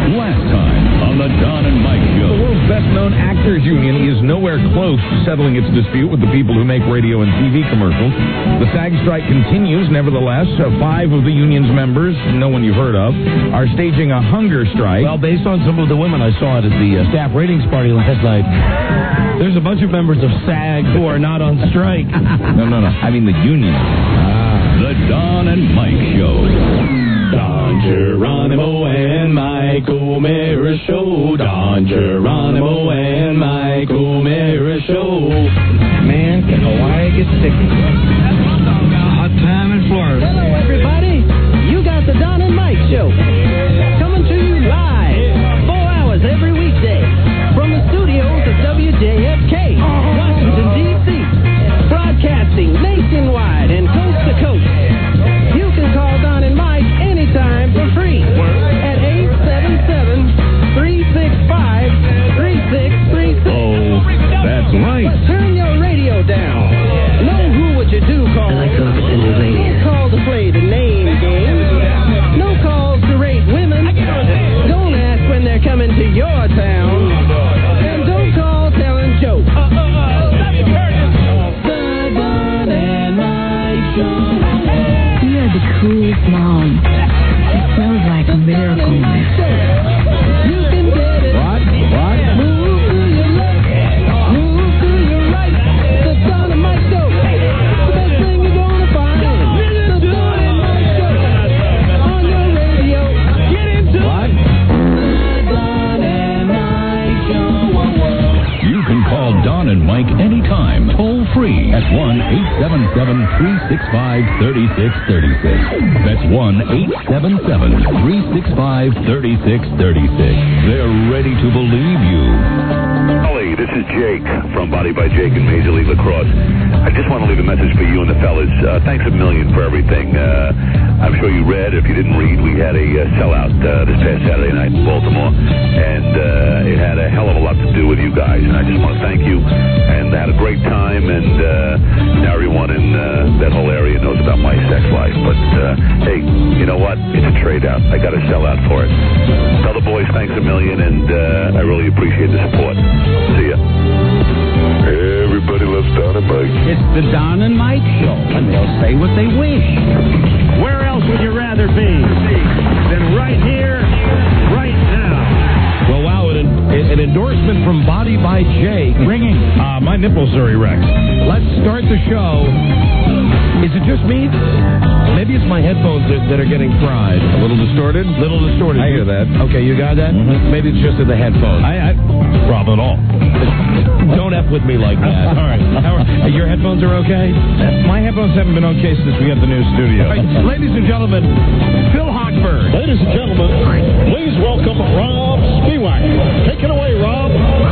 Last time on the Don and Mike Show. The world's best-known actors union is nowhere close to settling its dispute with the people who make radio and TV commercials. The SAG strike continues, nevertheless. 5 of the union's members, no one you've heard of, are staging a hunger strike. Well, based on some of the women I saw at the staff ratings party last night, there's a bunch of members of SAG who are not on strike. No. I mean the union. The Don and Mike Show. Don Geronimo and Mike O'Meara Show. Don Geronimo and Mike O'Meara Show. Man, can Hawaii get sticky? Hot time in Florida. Hello, everybody. You got the Don and Mike Show. Coming to you live, 4 hours every weekday, from the studios of WJFK, Washington, D.C., broadcasting nationwide and coast to coast. You can call Don and Mike anytime for free at 877-365-3636. Oh, that's right. But turn your radio down. Know who would you do call? I like to look at the new ladies. Call to play the name game. No calls to rate women. Don't ask when they're coming to your town. And don't call telling jokes. You're the coolest mom. It smells like a miracle mist. You can get it. What? Move to your left. Move to your right. The Don and Mike Show. The best thing you're gonna find. The Don and Mike Show. On your radio. Get into What? the Don and Mike Show. You can call Don and Mike anytime, toll free at 1-877-365-3636. That's 1-877-365-3636. They're ready to believe you. Ollie, this is Jake from Body by Jake in Major League Lacrosse. I just want to leave a message for you and the fellas. Thanks a million for everything. I'm sure you read. If you didn't read, we had a sellout this past Saturday night in Baltimore, and it had a hell of a lot to do with you guys. And I just want to thank you. And I had a great time, and now everyone in that whole area knows about my sex life. But hey, you know what? It's a trade out. I got to sell out for it. Tell the boys thanks a million, and I really appreciate the support. See ya. Everybody loves Don and Mike. It's the Don and Mike Show, and they'll say what they wish. Where else would you rather be than right here, right now? Well, wow, an endorsement from Body by Jake. Ringing. My nipples are erect. Let's start the show. Is it just me? Maybe it's my headphones that are getting fried. A little distorted? Little distorted. I hear that. Okay, you got that? Mm-hmm. Maybe it's just in the headphones. Problem at all. Don't F with me like that. All right. Your headphones are okay? My headphones haven't been okay since we got the new studio. Right. Ladies and gentlemen, Phil Hochberg. Ladies and gentlemen, please welcome Rob Spiewak. Take it away, Rob.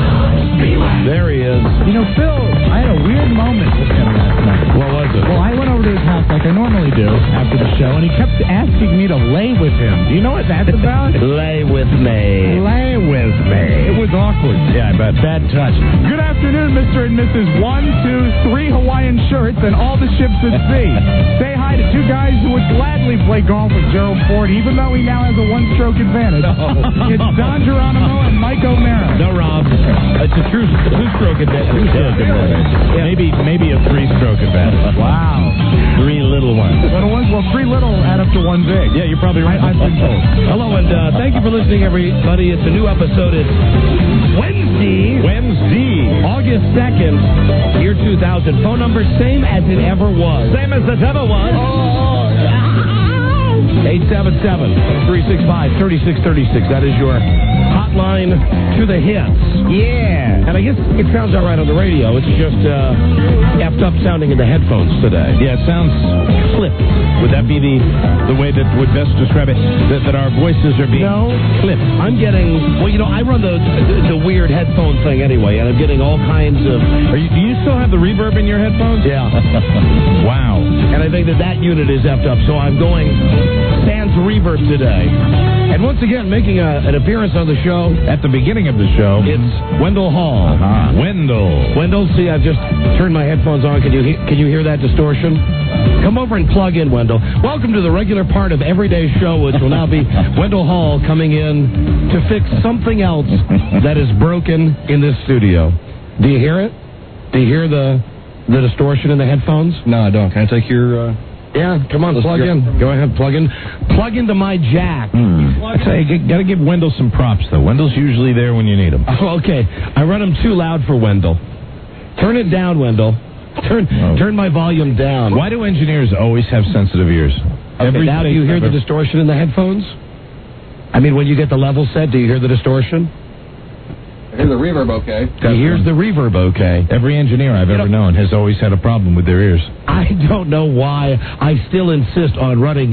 There he is. You know, Phil, I had a weird moment with him last night. What was it? Well, I went over to his house like I normally do after the show, and he kept asking me to lay with him. Do you know what that's about? Lay with me. Lay with me. It was awkward. Yeah, I bet. Bad touch. Good afternoon, Mr. and Mrs. 1, 2, 3 Hawaiian shirts and all the ships at sea. Say hi to 2 guys who would gladly play golf with Gerald Ford, even though he now has a 1-stroke advantage. It's Don Geronimo and Mike O'Meara. No, Rob. It's a two-stroke advantage. Yeah. Maybe a 3-stroke advantage. Wow. 3 little ones. Little ones? Well, 3 little add up to 1 big. Yeah, you're probably right. I've been told. Hello, and thank you for listening, everybody. It's a new episode. It's Wednesday, August 2nd, year 2000. Phone number same as it ever was. Same as it ever was. 877-365-3636. That is your hotline to the hits. Yeah. And I guess it sounds all right on the radio. It's just effed up sounding in the headphones today. Yeah, it sounds Clipped. Would that be the way that would best describe it? That our voices are being clipped? I'm getting, well, you know, I run the weird headphone thing anyway, and I'm getting all kinds of... Do you still have the reverb in your headphones? Yeah. Wow. And I think that unit is effed up, so I'm going sans reverb today. And once again, making an appearance on the show. At the beginning of the show, It's Wendell Hall. Wendell, see, I've just turned my headphones on. Can you hear that distortion? Come over and plug in, Wendell. Welcome to the regular part of Everyday Show, which will now be Wendell Hall coming in to fix something else that is broken in this studio. Do you hear it? Do you hear the distortion in the headphones? No, I don't. Can I take your... Yeah, come on, plug in. Go ahead, plug in. Plug into my jack. I tell you, got to give Wendell some props, though. Wendell's usually there when you need him. Oh, okay. I run them too loud for Wendell. Turn it down, Wendell. Turn my volume down. Why do engineers always have sensitive ears? Okay, now do you hear the distortion in the headphones? I mean, when you get the level set, do you hear the distortion? I hear the reverb okay. He hears the reverb okay. Every engineer I've ever known has always had a problem with their ears. I don't know why I still insist on running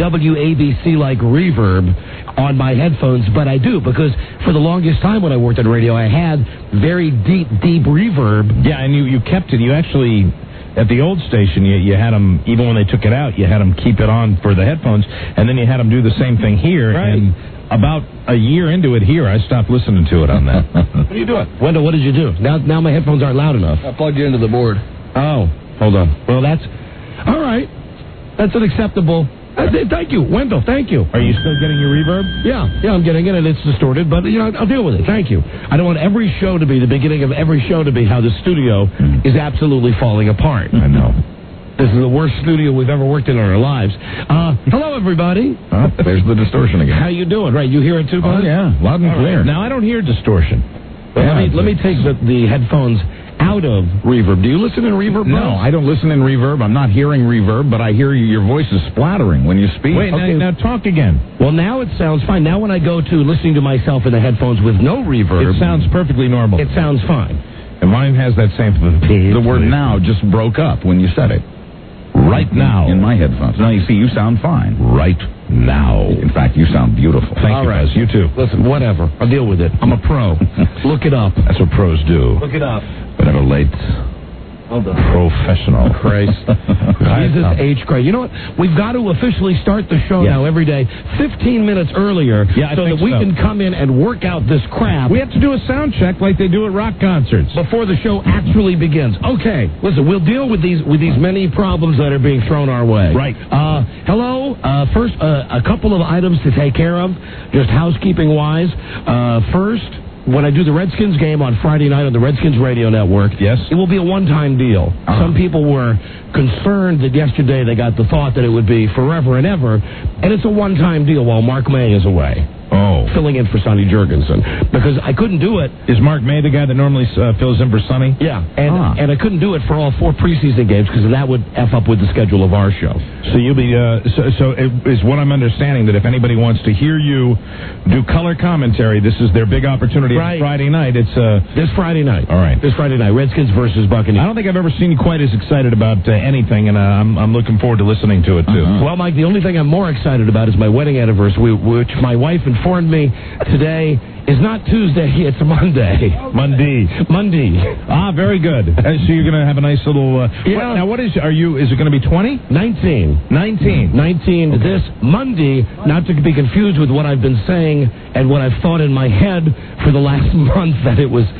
WABC-like reverb on my headphones, but I do, because for the longest time when I worked on radio, I had very deep reverb. Yeah, and you kept it. You actually... At the old station, you had them, even when they took it out, you had them keep it on for the headphones, and then you had them do the same thing here. Right. And about a year into it here, I stopped listening to it on that. What are you doing? Wendell, what did you do? Now my headphones aren't loud enough. I plugged you into the board. Oh, hold on. Well, that's... All right. That's an acceptable... Thank you, Wendell. Thank you. Are you still getting your reverb? Yeah, I'm getting it, and it's distorted, but I'll deal with it. Thank you. I don't want every show to be the beginning of every show to be how the studio is absolutely falling apart. I know. This is the worst studio we've ever worked in our lives. Hello, everybody. Oh, there's the distortion again. How you doing? Right, you hear it too, bud? Oh yeah, loud and clear. Right. Now I don't hear distortion. Let me take the headphones out of reverb. Do you listen in reverb? No, I don't listen in reverb. I'm not hearing reverb, but I hear your voice is splattering when you speak. Wait, okay. now talk again. Well, now it sounds fine. Now when I go to listening to myself in the headphones with no reverb... It sounds perfectly normal. It sounds fine. And mine has that same... The word now just broke up when you said it. Right now. In my headphones. Now, you see, you sound fine. Right now. In fact, you sound beautiful. Thank you, right. Buzz. You too. Listen, whatever. I'll deal with it. I'm a pro. Look it up. That's what pros do. Look it up. Better late. Hold on. Professional. Christ. Jesus H. Christ. You know what? We've got to officially start the show now every day 15 minutes earlier so that we can come in and work out this crap. We have to do a sound check like they do at rock concerts. Before the show actually begins. Okay. Listen, we'll deal with these many problems that are being thrown our way. Right. Hello. First, a couple of items to take care of, just housekeeping-wise. First... When I do the Redskins game on Friday night on the Redskins radio network, it will be a one-time deal. Some people were concerned that yesterday they got the thought that it would be forever and ever, and it's a one-time deal while Mark May is away. Oh. Filling in for Sonny Jurgensen. Because I couldn't do it. Is Mark May the guy that normally fills in for Sonny? Yeah. And I couldn't do it for all 4 preseason games because that would F up with the schedule of our show. So you'll be, so it is what I'm understanding that if anybody wants to hear you do color commentary, this is their big opportunity on Friday night. It's this Friday night. All right. This Friday night. Redskins versus Buccaneers. I don't think I've ever seen you quite as excited about anything, and I'm looking forward to listening to it, too. Well, Mike, the only thing I'm more excited about is my wedding anniversary, which my wife informed me today is not Tuesday, it's Monday. Monday. Ah, very good. So you're going to have a nice little... Now, is it going to be 20? 19. 19 this Monday, not to be confused with what I've been saying and what I've thought in my head for the last month that it was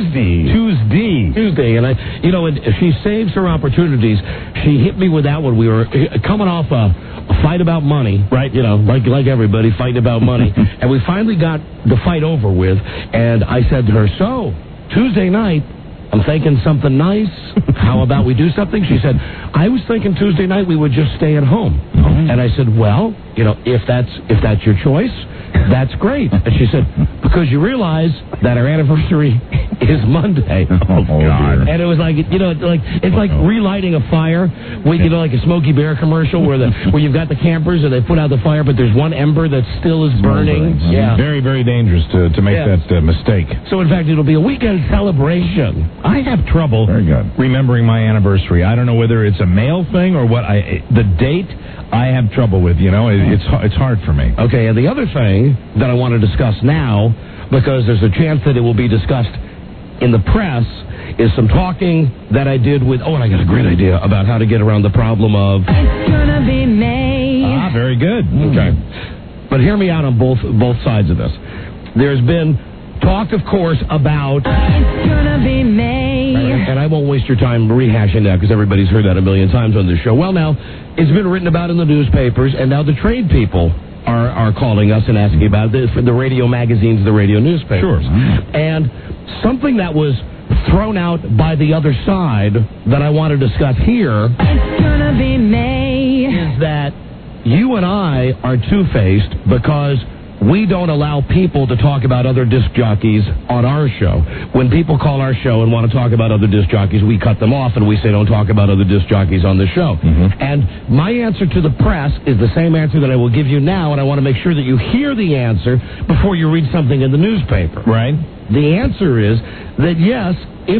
Tuesday. And and she saves her opportunities. She hit me with that one. We were coming off a fight about money, right? Like everybody fighting about money. And we finally got the fight over with. And I said to her, so, Tuesday night, I'm thinking something nice. How about we do something? She said, I was thinking Tuesday night we would just stay at home. And I said, well, if that's your choice, that's great. And she said, because you realize that our anniversary is Monday. Oh, God. And it was like, it's like relighting a fire. Like a Smokey Bear commercial where you've got the campers and they put out the fire, but there's one ember that still is burning. Yeah. Very, very dangerous to make that mistake. So, in fact, it'll be a weekend celebration. I have trouble remembering my anniversary. I don't know whether it's a male thing or what. The date I have trouble with, it's hard for me. Okay, and the other thing that I want to discuss now, because there's a chance that it will be discussed in the press, is some talking that I did with, and I got a great idea about how to get around the problem of... It's gonna be May. very good. Okay. But hear me out on both sides of this. There's been talk, of course, about... It's gonna be May. And I won't waste your time rehashing that because everybody's heard that a million times on this show. Well, now, it's been written about in the newspapers, and now the trade people are calling us and asking about this for the radio magazines, the radio newspapers. Sure. And something that was thrown out by the other side that I want to discuss here It's gonna be May. is that you and I are two-faced because we don't allow people to talk about other disc jockeys on our show. When people call our show and want to talk about other disc jockeys, we cut them off and we say don't talk about other disc jockeys on the show. And my answer to the press is the same answer that I will give you now, and I want to make sure that you hear the answer before you read something in the newspaper. Right. The answer is that yes,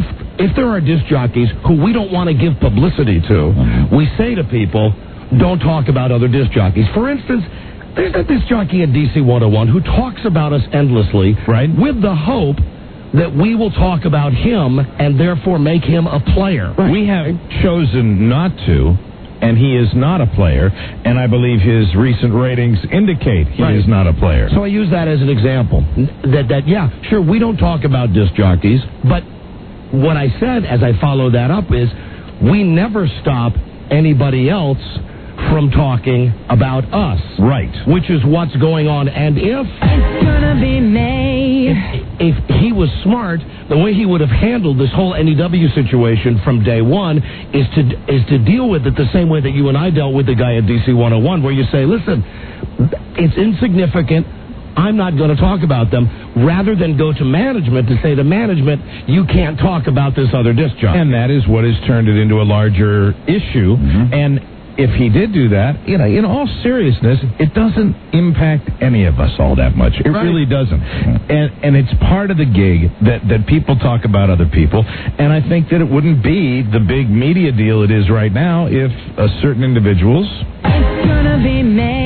if there are disc jockeys who we don't want to give publicity to, we say to people, don't talk about other disc jockeys. For instance, there's that disc jockey at DC 101 who talks about us endlessly, right, with the hope that we will talk about him and therefore make him a player. Right. We have chosen not to, and he is not a player, and I believe his recent ratings indicate he is not a player. So I use that as an example. Yeah, sure, we don't talk about disc jockeys, but what I said as I follow that up is we never stop anybody else from talking about us. Right. Which is what's going on. And if It's gonna be May. if he was smart, the way he would have handled this whole NEW situation from day one is to deal with it the same way that you and I dealt with the guy at DC 101, where you say, listen, it's insignificant, I'm not going to talk about them, rather than go to management to say to management, you can't talk about this other disc jockey. And that is what has turned it into a larger issue. And if he did do that, in all seriousness, it doesn't impact any of us all that much. It really doesn't. And it's part of the gig that people talk about other people. And I think that it wouldn't be the big media deal it is right now if certain individuals It's gonna be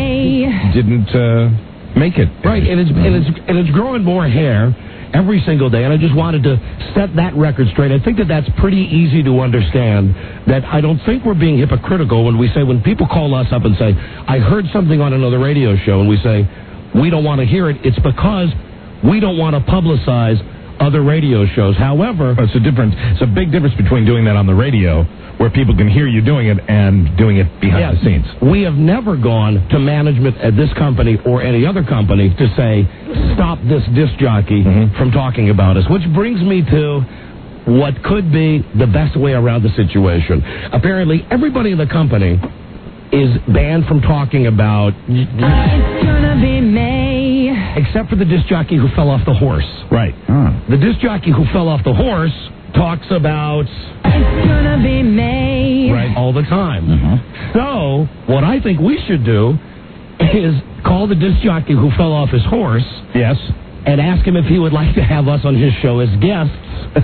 May. didn't make it. Right, and it's growing more hair every single day, and I just wanted to set that record straight. I think that's pretty easy to understand, that I don't think we're being hypocritical when we say, when people call us up and say, I heard something on another radio show, and we say, we don't want to hear it, it's because we don't want to publicize other radio shows. However, it's a big difference between doing that on the radio, where people can hear you doing it, and doing it behind the scenes. We have never gone to management at this company or any other company to say, stop this disc jockey from talking about us, which brings me to what could be the best way around the situation. Apparently, everybody in the company is banned from talking about... It's gonna be May. Except for the disc jockey who fell off the horse. Right. The disc jockey who fell off the horse talks about... It's gonna be May. Right, all the time. So, what I think we should do is call the disc jockey who fell off his horse. Yes. And ask him if he would like to have us on his show as guests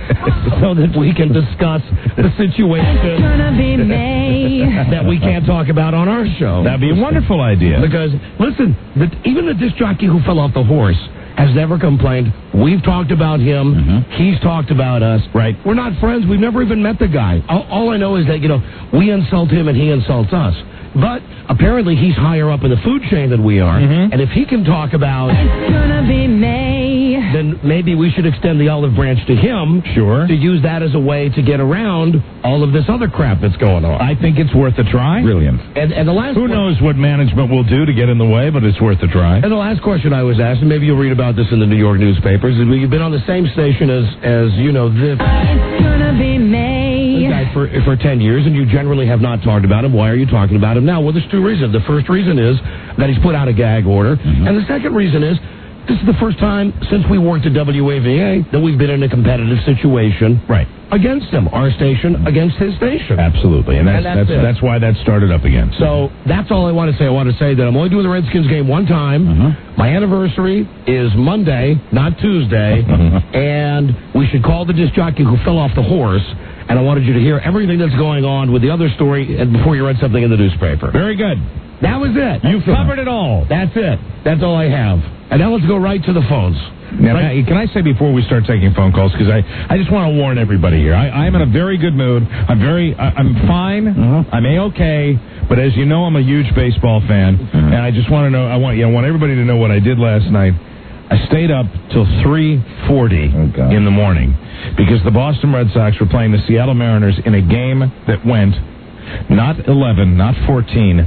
so that we can discuss the situation It's gonna be May. that we can't talk about on our show. That'd be a wonderful idea. Because, listen, even the disc jockey who fell off the horse has never complained. We've talked about him. He's talked about us. Right. We're not friends. We've never even met the guy. All I know is that, we insult him and he insults us. But apparently he's higher up in the food chain than we are. And if he can talk about... It's gonna be May. Then maybe we should extend the olive branch to him. Sure. To use that as a way to get around all of this other crap that's going on. I think it's worth a try. Brilliant. And the last... Who knows what management will do to get in the way, but it's worth a try. And the last question I was asked, and maybe you'll read about this in the New York newspapers, is you've been on the same station as this It's gonna be May. guy for 10 years, and you generally have not talked about him. Why are you talking about him now? Well, there's two reasons. The first reason is that he's put out a gag order, and the second reason is this is the first time since we worked at WAVA that we've been in a competitive situation against him, our station against his station. Absolutely, and that's why that started up again. So that's all I want to say. I want to say that I'm only doing the Redskins game one time. My anniversary is Monday, not Tuesday, and we should call the disc jockey who fell off the horse and I wanted you to hear everything that's going on with the other story before you read something in the newspaper. Very good. That was it. You covered it all. That's it. That's all I have. And now let's go right to the phones. Now, can I say before we start taking phone calls, because I just want to warn everybody here. I'm in a very good mood. I'm fine. I'm A-okay. But as you know, I'm a huge baseball fan, and I just want to know. I want everybody to know what I did last night. I stayed up till 3:40 in the morning because the Boston Red Sox were playing the Seattle Mariners in a game that went not 11, not 14.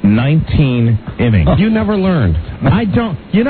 19 innings. You never learned. I don't. And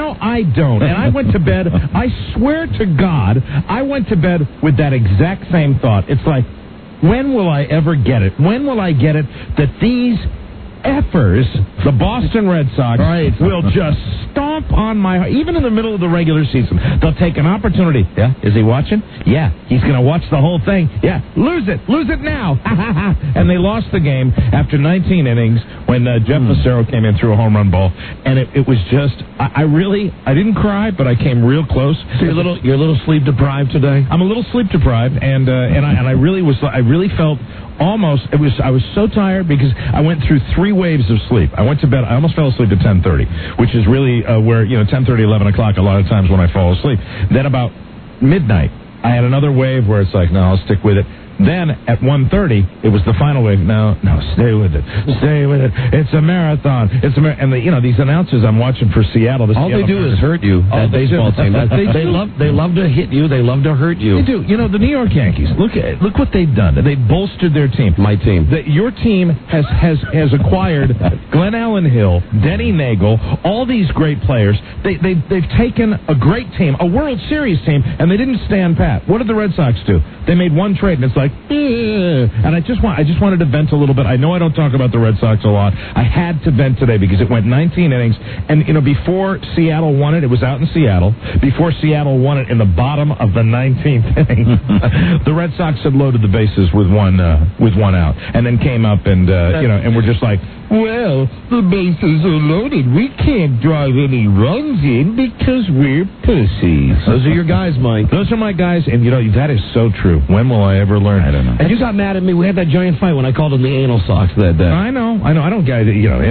I went to bed, I swear to God, I went to bed with that exact same thought. It's like, when will I ever get it? When will I get it that these effers, the Boston Red Sox, will just stomp on my... Even in the middle of the regular season, they'll take an opportunity. Yeah, is he watching? Yeah, he's going to watch the whole thing. Yeah, lose it now. And they lost the game after 19 innings when Jeff Fassero came in through a home run ball. And it was just... I didn't cry, but I came real close. So you're a little sleep deprived today? I'm a little sleep deprived, and I really felt... I was so tired because I went through 3 waves of sleep. I went to bed. I almost fell asleep at 10:30, which is really where 10:30, 11 o'clock. A lot of times when I fall asleep. Then about midnight, I had another wave where it's like, no, I'll stick with it. Then at 1:30, it was the final wave. No, stay with it. It's a marathon. And these announcers I'm watching for Seattle. All they do is hurt you. That baseball team. They love to hit you. They love to hurt you. They do. The New York Yankees. Look what they've done. They bolstered their team. My team. Your team has acquired Glenn Allen Hill, Denny Nagel, all these great players. They've taken a great team, a World Series team, and they didn't stand pat. What did the Red Sox do? They made one trade, and it's like. And I just wanted to vent a little bit. I know I don't talk about the Red Sox a lot. I had to vent today because it went 19 innings. And, before Seattle won it was out in Seattle. Before Seattle won it in the bottom of the 19th inning, the Red Sox had loaded the bases with one out. And then came up and, and we're just like, well, the bases are loaded. We can't drive any runs in because we're pussies. Those are your guys, Mike. Those are my guys. And, that is so true. When will I ever learn? I don't know. And you got mad at me. We had that giant fight when I called them the anal socks that day. I know. I don't get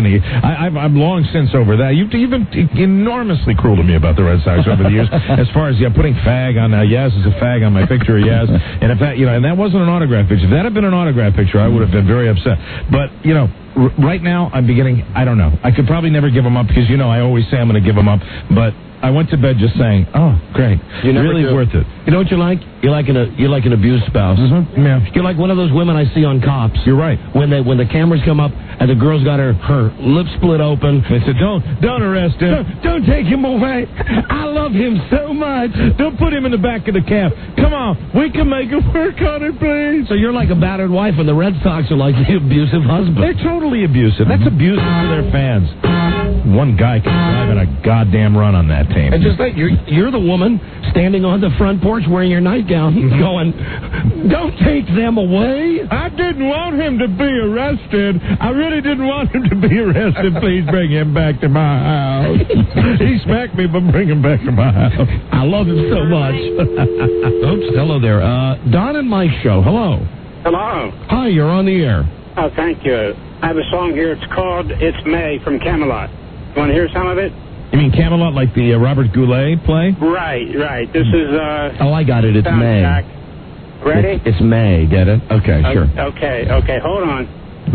I'm long since over that. You've been enormously cruel to me about the Red Sox over the years. As far as putting fag on Yaz is a fag on my picture of Yaz, and if that and that wasn't an autograph picture. If that had been an autograph picture, I would have been very upset. But right now I'm beginning. I don't know. I could probably never give them up because I always say I'm going to give them up, but. I went to bed just saying, "Oh, great, really worth it." You know what you like? You're like an abused spouse. Mm-hmm. Yeah. You're like one of those women I see on Cops. You're right. When the cameras come up and the girl's got her lips split open. They said, "Don't arrest him. Don't take him away. I love him so much. Don't put him in the back of the cab. Come on, we can make it work on it, please." So you're like a battered wife, and the Red Sox are like the abusive husband. They're totally abusive. That's abusive to their fans. One guy can drive in a goddamn run on that team. And just like you're the woman standing on the front porch wearing your nightgown going, "Don't take them away." I didn't want him to be arrested. I really didn't want him to be arrested. Please bring him back to my house. He smacked me, but bring him back to my house. I love him so much. Oops, hello there. Don and Mike show. Hello. Hello. Hi, you're on the air. Oh, thank you. I have a song here. It's called "It's May" from Camelot. You want to hear some of it? You mean Camelot, like the Robert Goulet play? Right. This is Oh, I got it. It's soundtrack. May. Ready? It's May. Get it? Okay, sure. Okay. Hold on.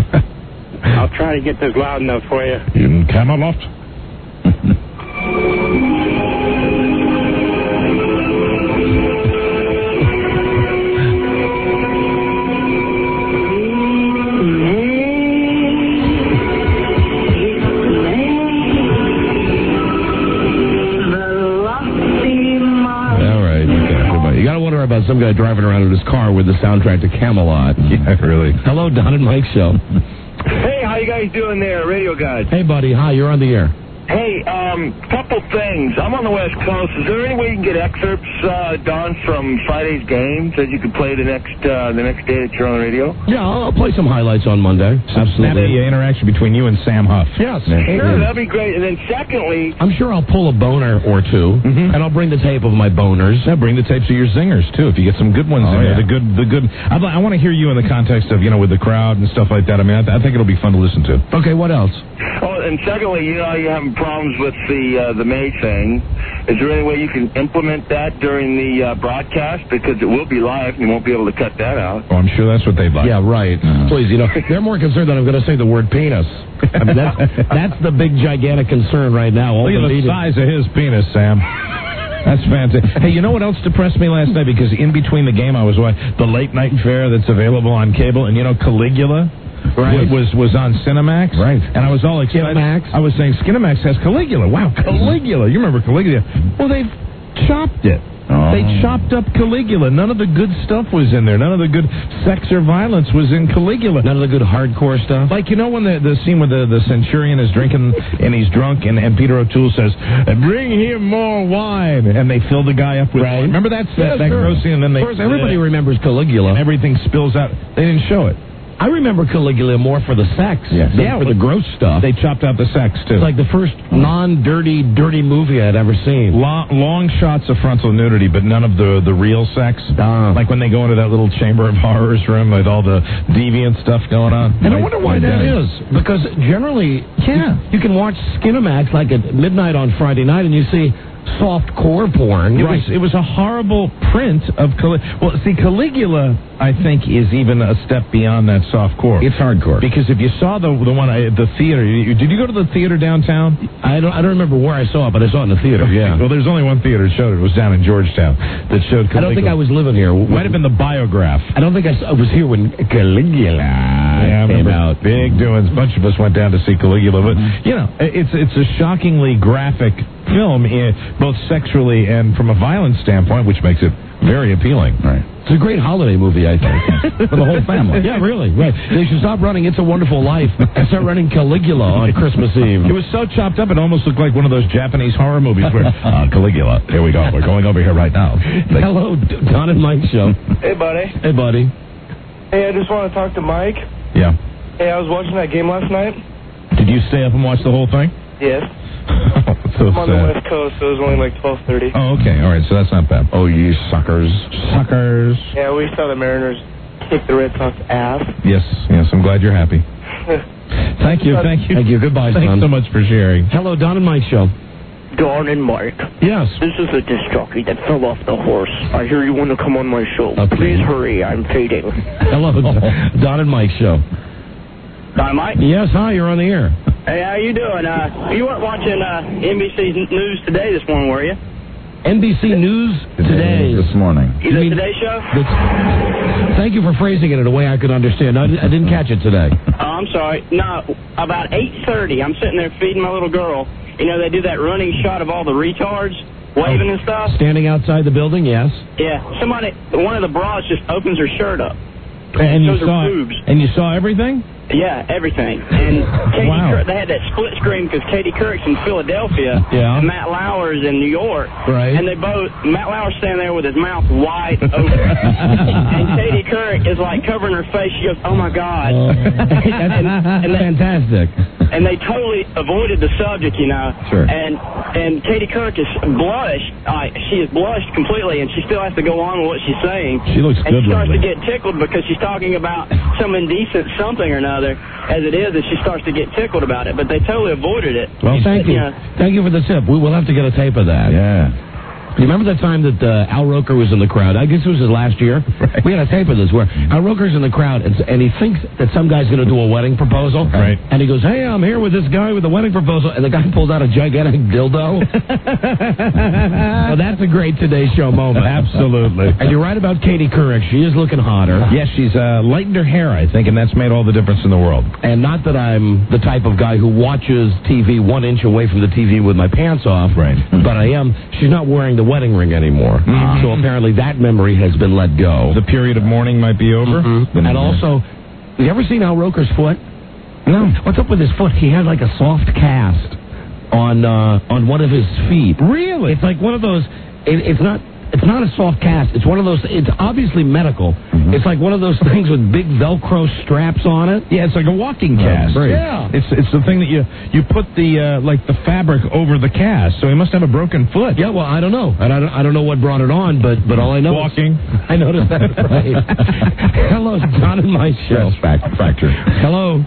I'll try to get this loud enough for you. In Camelot. About some guy driving around in his car with the soundtrack to Camelot. Yeah, really. Hello, Don and Mike show. Hey, how you guys doing there, radio guys? Hey, buddy. Hi, you're on the air. Hey, couple things. I'm on the West Coast. Is there any way you can get excerpts, Don, from Friday's games that you could play the next day that you're on the radio? Yeah, I'll play some highlights on Monday. Absolutely. The interaction between you and Sam Huff. Yes. Sure, that'd be great. And then secondly... I'm sure I'll pull a boner or two, and I'll bring the tape of my boners. Yeah, bring the tapes of your zingers, too, if you get some good ones in there. The good. I want to hear you in the context of, with the crowd and stuff like that. I mean, I think it'll be fun to listen to. Okay, what else? Oh, and secondly, you're having problems with the May thing. Is there any way you can implement that during the broadcast? Because it will be live, and you won't be able to cut that out. Oh, I'm sure that's what they'd like. Yeah, right. Please, they're more concerned that I'm going to say the word penis. I mean, that's the big, gigantic concern right now. Look at the size of his penis, Sam. That's fantastic. Hey, you know what else depressed me last night? Because in between the game, I was watching the late night fare that's available on cable, and Caligula. Right. Was on Cinemax. Right. And I was all excited. Cinemax? I was saying, Cinemax has Caligula. Wow, Caligula. You remember Caligula. Well, they've chopped it. Oh. They chopped up Caligula. None of the good stuff was in there. None of the good sex or violence was in Caligula. None of the good hardcore stuff? Like, when the scene where the centurion is drinking and he's drunk and Peter O'Toole says, bring him more wine. And they fill the guy up with... Right. Remember that gross scene? And then of course, everybody remembers Caligula. And everything spills out. They didn't show it. I remember Caligula more for the sex than for the gross stuff. They chopped out the sex, too. It's like the first non-dirty movie I'd ever seen. Long shots of frontal nudity, but none of the real sex. Like when they go into that little Chamber of Horrors room with all the deviant stuff going on. And I wonder why that is. Because generally, you can watch Skinamax like at midnight on Friday night and you see soft core porn. It was a horrible print of Caligula. Well, see, Caligula, I think, is even a step beyond that soft core. It's hardcore. Because if you saw the one at the theater, did you go to the theater downtown? I don't remember where I saw it, but I saw it in the theater. Yeah. Well, there's only one theater that showed it. It was down in Georgetown that showed Caligula. I don't think I was living here. It might have been the Biograph. I don't think I was here when Caligula came out. Big doings. A bunch of us went down to see Caligula, but it's a shockingly graphic film, both sexually and from a violence standpoint, which makes it very appealing. Right. It's a great holiday movie, I think. For the whole family. Yeah, really. Right. They should stop running It's a Wonderful Life and start running Caligula on Christmas Eve. It was so chopped up, it almost looked like one of those Japanese horror movies where, Caligula, here we go. We're going over here right now. Hello, Don and Mike Show. Hey, buddy. Hey, buddy. Hey, I just want to talk to Mike. Yeah. Hey, I was watching that game last night. Did you stay up and watch the whole thing? Yes. So I'm on the West Coast, so it was only like 12:30. Oh, okay. All right, so that's not bad. Oh, you suckers. Suckers. Yeah, we saw the Mariners kick the Red Sox ass. Yes, I'm glad you're happy. Thank you. Thank you. Goodbye, Thanks son. so much for sharing. Hello, Don and Mike Show. Don and Mike. Yes. This is a disc jockey that fell off the horse. I hear you want to come on my show. Please hurry, I'm fading. Hello, Don and Mike Show. Don and Mike? Yes, hi, you're on the air. Hey, how you doing? You weren't watching NBC News Today this morning, were you? NBC News Today. This morning. You the Today Show? Thank you for phrasing it in a way I could understand. I didn't catch it today. Oh, I'm sorry. No, about 8:30, I'm sitting there feeding my little girl. They do that running shot of all the retards waving and stuff. Standing outside the building, yes. Yeah, one of the bras just opens her shirt up. And you shows her boobs. And you saw everything? Yeah, everything. And Katie they had that split screen because Katie Couric's in Philadelphia and Matt Lauer's in New York. Right. And Matt Lauer's standing there with his mouth wide open. And Katie Couric is like covering her face. She goes, oh my God. That's fantastic. And they totally avoided the subject, Sure. And Katie Couric is blushed. She is blushed completely, and she still has to go on with what she's saying. She looks good. And she starts to get tickled because she's talking about some indecent something or another, as it is, and she starts to get tickled about it. But they totally avoided it. Well, thank you. Thank you for the tip. We will have to get a tape of that. Yeah. You remember the time that Al Roker was in the crowd? I guess it was his last year. Right. We had a tape of this where Al Roker's in the crowd, and he thinks that some guy's going to do a wedding proposal. Right. And he goes, hey, I'm here with this guy with a wedding proposal. And the guy pulls out a gigantic dildo. Well, that's a great Today Show moment. Absolutely. And you're right about Katie Couric. She is looking hotter. Yes, she's lightened her hair, I think, and that's made all the difference in the world. And not that I'm the type of guy who watches TV 1 inch away from the TV with my pants off. Right. But I am. She's not wearing the wedding ring anymore. Mm-hmm. So apparently that memory has been let go. The period of mourning might be over. Mm-hmm. And also, have you ever seen Al Roker's foot? No. What's up with his foot? He had like a soft cast. on one of his feet. Really? It's like one of those. It's not a soft cast. It's one of those. It's obviously medical. Mm-hmm. It's like one of those things with big Velcro straps on it. Yeah, it's like a walking cast. Yeah. It's the thing that you put the the fabric over the cast. So he must have a broken foot. Yeah, well, I don't know. I don't know what brought it on, but all I know walking. I noticed that. Right. Hello, Don and Mike show. Fracture. Hello.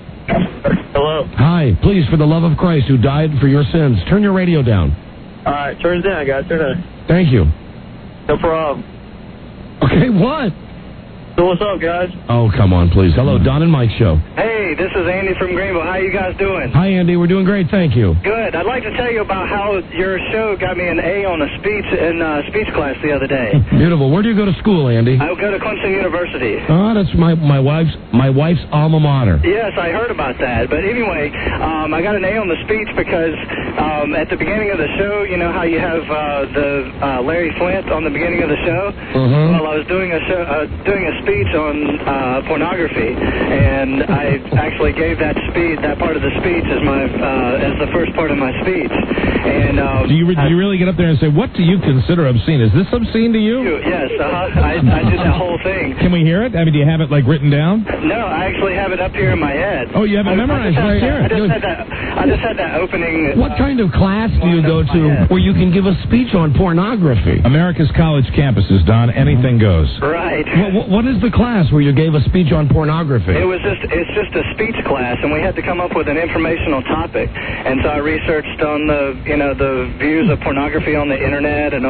Hello. Hi. Please, for the love of Christ, who died for your sins, turn your radio down. All right, turn it down, guys. Turn it down. Thank you. No problem. Okay, what? So what's up, guys? Oh, come on, please. Hello, Don and Mike show. Hey, this is Andy from Greenville. How you guys doing? Hi, Andy. We're doing great, thank you. Good. I'd like to tell you about how your show got me an A on a speech class the other day. Beautiful. Where do you go to school, Andy? I go to Clemson University. Oh, that's my wife's alma mater. Yes, I heard about that. But anyway, I got an A on the speech because at the beginning of the show, you know how you have the Larry Flint on the beginning of the show? Mm-hmm. Well, I was doing a speech on pornography, and I actually gave that part of the speech as the first part of my speech. And do you really get up there and say, what do you consider obscene? Is this obscene to you? Yes, I did that whole thing. Can we hear it? I mean, do you have it like written down? No, I actually have it up here in my head. Oh, you have it memorized right here. I just had that opening. What kind of class do you go to where you can give a speech on pornography? America's college campuses, Don. Anything goes. Right. What is the class where you gave a speech on pornography? It's just a speech class, and we had to come up with an informational topic. And so I researched on the views of pornography on the internet and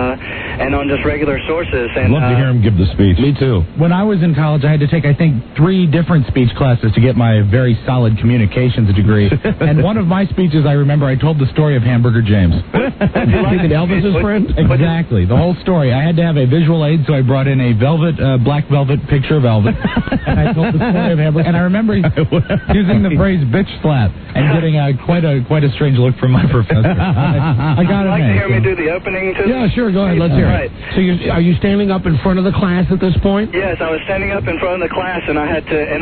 on just regular sources. And I'd love to hear him give the speech. Me too. When I was in college, I had to take, I think, 3 different speech classes to get my very solid communications degree. And one of my speeches, I remember, I told the story of Hamburger James. Thinking Elvis's friend? Exactly, the whole story. I had to have a visual aid, so I brought in a black velvet picture of Elvis. And I told the story of Hamburger. And I remember using the phrase "bitch slap" and getting quite a strange look from my professor. I got it. Would you like to hear me do the opening too? Yeah, sure. Go ahead. Let's hear it. So, are you standing up in front of the class at this point? Yes, I was standing up in front of the class, and I had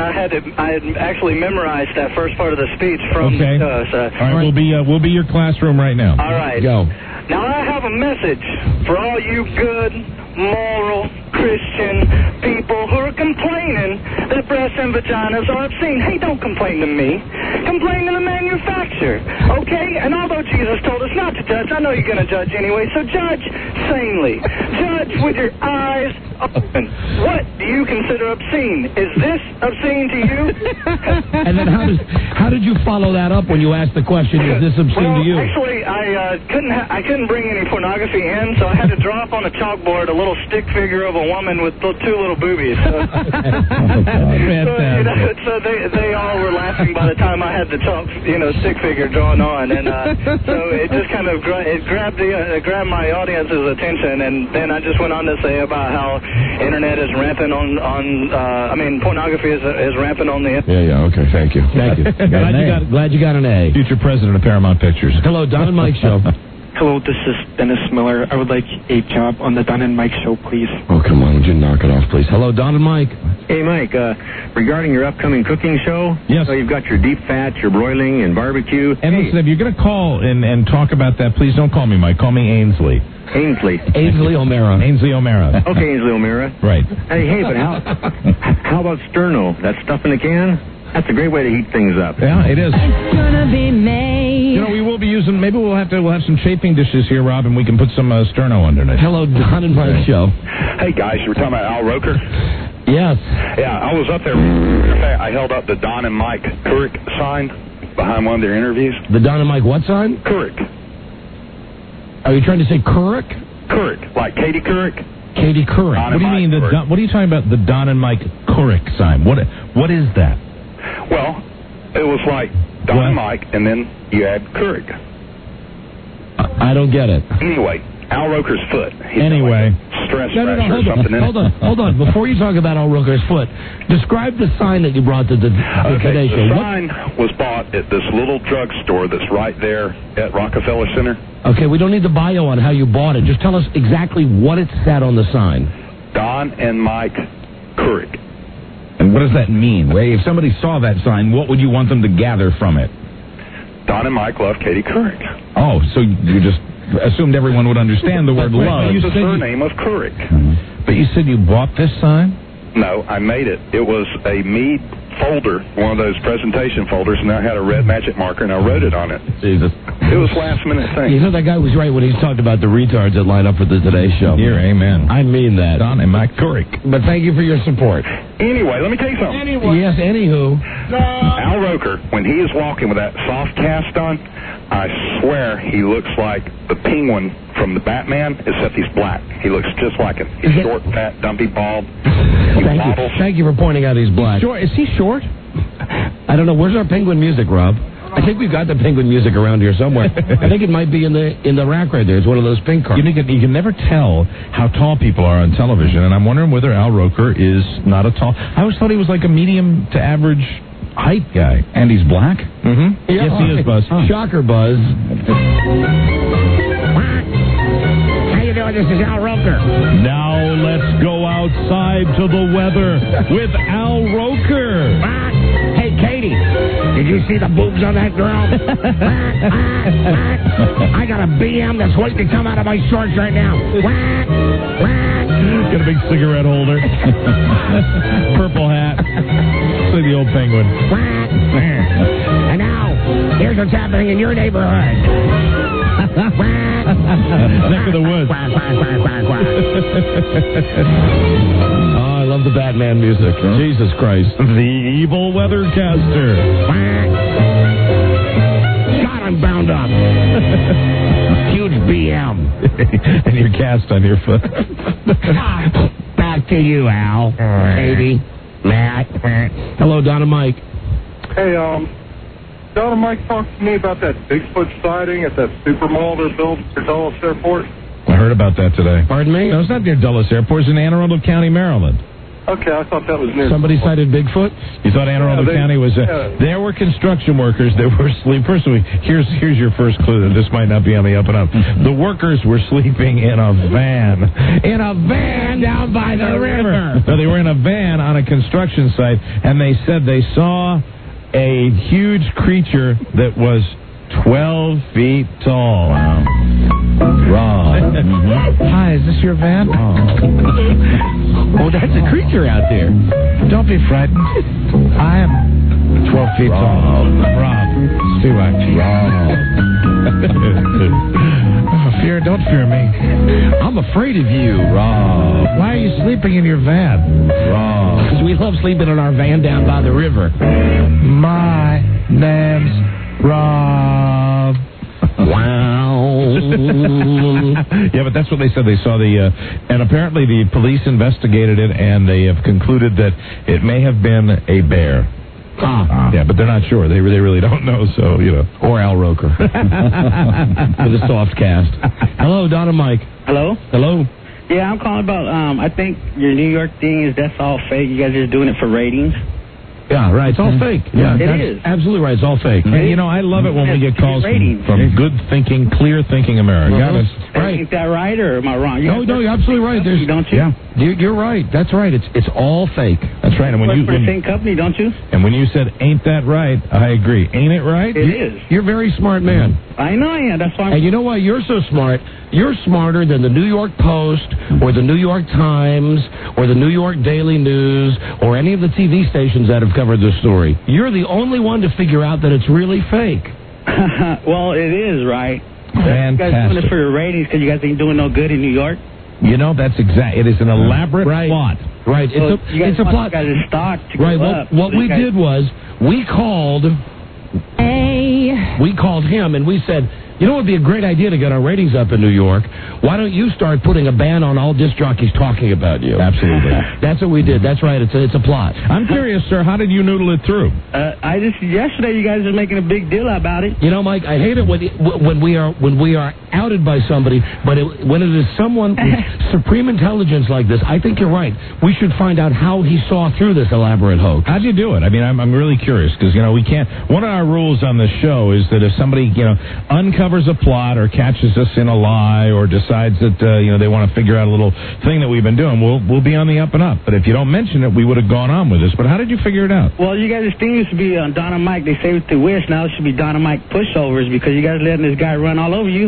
actually memorized that first part of the speech from. Okay. All right, we'll be your classroom right now. All right. Go. Now I have a message for all you good, moral, Christian people who are complaining that breasts and vaginas are obscene. Hey, don't complain to me. Complain to the manufacturer, okay? And although Jesus told us not to judge, I know you're going to judge anyway, so judge sanely. Judge with your eyes open. What do you consider obscene? Is this obscene to you? And then how did you follow that up when you asked the question, is this obscene to you? Actually, I couldn't bring any pornography in, so I had to draw up on a chalkboard a little stick figure of a woman with 2 little boobies. So they all were laughing by the time I had the stick figure drawn on, and so it just kind of grabbed my audience's attention, and then I just went on to say about how internet is rampant pornography is rampant on the internet. Yeah, okay, thank you. Glad you got an A. Future president of Paramount Pictures. Hello, Don and Mike show. Hello, this is Dennis Miller. I would like a job on the Don and Mike show, please. Oh, come on. Would you knock it off, please? Hello, Don and Mike. Hey, Mike, regarding your upcoming cooking show, yes. So you've got your deep fat, your broiling, and barbecue. And listen, if you're going to call and talk about that, please don't call me Mike. Call me Ainsley. Ainsley O'Mara. Ainsley O'Mara. Okay, Ainsley O'Mara. Right. Hey, but how about sterno? That stuff in the can? That's a great way to heat things up. Yeah, it is. It's gonna be made. We will be using, maybe we'll have some chafing dishes here, Rob, and we can put some sterno underneath. Hello, Don and Mike show. Hey, guys, you were talking about Al Roker? Yes. Yeah, I was up there. I held up the Don and Mike Couric sign behind one of their interviews. The Don and Mike what sign? Couric. Are you trying to say Couric? Couric, like Katie Couric. Katie Couric. What do you mean? What are you talking about? The Don and Mike Couric sign? What is that? Well, it was like Don and Mike, and then you add Couric. I don't get it. Anyway, Al Roker's foot. Anyway. Stress fracture or something. Hold on. Before you talk about Al Roker's foot, describe the sign that you brought to the Today Show. The sign was bought at this little drugstore that's right there at Rockefeller Center. Okay, we don't need the bio on how you bought it. Just tell us exactly what it said on the sign. Don and Mike Couric. And what does that mean? If somebody saw that sign, what would you want them to gather from it? Don and Mike love Katie Couric. Oh, so you just assumed everyone would understand the word love. It's the surname of Couric. But you said you bought this sign? No, I made it. It was a Meade folder, one of those presentation folders, and I had a red magic marker, and I wrote it on it. Jesus. It was last-minute thing. You know, that guy was right when he talked about the retards that line up for the Today Show. Here, amen. I mean that. Don and Mike Couric. But thank you for your support. Anyway, let me tell you something. Yes, anywho. Al Roker, when he is walking with that soft cast on, I swear he looks like the Penguin from the Batman, except he's black. He looks just like him. He's short, fat, dumpy, bald. Thank you for pointing out he's black. Is he short? I don't know. Where's our Penguin music, Rob? I think we've got the Penguin music around here somewhere. I think it might be in the rack right there. It's one of those pink cards. You can never tell how tall people are on television, and I'm wondering whether Al Roker is not a tall... I always thought he was like a medium to average height guy. And he's black? Mm-hmm. Yes, he is, Buzz. Shocker, Buzz. How you doing? This is Al Roker. Now let's go outside to the weather with Al Roker. Hey, Katie, did you see the boobs on that girl? I got a BM that's waiting to come out of my shorts right now. Got a big cigarette holder. Purple hat. It's like the old Penguin. And now, here's what's happening in your neighborhood. Neck of the woods. Oh, I love the Batman music. Jesus Christ. The evil weathercaster. God, I'm bound up. Huge BM. And you're cast on your foot. Back to you, Al. Katie. Matt. Hello, Don and Mike. Hey, Don and Mike talked to me about that Bigfoot sighting at that supermall they're building for Dulles Airport. I heard about that today. Pardon me? No, it's not near Dulles Airport. It's in Anne Arundel County, Maryland. Okay, I thought that was near. Somebody cited Bigfoot? You thought Anne Arundel County was... There were construction workers that were sleeping. First of all, here's your first clue that this might not be on the up and up. The workers were sleeping in a van. In a van down by the river. No, they were in a van on a construction site, and they said they saw a huge creature that was 12 feet tall. Wow. Rob. Hi, is this your van? Oh, that's a creature out there. Don't be frightened. I am 12 feet tall. Rob. Stewart. Don't fear me. I'm afraid of you. Rob. Why are you sleeping in your van? Rob. Because we love sleeping in our van down by the river. My name's Rob. Wow. Yeah, but that's what they said. They saw and apparently the police investigated it, and they have concluded that it may have been a bear. Yeah, but they're not sure. They really don't know, so, Or Al Roker. With a soft cast. Hello, Don and Mike. Hello? Hello. Yeah, I'm calling about, I think your New York thing that's all fake. You guys are just doing it for ratings. Yeah, right. It's all fake. Yeah, it is. Absolutely right. It's all fake. And, I love it when we get calls from good-thinking, clear-thinking America. Right. Is that right, or am I wrong? No, you're absolutely right. Don't you? Yeah, you're right. That's right. It's all fake. That's right. And for the same company, don't you? And when you said, ain't that right, I agree. Ain't it right? It is. You're a very smart man. I know I am. That's why. And you know why you're so smart? You're smarter than the New York Post or the New York Times or the New York Daily News or any of the TV stations that have covered this story. You're the only one to figure out that it's really fake. Well, it is, right? Fantastic. You guys doing it for your ratings because you guys ain't doing no good in New York? That's exact. It is an elaborate plot. Right. It's a plot. You guys are stock to right. go up. What we did was we called him and we said, it would be a great idea to get our ratings up in New York. Why don't you start putting a ban on all disc jockeys talking about you? Absolutely. That's what we did. That's right. It's a plot. I'm curious, sir. How did you noodle it through? Yesterday you guys are making a big deal about it. Mike, I hate it when we are outed by somebody, but when it is someone with supreme intelligence like this, I think you're right. We should find out how he saw through this elaborate hoax. How'd you do it? I mean, I'm really curious because, we can't. One of our rules on this show is that if somebody, uncovers a plot or catches us in a lie or decides that, they want to figure out a little thing that we've been doing, we'll be on the up and up. But if you don't mention it, we would have gone on with this. But how did you figure it out? Well, you guys' thing used to be on Don and Mike. They say what they wish. Now it should be Don and Mike pushovers because you guys letting this guy run all over you.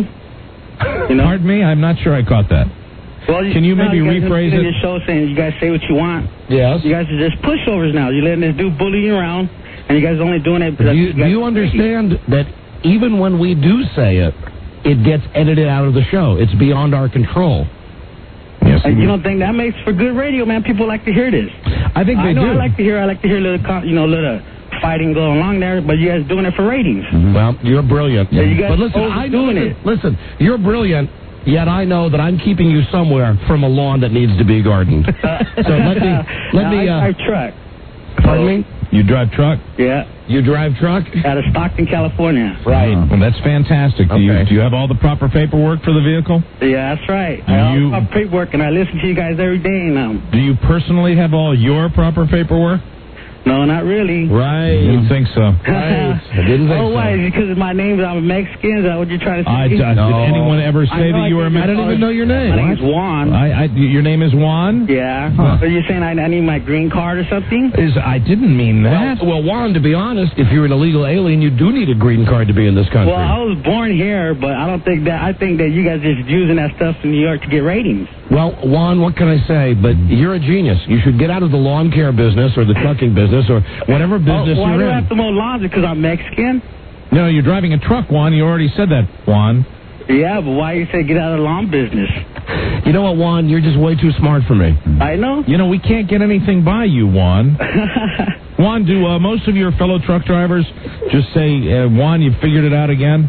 Pardon me? I'm not sure I caught that. Well, can you maybe rephrase it? Your show saying you guys say what you want. Yes. You guys are just pushovers now. You're letting this dude bully you around, and you guys are only doing it because do you understand that even when we do say it, it gets edited out of the show? It's beyond our control. Yes. You don't think that makes for good radio, man? People like to hear this. I think they do. I like to hear little fighting going along there, but you guys doing it for ratings. Well, you're brilliant. Yeah, you guys but listen, I know listen, you're brilliant. Yet I know that I'm keeping you somewhere from a lawn that needs to be gardened. So let me. I drive truck. Pardon me? You drive truck? Yeah. You drive truck? Out of Stockton, California. Right. Well, that's fantastic. Okay. Do you have all the proper paperwork for the vehicle? Yeah, that's right. I have all the paperwork, and I listen to you guys every day now. Do you personally have all your proper paperwork? No, not really. Right. Didn't think so. Right. I didn't think so. Why? Because of my name, I'm a Mexican? Is that what you're trying to say? Did anyone ever say that you were a Mexican? I don't even know your name. My name's Juan. Your name is Juan? Yeah. Huh. Are you saying I need my green card or something? I didn't mean that. Well, Juan, to be honest, if you're an illegal alien, you do need a green card to be in this country. Well, I was born here, but I don't think that. I think that you guys are just using that stuff in New York to get ratings. Well, Juan, what can I say? But you're a genius. You should get out of the lawn care business or the trucking business or whatever business why you're do I in. have to mow lawns? Because I'm Mexican? No, you're driving a truck, Juan. You already said that, Juan. Yeah, but why you say get out of the lawn business? You know what, Juan? You're just way too smart for me. I know. We can't get anything by you, Juan. Juan, do most of your fellow truck drivers just say, Juan, you figured it out again?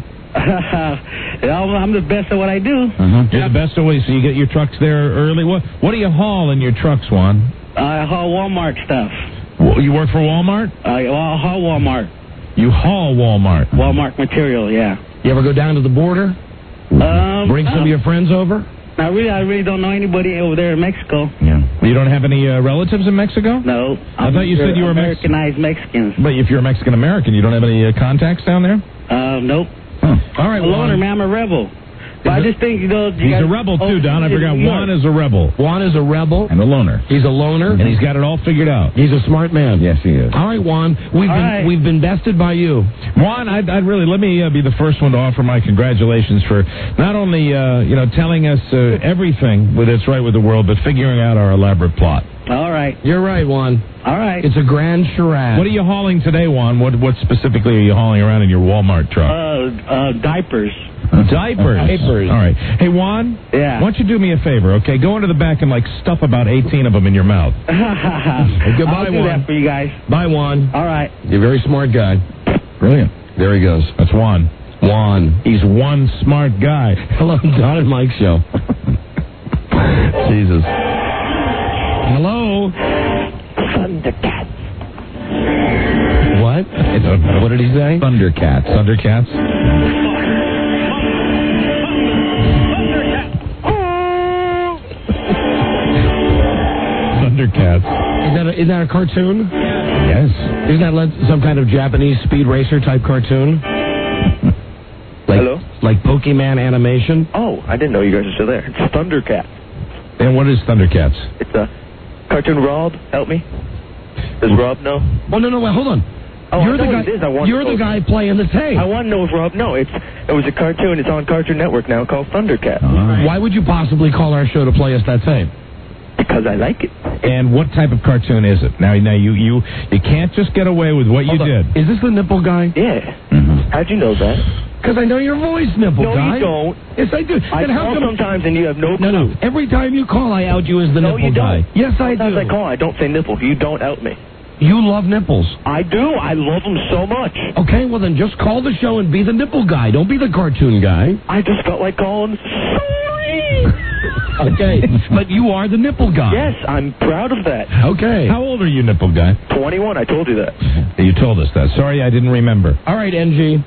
I'm the best at what I do. You're the best always, so you get your trucks there early. What do you haul in your trucks, Juan? I haul Walmart stuff. You work for Walmart? I haul Walmart. You haul Walmart? Walmart material, yeah. You ever go down to the border? Bring some of your friends over? I really don't know anybody over there in Mexico. Yeah. You don't have any relatives in Mexico? No. I thought you said you were Americanized Mexicans. But if you're Mexican American, you don't have any contacts down there? Nope. All right, I'm a loner, man. I'm a rebel. But I just think, he's a rebel, too, Don. I forgot. Juan is a rebel. Juan is a rebel. And a loner. He's a loner. And he's got it all figured out. He's a smart man. Yes, he is. All right, Juan. We've been bested by you. Juan, I'd really, let me be the first one to offer my congratulations for not only, telling us everything that's right with the world, but figuring out our elaborate plot. All right. You're right, Juan. All right. It's a grand charade. What are you hauling today, Juan? What specifically are you hauling around in your Walmart truck? Diapers. Diapers. All right. Hey, Juan? Yeah. Why don't you do me a favor, okay? Go into the back and, stuff about 18 of them in your mouth. Goodbye, I'll do Juan. that for you guys. Bye, Juan. All right. You're a very smart guy. Brilliant. There he goes. That's Juan. Juan. He's one smart guy. Hello, Don and Mike Show. Jesus. Hello? Thundercats. What? What did he say? Thundercats. Thundercats? Thundercats. Is that a cartoon? Yes. Isn't that some kind of Japanese speed racer type cartoon? Hello? Like Pokemon animation? Oh, I didn't know you guys were still there. It's Thundercats. And what is Thundercats? It's a cartoon. Rob, help me. Does Rob know? Oh, no, wait, hold on. Oh, you're I know the guy. what it is. You're the guy playing the tape. I want to know if Rob. No, it was a cartoon. It's on Cartoon Network now called Thundercats. Right. Why would you possibly call our show to play us that tape? Because I like it. And what type of cartoon is it? Now you can't just get away with what you did. Is this the nipple guy? Yeah. How'd you know that? Because I know your voice, nipple guy. No, you don't. Yes, I do. I call sometimes and you have no clue. No. Every time you call, I out you as the nipple guy. No, you don't. Yes, I do. Sometimes I call, I don't say nipple. You don't out me. You love nipples. I do. I love them so much. Okay, well then just call the show and be the nipple guy. Don't be the cartoon guy. I just felt like calling. Sorry. Okay, but you are the nipple guy. Yes, I'm proud of that. Okay. How old are you, nipple guy? 21. I told you that. You told us that. Sorry, I didn't remember. All right, NG.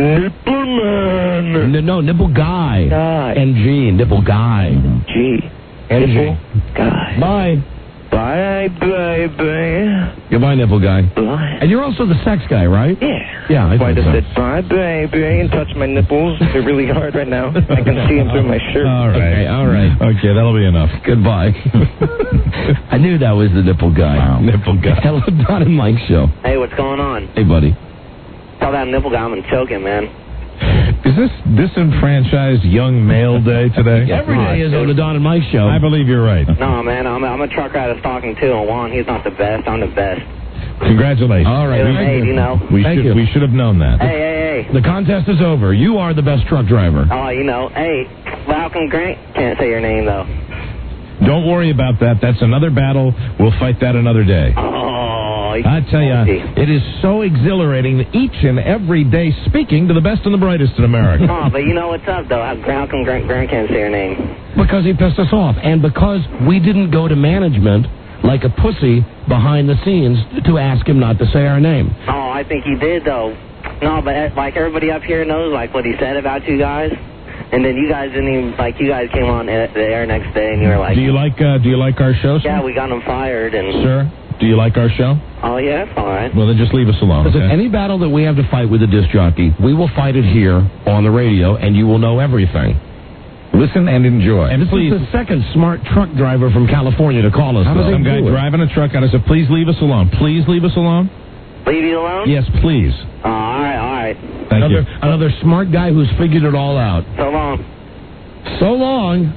Nipple man. No, nipple guy. Guy. NG, nipple guy. G. Energy. Guy. Bye. Bye, baby. Goodbye, nipple guy. Bye. And you're also the sex guy, right? Yeah. Yeah, I Why think does so. it bye, baby, and touch my nipples? They're really hard right now. I can see them through my shirt. All right. Okay, all right. Okay, that'll be enough. Goodbye. I knew that was the nipple guy. Wow. Nipple guy. Hello, Don and Mike Show. Hey, what's going on? Hey, buddy. Tell that nipple guy I'm gonna choke him, man. Is this disenfranchised young male day today? Every day is on the Don and Mike Show. I believe you're right. No, man, I'm a truck rider that's talking too, and Juan, he's not the best. I'm the best. Congratulations. All right. Hey, you know. We should have known that. Hey. The contest is over. You are the best truck driver. Oh, you know. Hey, Malcolm Grant. Can't say your name, though. Don't worry about that. That's another battle. We'll fight that another day. Oh, I tell you, it is so exhilarating each and every day speaking to the best and the brightest in America. Oh, but you know what's up, though? Malcolm Grant can't say your name. Because he pissed us off. And because we didn't go to management like a pussy behind the scenes to ask him not to say our name. Oh, I think he did, though. No, but like everybody up here knows, like what he said about you guys. And then you guys didn't even, like, you guys came on the air next day and you were like... Do you like our show, sir? Yeah, we got him fired and... Sir, do you like our show? Oh, yeah, it's all right. Well, then just leave us alone. Listen, Okay? any battle that we have to fight with a disc jockey, we will fight it here on the radio, and you will know everything. Listen and enjoy. And this is the second smart truck driver from California to call us. How does some guy driving a truck out and said, please leave us alone. Please leave us alone? Leave you alone? Yes, please. Oh, all right. Thank you. Another smart guy who's figured it all out. So long. So long.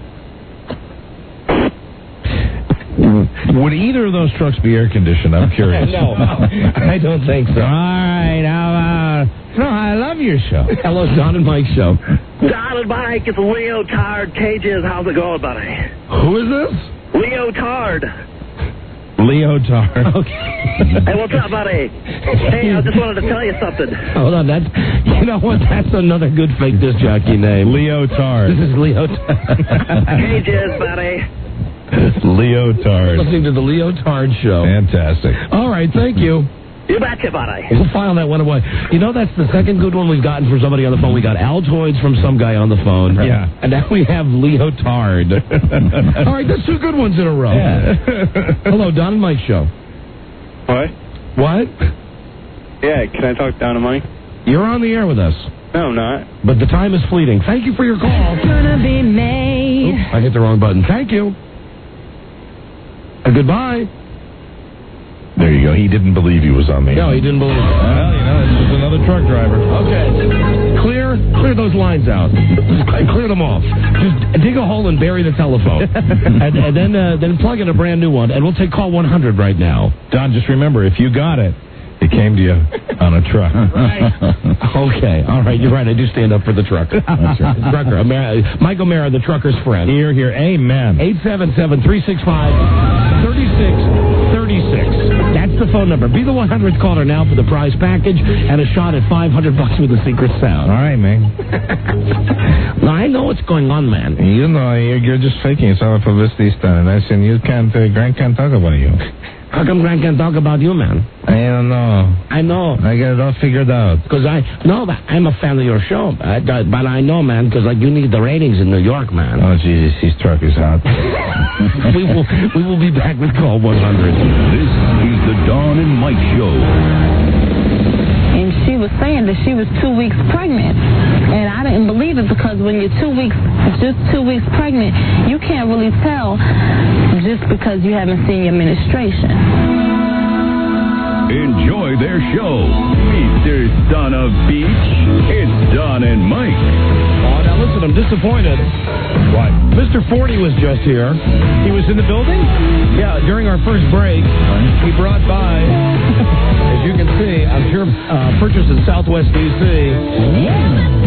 Would either of those trucks be air conditioned? I'm curious. No, I don't think so. All right, no, I love your show. Hello, Don and Mike Show. Don and Mike, it's Leo Tard. Cages, how's it going, buddy? Who is this? Leo Tard. Leotard. Okay. Hey, what's up, buddy? Hey, I just wanted to tell you something. Hold on, you know what? That's another good fake disc jockey name. Leotard. This is Leotard. Cages, buddy. Leotard. Listening to the Leotard Show. Fantastic. All right, thank you. You betcha, buddy. We'll file that one away. You know, that's the second good one we've gotten from somebody on the phone. We got Altoids from some guy on the phone. Yeah. And now we have Leotard. All right, that's two good ones in a row. Yeah. Hello, Don and Mike Show. What? Yeah, can I talk down to Mike? You're on the air with us. No, I'm not. But the time is fleeting. Thank you for your call. Gonna be made. Oops, I hit the wrong button. Thank you. And goodbye. There you go. He didn't believe he was on the air. No, he didn't believe it. Well, you know, it's just another truck driver. Okay. Clear those lines out. Just clear them off. Just dig a hole and bury the telephone. and then plug in a brand new one. And we'll take call 100 right now. Don, just remember, if you got it, it came to you on a truck. Right. Okay. All right. You're right. I do stand up for the truck. That's right. Trucker. Mike O'Mara, the trucker's friend. Here. Amen. 877-365-3636. That's the phone number. Be the 100th caller now for the prize package and a shot at $500 with a secret sound. All right, man. Now, I know what's going on, man. You know, you're just faking. It's all a publicity stunt. And I said, Grant can't talk about you. How come Grant can't talk about you, man? I don't know. I know. I got it all figured out. Because I'm a fan of your show. But I know, man, because you need the ratings in New York, man. Oh, Jesus, his truck is hot. we will be back with call 100. This is the Don and Mike Show. And she was saying that she was 2 weeks pregnant. And I didn't believe it because when you're 2 weeks pregnant, you can't really tell just because you haven't seen your menstruation. Enjoy their show. Mr. Son of Beach, it's Don and Mike. Oh, now listen, I'm disappointed. What? Mr. 40 was just here. He was in the building? Yeah, during our first break, he brought by, as you can see, I'm sure purchased in Southwest D.C.,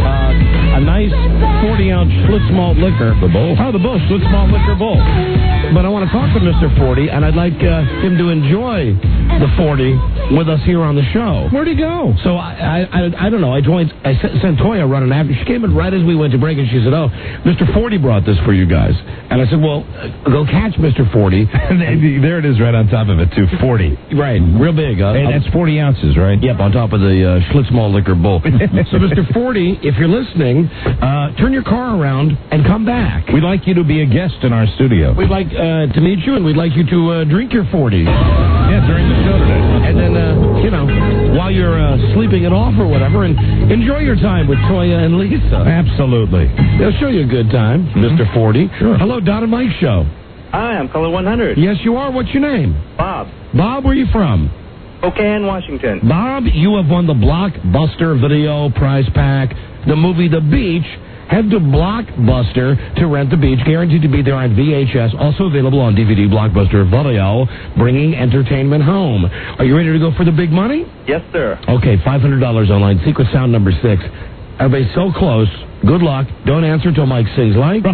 a nice 40-ounce Schlitz malt liquor. The bowl? Oh, the bowl, Schlitz malt liquor bowl. But I want to talk to Mr. 40, and I'd like him to enjoy the 40 with us here on the show. Where'd he go? So I don't know. I sent Toya running after. She came in right as we went to break, and she said, "Oh, Mr. 40 brought this for you guys." And I said, "Well, go catch Mr. 40." There it is right on top of it, too. 40. Right, real big. Hey, that's 40 ounces, right? Yep, on top of the Schlitz Malt Liquor Bowl. So, Mr. 40, if you're listening, turn your car around and come back. We'd like you to be a guest in our studio. We'd like to meet you, and we'd like you to drink your 40. Yeah, during the show today. And then, while you're sleeping it off or whatever, and enjoy your time with Toya and Lisa. Absolutely. They'll show you a good time, Mr. 40. Sure. Hello, Don and Mike Show. Hi, I'm caller 100. Yes, you are. What's your name? Bob. Bob, where are you from? Spokane, Washington. Bob, you have won the Blockbuster Video Prize Pack, the movie The Beach. Head to Blockbuster to rent The Beach, guaranteed to be there on VHS, also available on DVD. Blockbuster Video, bringing entertainment home. Are you ready to go for the big money? Yes, sir. Okay, $500 online. Secret sound number 6. Everybody's so close. Good luck. Don't answer till Mike sings. Like?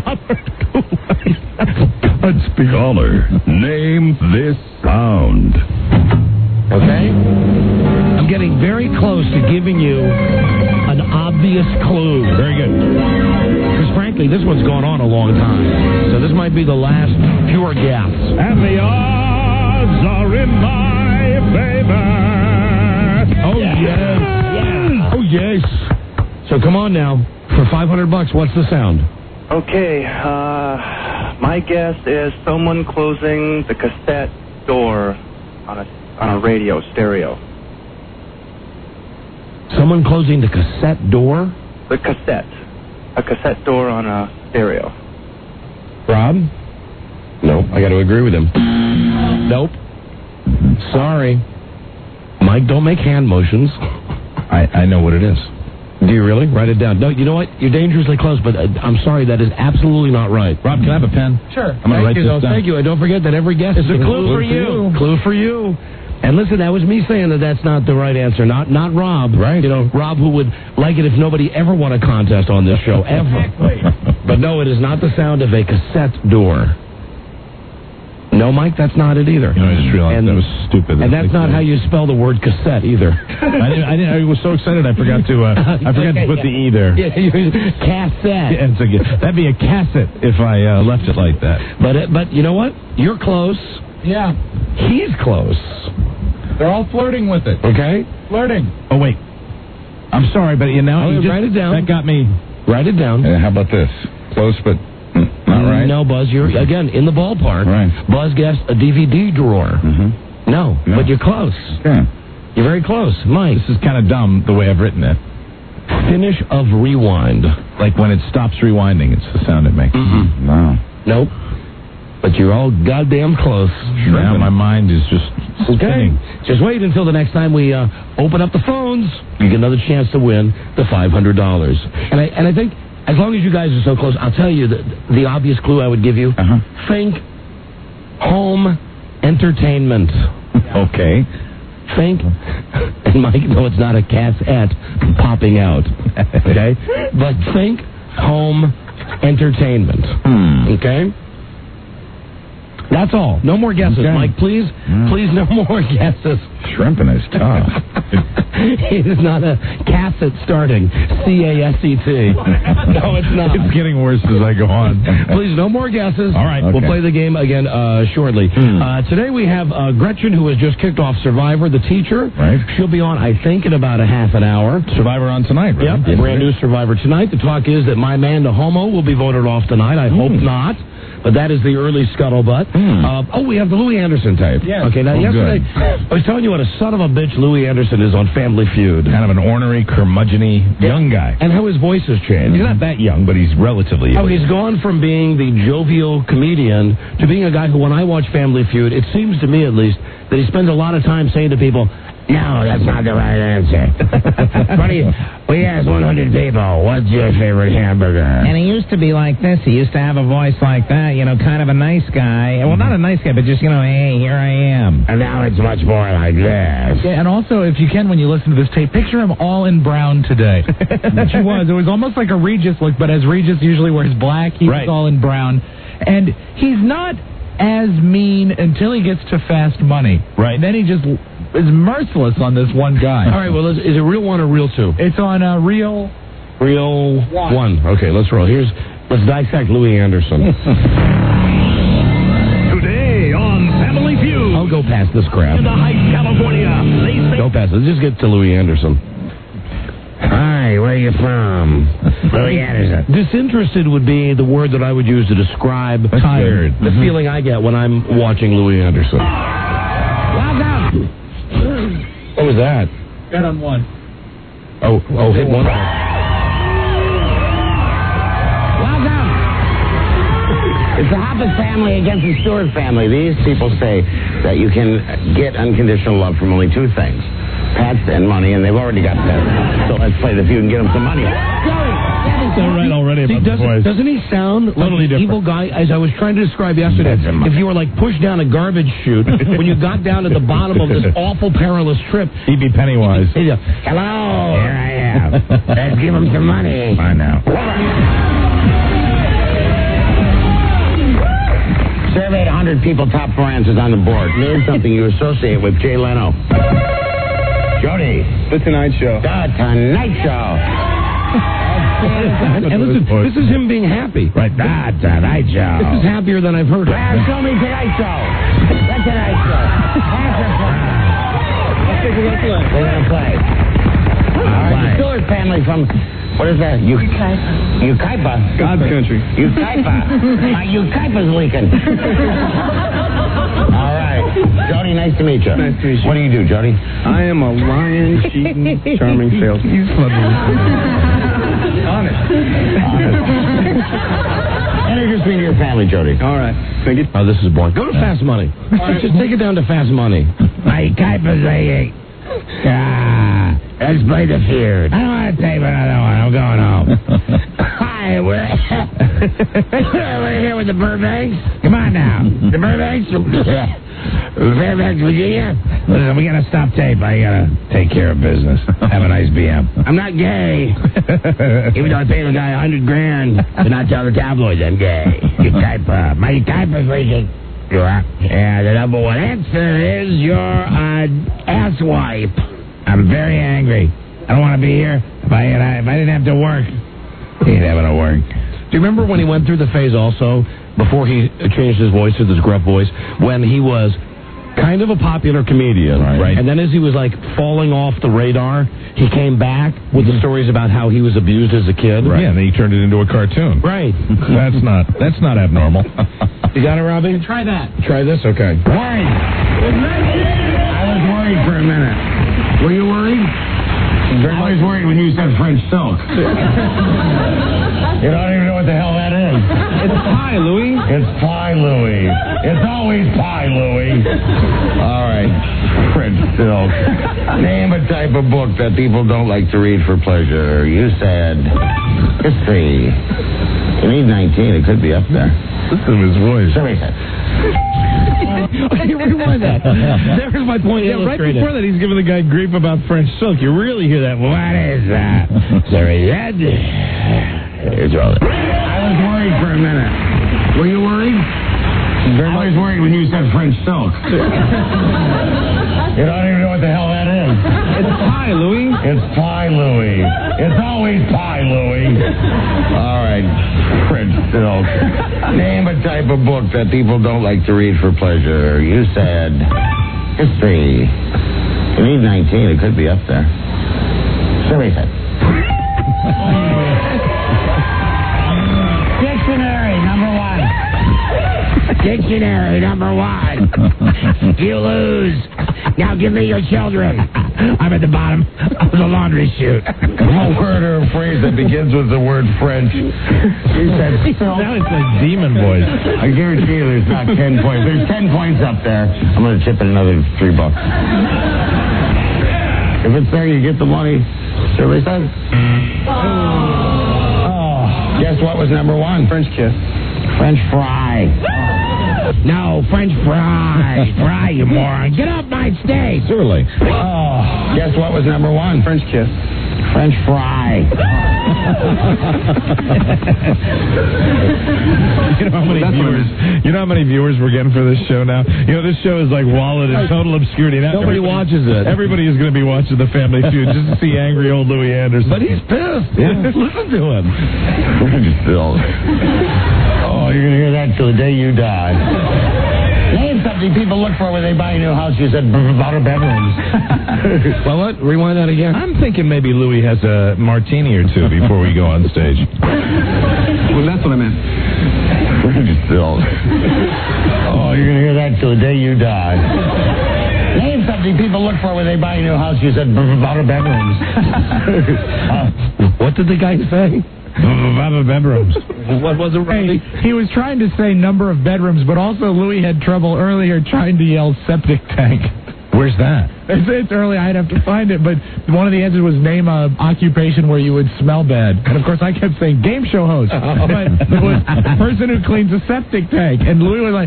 Let's be caller. Name this sound. Okay? I'm getting very close to giving you an obvious clue. Very good. Because frankly, this one's gone on a long time. So this might be the last pure guess. And the odds are in my favor. Oh, yes. Yeah. Oh, yes. So come on now. For $500, what's the sound? Okay, my guess is someone closing the cassette door on a radio stereo. Someone closing the cassette door? The cassette. A cassette door on a stereo. Rob? Nope, I got to agree with him. Nope. Sorry. Mike, don't make hand motions. I know what it is. Do you really? Write it down. No, you know what? You're dangerously close, but I'm sorry, that is absolutely not right. Rob, can I have a pen? Sure. I'm going to write this down. Thank you. And don't forget that every guest is a clue for you. Clue for you. And listen, that was me saying that that's not the right answer, not Rob. Right. You know, Rob, who would like it if nobody ever won a contest on this show, ever. But no, it is not the sound of a cassette door. No, Mike, that's not it either. You know, I just realized that was stupid. And that's not how you spell the word cassette either. I was so excited I forgot to put the E there. Yeah, cassette. Yeah, that'd be a cassette if I left it like that. But you know what? You're close. Yeah. He's close. They're all flirting with it. Okay? Flirting. Oh, wait. I'm sorry, but you write it down. That got me. Write it down. How about this? Close, but not right. No, Buzz, you're, again, in the ballpark. Right. Buzz guessed a DVD drawer. Mm-hmm. No, but you're close. Yeah. You're very close. Mike. This is kind of dumb the way I've written it. Finish of rewind. Like when it stops rewinding, it's the sound it makes. Mm-hmm. Wow. Nope. But you're all goddamn close. Now my mind is just spinning. Just wait until the next time we open up the phones. You get another chance to win the $500. And I think as long as you guys are so close, I'll tell you the obvious clue I would give you. Think home entertainment. Okay. Think, and Mike, no, it's not a cassette popping out. Okay? But think home entertainment. Okay? That's all. No more guesses, Okay. Mike, please. Please, no more guesses. Shrimping is tough. It is not a cassette starting. C-A-S-E-T. No, it's not. It's getting worse as I go on. Please, no more guesses. All right. We'll play the game again shortly. Today we have Gretchen, who has just kicked off Survivor, the teacher. Right. She'll be on, I think, in about a half an hour. Survivor on tonight, right? Yep. Brand new Survivor tonight. The talk is that my man, the homo, will be voted off tonight. I hope not. But that is the early scuttlebutt. We have the Louis Anderson tape. Yes. Okay, now yesterday, I was telling you what a son of a bitch Louis Anderson is on Family Feud. Kind of an ornery, curmudgeon-y young guy. And how his voice has changed. He's not that young, but he's relatively young. Oh, he's gone from being the jovial comedian to being a guy who, when I watch Family Feud, it seems to me at least, that he spends a lot of time saying to people, no, that's not the right answer. Buddy, we asked 100 people, what's your favorite hamburger? And he used to be like this. He used to have a voice like that, kind of a nice guy. Well, not a nice guy, but just, hey, here I am. And now it's much more like this. Yeah, and also, if you can, when you listen to this tape, picture him all in brown today. Which he was. It was almost like a Regis look, but as Regis usually wears black, he was all in brown. And he's not as mean until he gets to Fast Money. Right. And then he just is merciless on this one guy. All right, well, is it Reel 1 or Reel 2? It's on Reel... Reel 1. Okay, let's roll. Let's dissect Louis Anderson. Today on Family Feud. I'll go past this crap. In the Heights, California. Go past it. Let's just get to Louis Anderson. Hi, where are you from? Louis Anderson. Disinterested would be the word that I would use to describe tired. The feeling I get when I'm watching Louis Anderson. Welcome. What was that? Got on one. Oh, hit one. It's the Hoppus family against the Stewart family. These people say that you can get unconditional love from only two things: pets and money, and they've already got that. So let's play the feud and get them some money. So right already about the voice. Doesn't he sound like an evil guy? As I was trying to describe yesterday, if you were like pushed down a garbage chute, when you got down to the bottom of this awful perilous trip, he'd be Pennywise. Hello, here I am. Let's give him some money. I know. Surveyed 100 people, top 4 answers on the board. Name something you associate with Jay Leno. Jody. The Tonight Show. The Tonight Show. and listen, this is him being happy. Right, The Tonight Show. This is happier than I've heard. Well, show me Tonight Show. The Tonight Show. Let's see who we're going to play. We're going to play. All right, the Stewart family from... What is that? Ukaipa. God's country. Ukaipa. My Ukaipa's leaking. All right. Jody, nice to meet you. Nice to meet you. What do you do, Jody? I am a lion, cheating, charming salesman. He's Honest. Introduce me to your family, Jody. All right. Thank you. Oh, this is boring. Go to Fast Money. Just take it down to Fast Money. My Ukaipa's leaking. Let's play the feud. I don't want to tape another one. I'm going home. Hi, we're here with the Burbanks. Come on now. The Burbanks from Fairfax, Virginia. Listen, we got to stop tape. I got to take care of business. Have a nice BM. I'm not gay. Even though I paid a guy $100,000 to not tell the tabloids I'm gay. Ukaipa. My Ukaipa's leaking. You are? Yeah, the number one answer is you're an asswipe. I'm very angry. I don't want to be here. If I didn't have to work, he ain't having to work. Do you remember when he went through the phase also, before he changed his voice to this gruff voice, when he was kind of a popular comedian, right? And then as he was like falling off the radar, he came back with the stories about how he was abused as a kid. Right. Yeah, and then he turned it into a cartoon. Right. That's not abnormal. You got it, Robbie? Try that. Try this? Okay. Worried. I was worried for a minute. Were you worried? I was worried when you said French silk. You don't even know what the hell that is. It's pie, Louis. It's pie, Louis. It's always pie, Louis. All right. French silk. Name a type of book that people don't like to read for pleasure. You said history. You need 19. It could be up there. Listen to his voice. Survey said. Okay, rewind that. There's my point. Yeah, right before that, he's giving the guy grief about French silk. You really hear that. What is that? Survey said. Here's all that. I was worried for a minute. Were you worried? I was worried when you said French silk. You don't even know what the hell that is. It's pie, Louis. It's pie, Louis. It's always pie, Louis. All right. French silk. Name a type of book that people don't like to read for pleasure. You said history. You need 19. It could be up there. Survey said. Dictionary, number 1. Dictionary, number 1. You lose. Now give me your children. I'm at the bottom of the laundry chute. A word or a phrase that begins with the word French. You said silk. Now it's like demon voice. I guarantee you there's not 10 points. There's 10 points up there. I'm going to chip in another $3. If it's there, you get the money. Survey says. Guess what was number 1? French kiss. French fry. No, French fry. Fry, you moron. Get off my stage. Surely. Guess what was number 1? French kiss. French fry. You know how many viewers? You know how many viewers we're getting for this show now? You know, this show is like wallowed in total obscurity. Now, Nobody watches it. Everybody is going to be watching the Family Feud just to see angry old Louis Anderson. But he's pissed. Yeah. Listen to him. Oh, you're going to hear that till the day you die. Name something people look for when they buy a new house. You said about bedrooms. Well, what? Rewind that again. I'm thinking maybe Louis has a martini or two before we go on stage. Well, that's what I meant. Oh, you're going to hear that till the day you die. Name something people look for when they buy a new house. You said about bedrooms. What did the guy say? Bedrooms. What was it, Randy? Hey, he was trying to say number of bedrooms, but also Louis had trouble earlier trying to yell septic tank. Where's that? It's early. I'd have to find it, but one of the answers was name a occupation where you would smell bad. And of course, I kept saying game show host. But it was the person who cleans a septic tank. And Louis was like,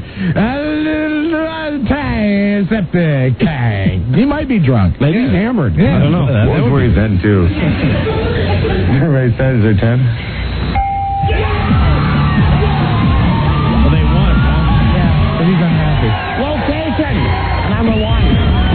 septic tank. He might be drunk. Maybe he's hammered. Yeah. I don't know. That's where he's heading to. Everybody says they're 10. Well, they won. Yeah, but he's unhappy. Location number 1.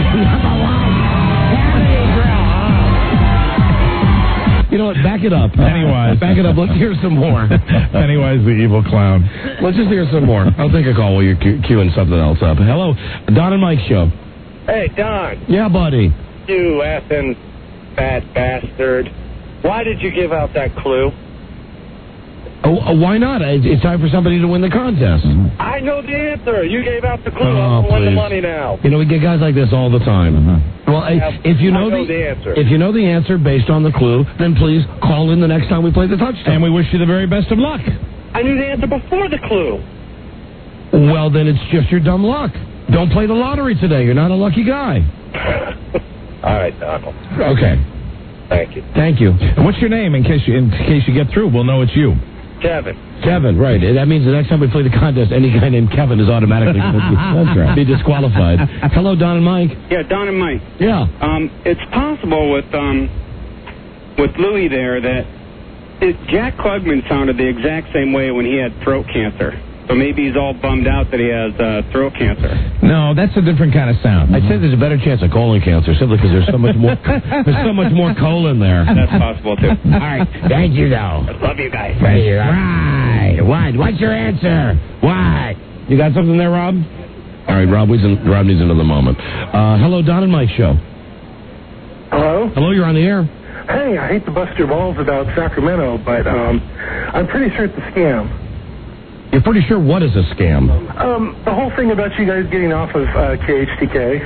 You know what? Back it up. Pennywise. Back it up. Let's hear some more. Pennywise the evil clown. Let's just hear some more. I'll take a call while you're queuing something else up. Hello, Don and Mike show. Hey, Don. Yeah, buddy. You effing fat bastard. Why did you give out that clue? Oh, why not? It's time for somebody to win the contest. I know the answer. You gave out the clue. Oh, I'm going to win the please. money now. You know, we get guys like this all the time. Well, if you know I know the answer. if you know the answer based on the clue, then please call in the next time we play the touchdown. And we wish you the very best of luck. I knew the answer before the clue. Well, then it's just your dumb luck. Don't play the lottery today. You're not a lucky guy. All right, Donald. Okay. Thank you. Thank you. And what's your name in case you get through? We'll know it's you. Kevin. Kevin, right. That means the next time we play the contest, any guy named Kevin is automatically going to be disqualified. Hello, Don and Mike. Yeah, Don and Mike. Yeah. It's possible with Louis there that Jack Klugman sounded the exact same way when he had throat cancer. So maybe he's all bummed out that he has throat cancer. No, that's a different kind of sound. I'd say there's a better chance of colon cancer simply because there's so much more colon there. That's possible too. All right. Thank you, though. Love you guys. Right. What's your answer? What? You got something there, Rob? All right, Rob needs another moment. Hello, Don and Mike show. Hello? Hello, you're on the air. Hey, I hate to bust your balls about Sacramento, but I'm pretty sure it's a scam. You're pretty sure what is a scam? The whole thing about you guys getting off of KHTK.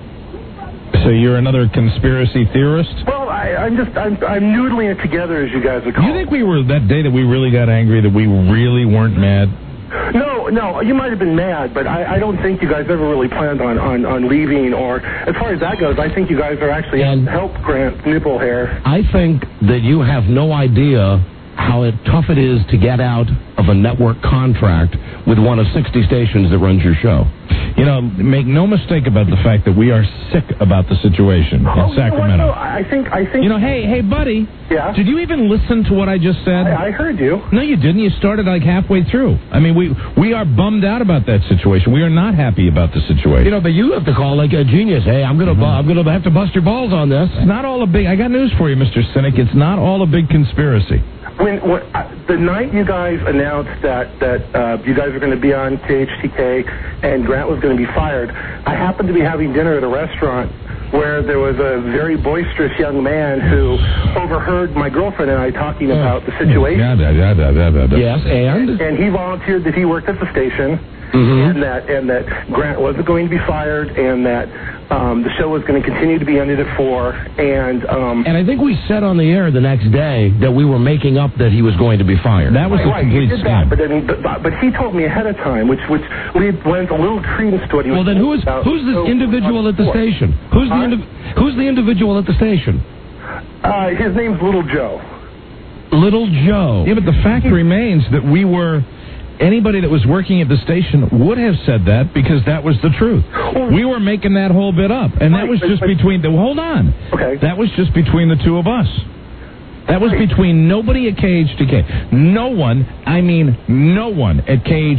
So you're another conspiracy theorist? Well, I'm noodling it together, as you guys would call it. You think we were, that day that we really got angry, that we really weren't mad? No, you might have been mad, but I don't think you guys ever really planned on leaving, or as far as that goes, I think you guys are actually help Grant nipple hair. I think that you have no idea how tough it is to get out of a network contract with one of 60 stations that runs your show. You know, make no mistake about the fact that we are sick about the situation in Sacramento. You know what, I think. You know, hey, buddy. Yeah? Did you even listen to what I just said? I heard you. No, you didn't. You started like halfway through. I mean, we are bummed out about that situation. We are not happy about the situation. You know, but you have to call like a genius. Hey, I'm gonna have to bust your balls on this. It's not all a big. I got news for you, Mr. Cynic. It's not all a big conspiracy. When the night you guys announced that you guys were going to be on KHTK and Grant was going to be fired, I happened to be having dinner at a restaurant where there was a very boisterous young man who overheard my girlfriend and I talking about the situation. Yes, and he volunteered that he worked at the station. Mm-hmm. And that Grant wasn't going to be fired, and that the show was going to continue to be ended at 4. And I think we said on the air the next day that we were making up that he was going to be fired. That was a complete scam. But he told me ahead of time, which lends a little credence to what he was. Well, then who's the individual at the station? Who's the individual at the station? His name's Little Joe. Little Joe. Yeah, but the fact remains that we were. Anybody that was working at the station would have said that because that was the truth. We were making that whole bit up, and that was just between the. Hold on. Okay. That was just between the two of us. That was between nobody at KHTK. No one, I mean no one at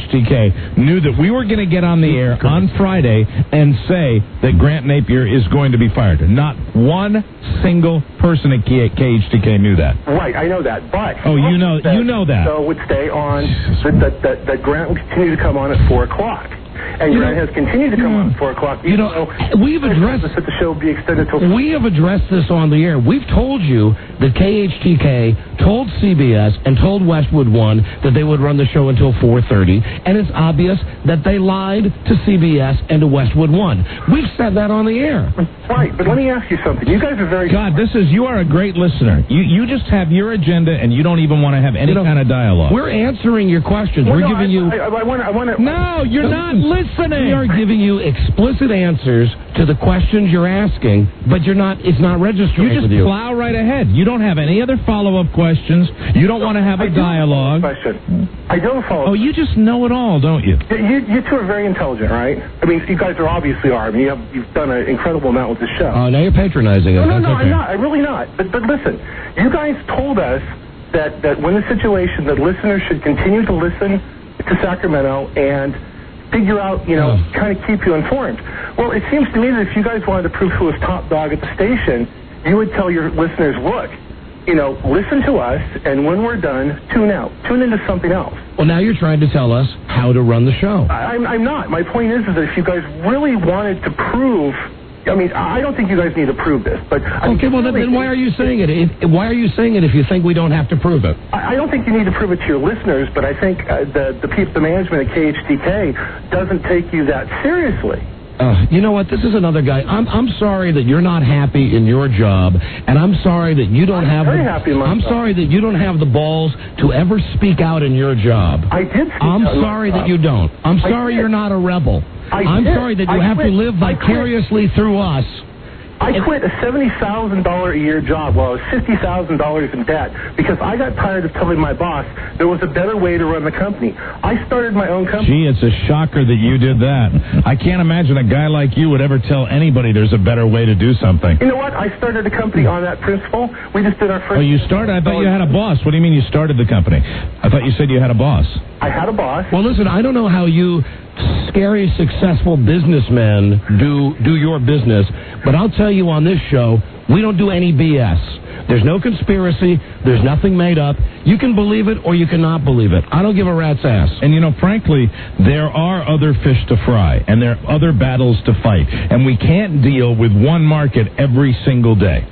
KHTK knew that we were going to get on the air on Friday and say that Grant Napier is going to be fired. Not one single person at KHTK knew that. Right, I know that, but... Oh, you know that. So would stay on, that Grant would continue to come on at 4 o'clock. And Grant has continued to come on at 4 o'clock. We've addressed... that the show be extended till... We have addressed this on the air. We've told you that KHTK told CBS and told Westwood One that they would run the show until 4:30, and it's obvious that they lied to CBS and to Westwood One. We've said that on the air. Right, but let me ask you something. You guys are very... God, you are a great listener. You just have your agenda, and you don't even want to have any kind of dialogue. We're answering your questions. We're giving you... I want to... No, you're not listening. We are giving you explicit answers to the questions you're asking, but it's not registering with you. You just plow right ahead. You don't have any other follow-up questions. You don't want to have a dialogue. I don't follow. Oh, you just know it all, don't you? You two are very intelligent, right? I mean, you guys obviously are. I mean, you've done an incredible amount with the show. Oh, now you're patronizing us. No, I'm not. I'm really not. But listen, you guys told us that when the situation that listeners should continue to listen to Sacramento and figure out, kind of keep you informed. Well, it seems to me that if you guys wanted to prove who was top dog at the station, you would tell your listeners, look, listen to us, and when we're done, tune out. Tune into something else. Well, now you're trying to tell us how to run the show. I'm not. My point is that if you guys really wanted to prove... I mean, I don't think you guys need to prove this, but... Okay, well, then why are you saying it? Why are you saying it if you think we don't have to prove it? I don't think you need to prove it to your listeners, but I think the management at KHTK doesn't take you that seriously. You know what? This is another guy. I'm sorry that you're not happy in your job, and I'm sorry that you don't have. Very happy in my I'm job. sorry that you don't have the balls to ever speak out in your job. I did. I'm sorry that you don't. I'm sorry you're not a rebel. I'm sorry that you have to live vicariously through us. I quit a $70,000 a year job while I was $50,000 in debt because I got tired of telling my boss there was a better way to run the company. I started my own company. Gee, it's a shocker that you did that. I can't imagine a guy like you would ever tell anybody there's a better way to do something. You know what? I started a company on that principle. We just did our first... Oh, you started? I thought you had a boss. What do you mean you started the company? I thought you said you had a boss. I had a boss. Well, listen, I don't know how you scary, successful businessmen do your business, but I'll tell you on this show, we don't do any BS. There's no conspiracy. There's nothing made up. You can believe it or you cannot believe it. I don't give a rat's ass. And, frankly, there are other fish to fry, and there are other battles to fight, and we can't deal with one market every single day.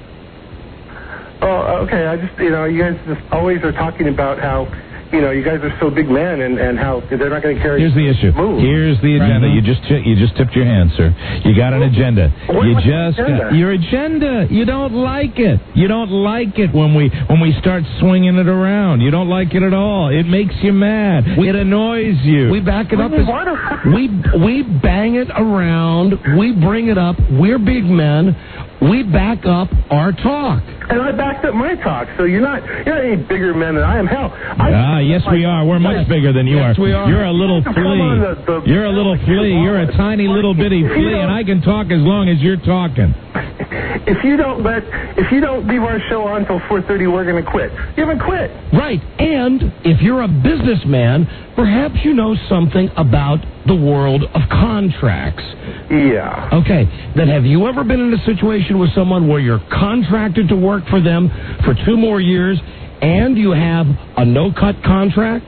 Oh, okay. I just, you guys just always are talking about how... you guys are so big men and how they're not going to carry... Here's the issue. Here's the agenda. Right. You just tipped your hand, sir. You got an agenda. Your agenda. You don't like it. You don't like it when we start swinging it around. You don't like it at all. It makes you mad. It annoys you. We back it up. We bang it around. We bring it up. We're big men. We back up our talk. And I backed up my talk, so you're not any bigger men than I am. Hell, yes, we are. We're much bigger than you are. We are. You're a little flea. You're a little flea. You're a tiny little bitty flea, and I can talk as long as you're talking. If you don't leave our show on until 4:30, we're going to quit. You haven't quit. Right. And if you're a businessman, perhaps you know something about the world of contracts. Yeah. Okay. Then have you ever been in a situation with someone where you're contracted to work for them for 2 more years and you have a no-cut contract?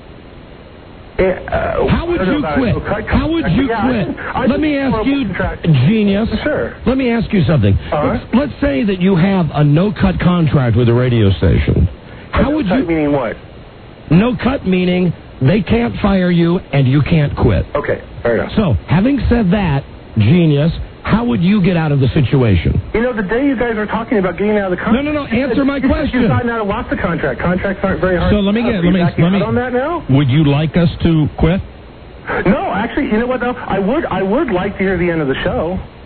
How would you quit? How would you quit? Let me ask you, genius. Sure. Let me ask you something. Let's say that you have a no-cut contract with a radio station. How would you? Meaning what? No cut meaning they can't fire you and you can't quit. Okay, fair enough. So, having said that, genius, how would you get out of the situation? The day you guys are talking about getting out of the contract... No, answer my question. You've gotten out of lots of contracts. Contracts aren't very hard. So let me on that now? Would you like us to quit? No, actually, you know what, though? I would like to hear the end of the show.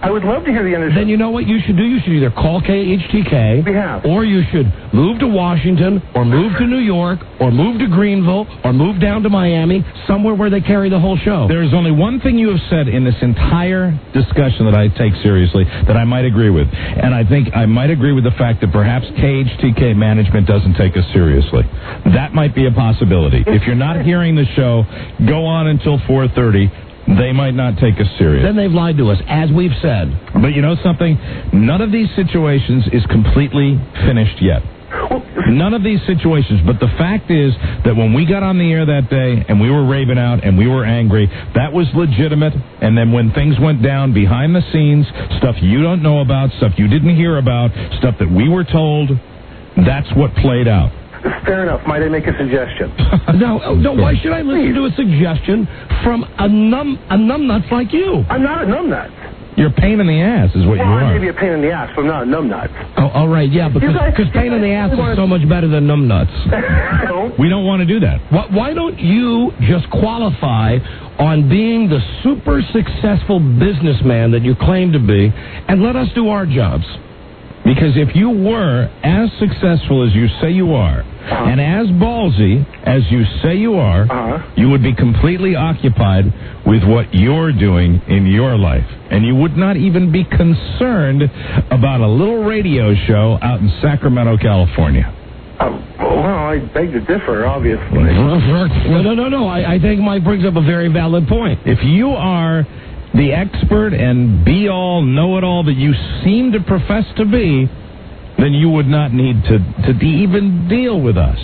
I would love to hear the end of the show. Then you know what you should do? You should either call KHTK, or you should move to Washington, or move to New York, or move to Greenville, or move down to Miami, somewhere where they carry the whole show. There is only one thing you have said in this entire discussion that I take seriously that I might agree with. And I think I might agree with the fact that perhaps KHTK management doesn't take us seriously. That might be a possibility. If you're not hearing the show, go on until 4:30. They might not take us seriously. Then they've lied to us, as we've said. But you know something? None of these situations is completely finished yet. None of these situations. But the fact is that when we got on the air that day and we were raving out and we were angry, that was legitimate. And then when things went down behind the scenes, stuff you don't know about, stuff you didn't hear about, stuff that we were told, that's what played out. Fair enough. Might I make a suggestion? No. Why should I listen to a suggestion from a numbnuts like you? I'm not a numbnut. You're a pain in the ass is what you I are. may be a pain in the ass, but I'm not a numbnut. Oh, all right, yeah, because pain in the ass is so much better than numbnuts. We don't want to do that. Why don't you just qualify on being the super successful businessman that you claim to be, and let us do our jobs? Because if you were as successful as you say you are, and as ballsy as you say you are, you would be completely occupied with what you're doing in your life. And you would not even be concerned about a little radio show out in Sacramento, California. Well, I beg to differ, obviously. No. I think Mike brings up a very valid point. If you are the expert and be-all, know-it-all that you seem to profess to be, then you would not need to even deal with us.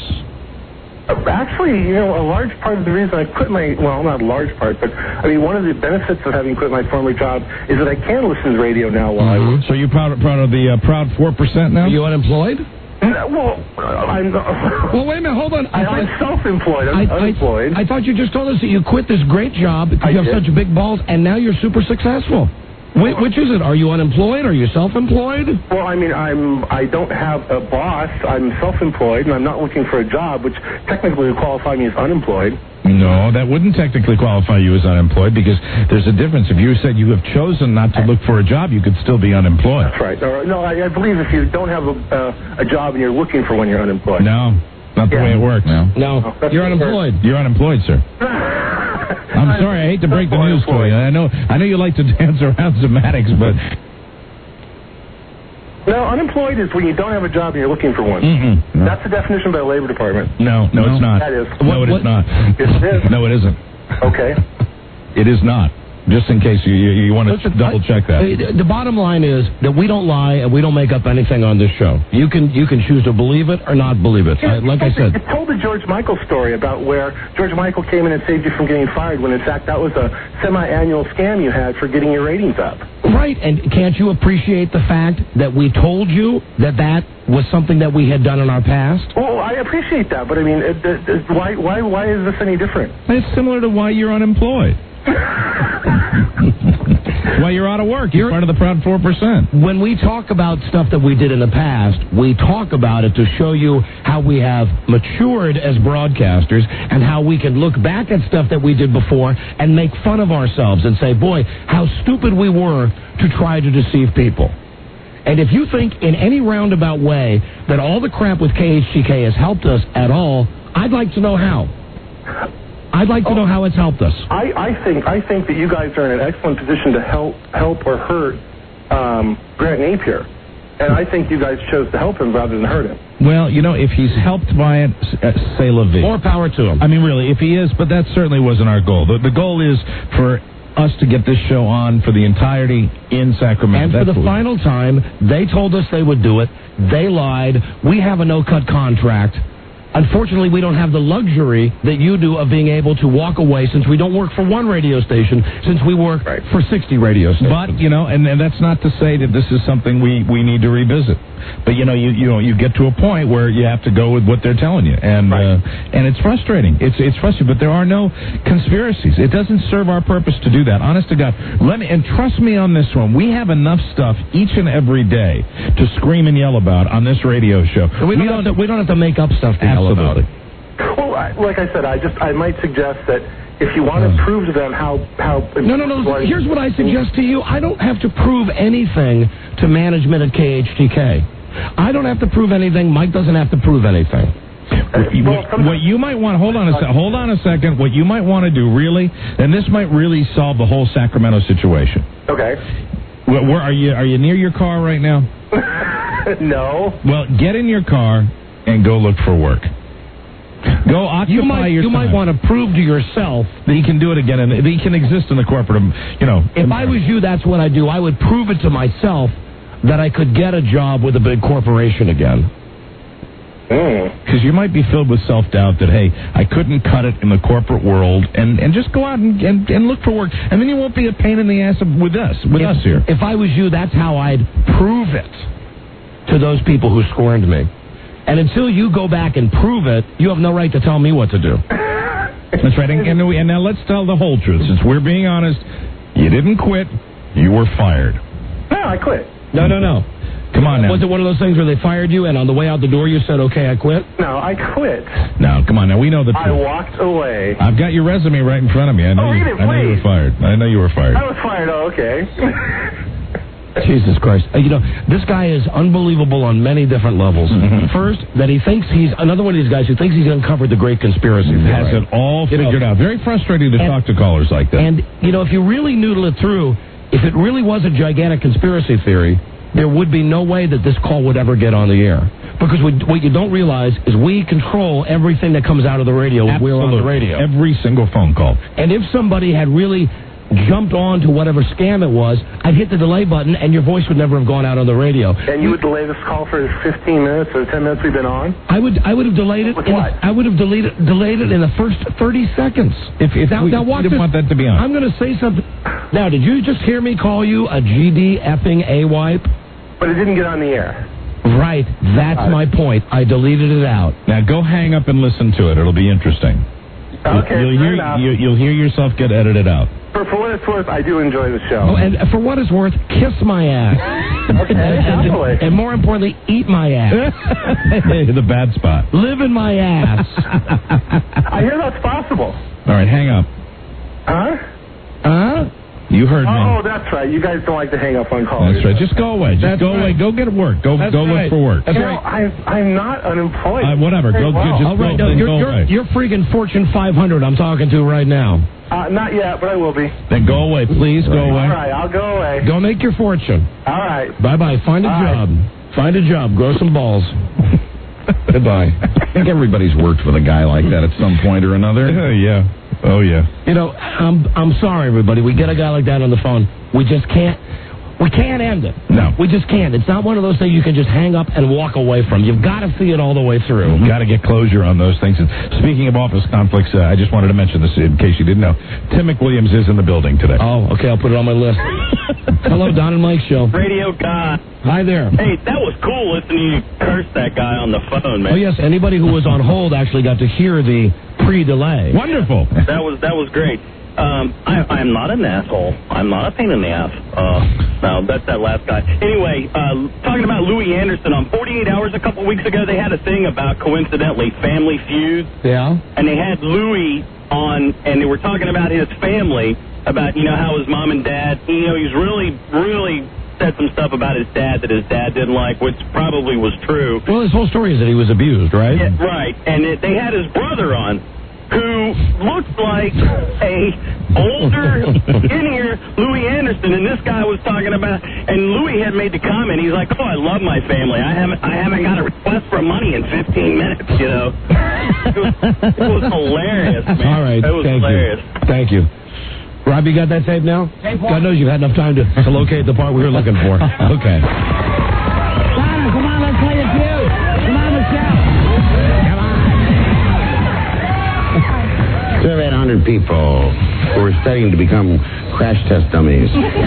Actually, a large part of the reason I quit not a large part, but one of the benefits of having quit my former job is that I can listen to radio now while I work. So you're proud of the proud 4% now? Are you unemployed? Well, I'm Well, wait a minute, hold on. I'm self-employed. I'm unemployed. I thought you just told us that you quit this great job because you have such big balls, and now you're super successful. Which is it? Are you unemployed? Are you self-employed? Well, I don't have a boss. I'm self-employed, and I'm not looking for a job, which technically would qualify me as unemployed. No, that wouldn't technically qualify you as unemployed because there's a difference. If you said you have chosen not to look for a job, you could still be unemployed. That's right. No, I believe if you don't have a job and you're looking for one, you're unemployed. No, not the way it works. No, you're unemployed. You're unemployed, sir. I'm sorry, I hate to break the news for you. I know you like to dance around semantics, but... No, unemployed is when you don't have a job and you're looking for one. No. That's the definition by the Labor Department. No, it's not. That is. No, it is not. Yes, it is. No, it isn't. Okay. It is not. Just in case you want to double-check that. The bottom line is that we don't lie and we don't make up anything on this show. You can choose to believe it or not believe it. Like I said. You told the George Michael story about where George Michael came in and saved you from getting fired when, in fact, that was a semi-annual scam you had for getting your ratings up. Right, and can't you appreciate the fact that we told you that was something that we had done in our past? Well, I appreciate that, but why is this any different? It's similar to why you're unemployed. Why you're out of work. You're part of the proud 4%. When we talk about stuff that we did in the past, we talk about it to show you how we have matured as broadcasters and how we can look back at stuff that we did before and make fun of ourselves and say, boy, how stupid we were to try to deceive people. And if you think in any roundabout way that all the crap with KHTK has helped us at all, I'd like to know how. I'd like to know how it's helped us. I think that you guys are in an excellent position to help or hurt Grant Napier. And I think you guys chose to help him rather than hurt him. Well, if he's helped by it, say la vie. More power to him. Really, if he is, but that certainly wasn't our goal. The goal is for us to get this show on for the entirety in Sacramento. And for the final time, they told us they would do it. They lied. We have a no-cut contract. Unfortunately, we don't have the luxury that you do of being able to walk away since we don't work for one radio station, since we work for 60 radio stations. But, and that's not to say that this is something we need to revisit. But, you get to a point where you have to go with what they're telling you. And it's frustrating. It's frustrating, but there are no conspiracies. It doesn't serve our purpose to do that. Honest to God. And trust me on this one. We have enough stuff each and every day to scream and yell about on this radio show. We don't have to make up stuff to yell about. Well, like I said, I might suggest that if you want to prove to them how No. Here's what I suggest to you. I don't have to prove anything to management at KHTK. I don't have to prove anything. Mike doesn't have to prove anything. What you might want, hold on a second. What you might want to do, really, and this might really solve the whole Sacramento situation. Okay. Where are you? Are you near your car right now? No. Well, get in your car and go look for work. Go occupy your time. You might want to prove to yourself that he can do it again and that he can exist in the corporate, If I was you, that's what I'd do. I would prove it to myself that I could get a job with a big corporation again. Because you might be filled with self-doubt that, hey, I couldn't cut it in the corporate world, and just go out and look for work. And then you won't be a pain in the ass with us here. If I was you, that's how I'd prove it to those people who scorned me. And until you go back and prove it, you have no right to tell me what to do. That's right. And now let's tell the whole truth. Since we're being honest, you didn't quit. You were fired. No, I quit. No. Come on now. Was it one of those things where they fired you and on the way out the door you said, okay, I quit? No, I quit. No, come on now. We know the truth. I walked away. I've got your resume right in front of me. I know you were fired. I know you were fired. I was fired. Oh, okay. Jesus Christ. This guy is unbelievable on many different levels. First, that he thinks he's another one of these guys who thinks he's uncovered the great conspiracy theory. Has it all figured out. Very frustrating to talk to callers like that. And, if you really noodle it through, if it really was a gigantic conspiracy theory, there would be no way that this call would ever get on the air. Because what you don't realize is we control everything that comes out of the radio. Absolutely. We're on the radio. Every single phone call. And if somebody had really jumped on to whatever scam it was, I'd hit the delay button and your voice would never have gone out on the radio. And you would delay this call for 15 minutes or 10 minutes we've been on? I would have delayed it. I would have delayed it in the first 30 seconds. Now watch this. Want that to be on. I'm going to say something. Now, did you just hear me call you a GD effing A-wipe? But it didn't get on the air. Right. That's my point. I deleted it out. Now go hang up and listen to it. It'll be interesting. Okay, you'll hear yourself get edited out. For what it's worth, I do enjoy the show. Oh, and for what it's worth, kiss my ass. Okay, and more importantly, eat my ass. The bad spot. Live in my ass. I hear that's possible. All right, hang up. Huh? You heard me. Oh, that's right. You guys don't like to hang up on calls. That's right. Just go away. Go away. Go get work. Go look for work. That's right. I'm not unemployed. Whatever. Go. Just all right. You're freaking Fortune 500 I'm talking to right now. Not yet, but I will be. Then go away. Please go away. All right. I'll go away. Go make your fortune. All right. Bye-bye. Find a job. Right. Find a job. Grow some balls. Goodbye. I think everybody's worked with a guy like that at some point or another. Yeah. Oh, yeah. I'm sorry, everybody. We get a guy like that on the phone. We just can't. We can't end it. No. We just can't. It's not one of those things you can just hang up and walk away from. You've got to see it all the way through. You've got to get closure on those things. And speaking of office conflicts, I just wanted to mention this in case you didn't know. Tim McWilliams is in the building today. Oh, okay. I'll put it on my list. Hello, Don and Mike Show. Radio guy. Hi there. Hey, that was cool listening to you curse that guy on the phone, man. Oh, yes. Anybody who was on hold actually got to hear the pre-delay. Wonderful. That was great. I'm not an asshole. I'm not a pain in the ass. No, that's that last guy. Anyway, talking about Louis Anderson, on 48 Hours a couple weeks ago, they had a thing about, coincidentally, Family Feud. Yeah. And they had Louis on, and they were talking about his family, about, how his mom and dad, he's really, really said some stuff about his dad that his dad didn't like, which probably was true. Well, his whole story is that he was abused, right? Yeah, right. And they had his brother on, who looked like a older, skinnier Louis Anderson, and this guy was talking about, and Louis had made the comment, he's like, oh, I love my family. I haven't got a request for money in 15 minutes, It was hilarious, man. All right, it was hilarious. Thank you. Rob, you got that tape now? God knows you've had enough time to locate the part we were looking for. Okay. Donna, come on, let's play a few. Come on, Michelle. Surveyed 100 people who are studying to become crash test dummies.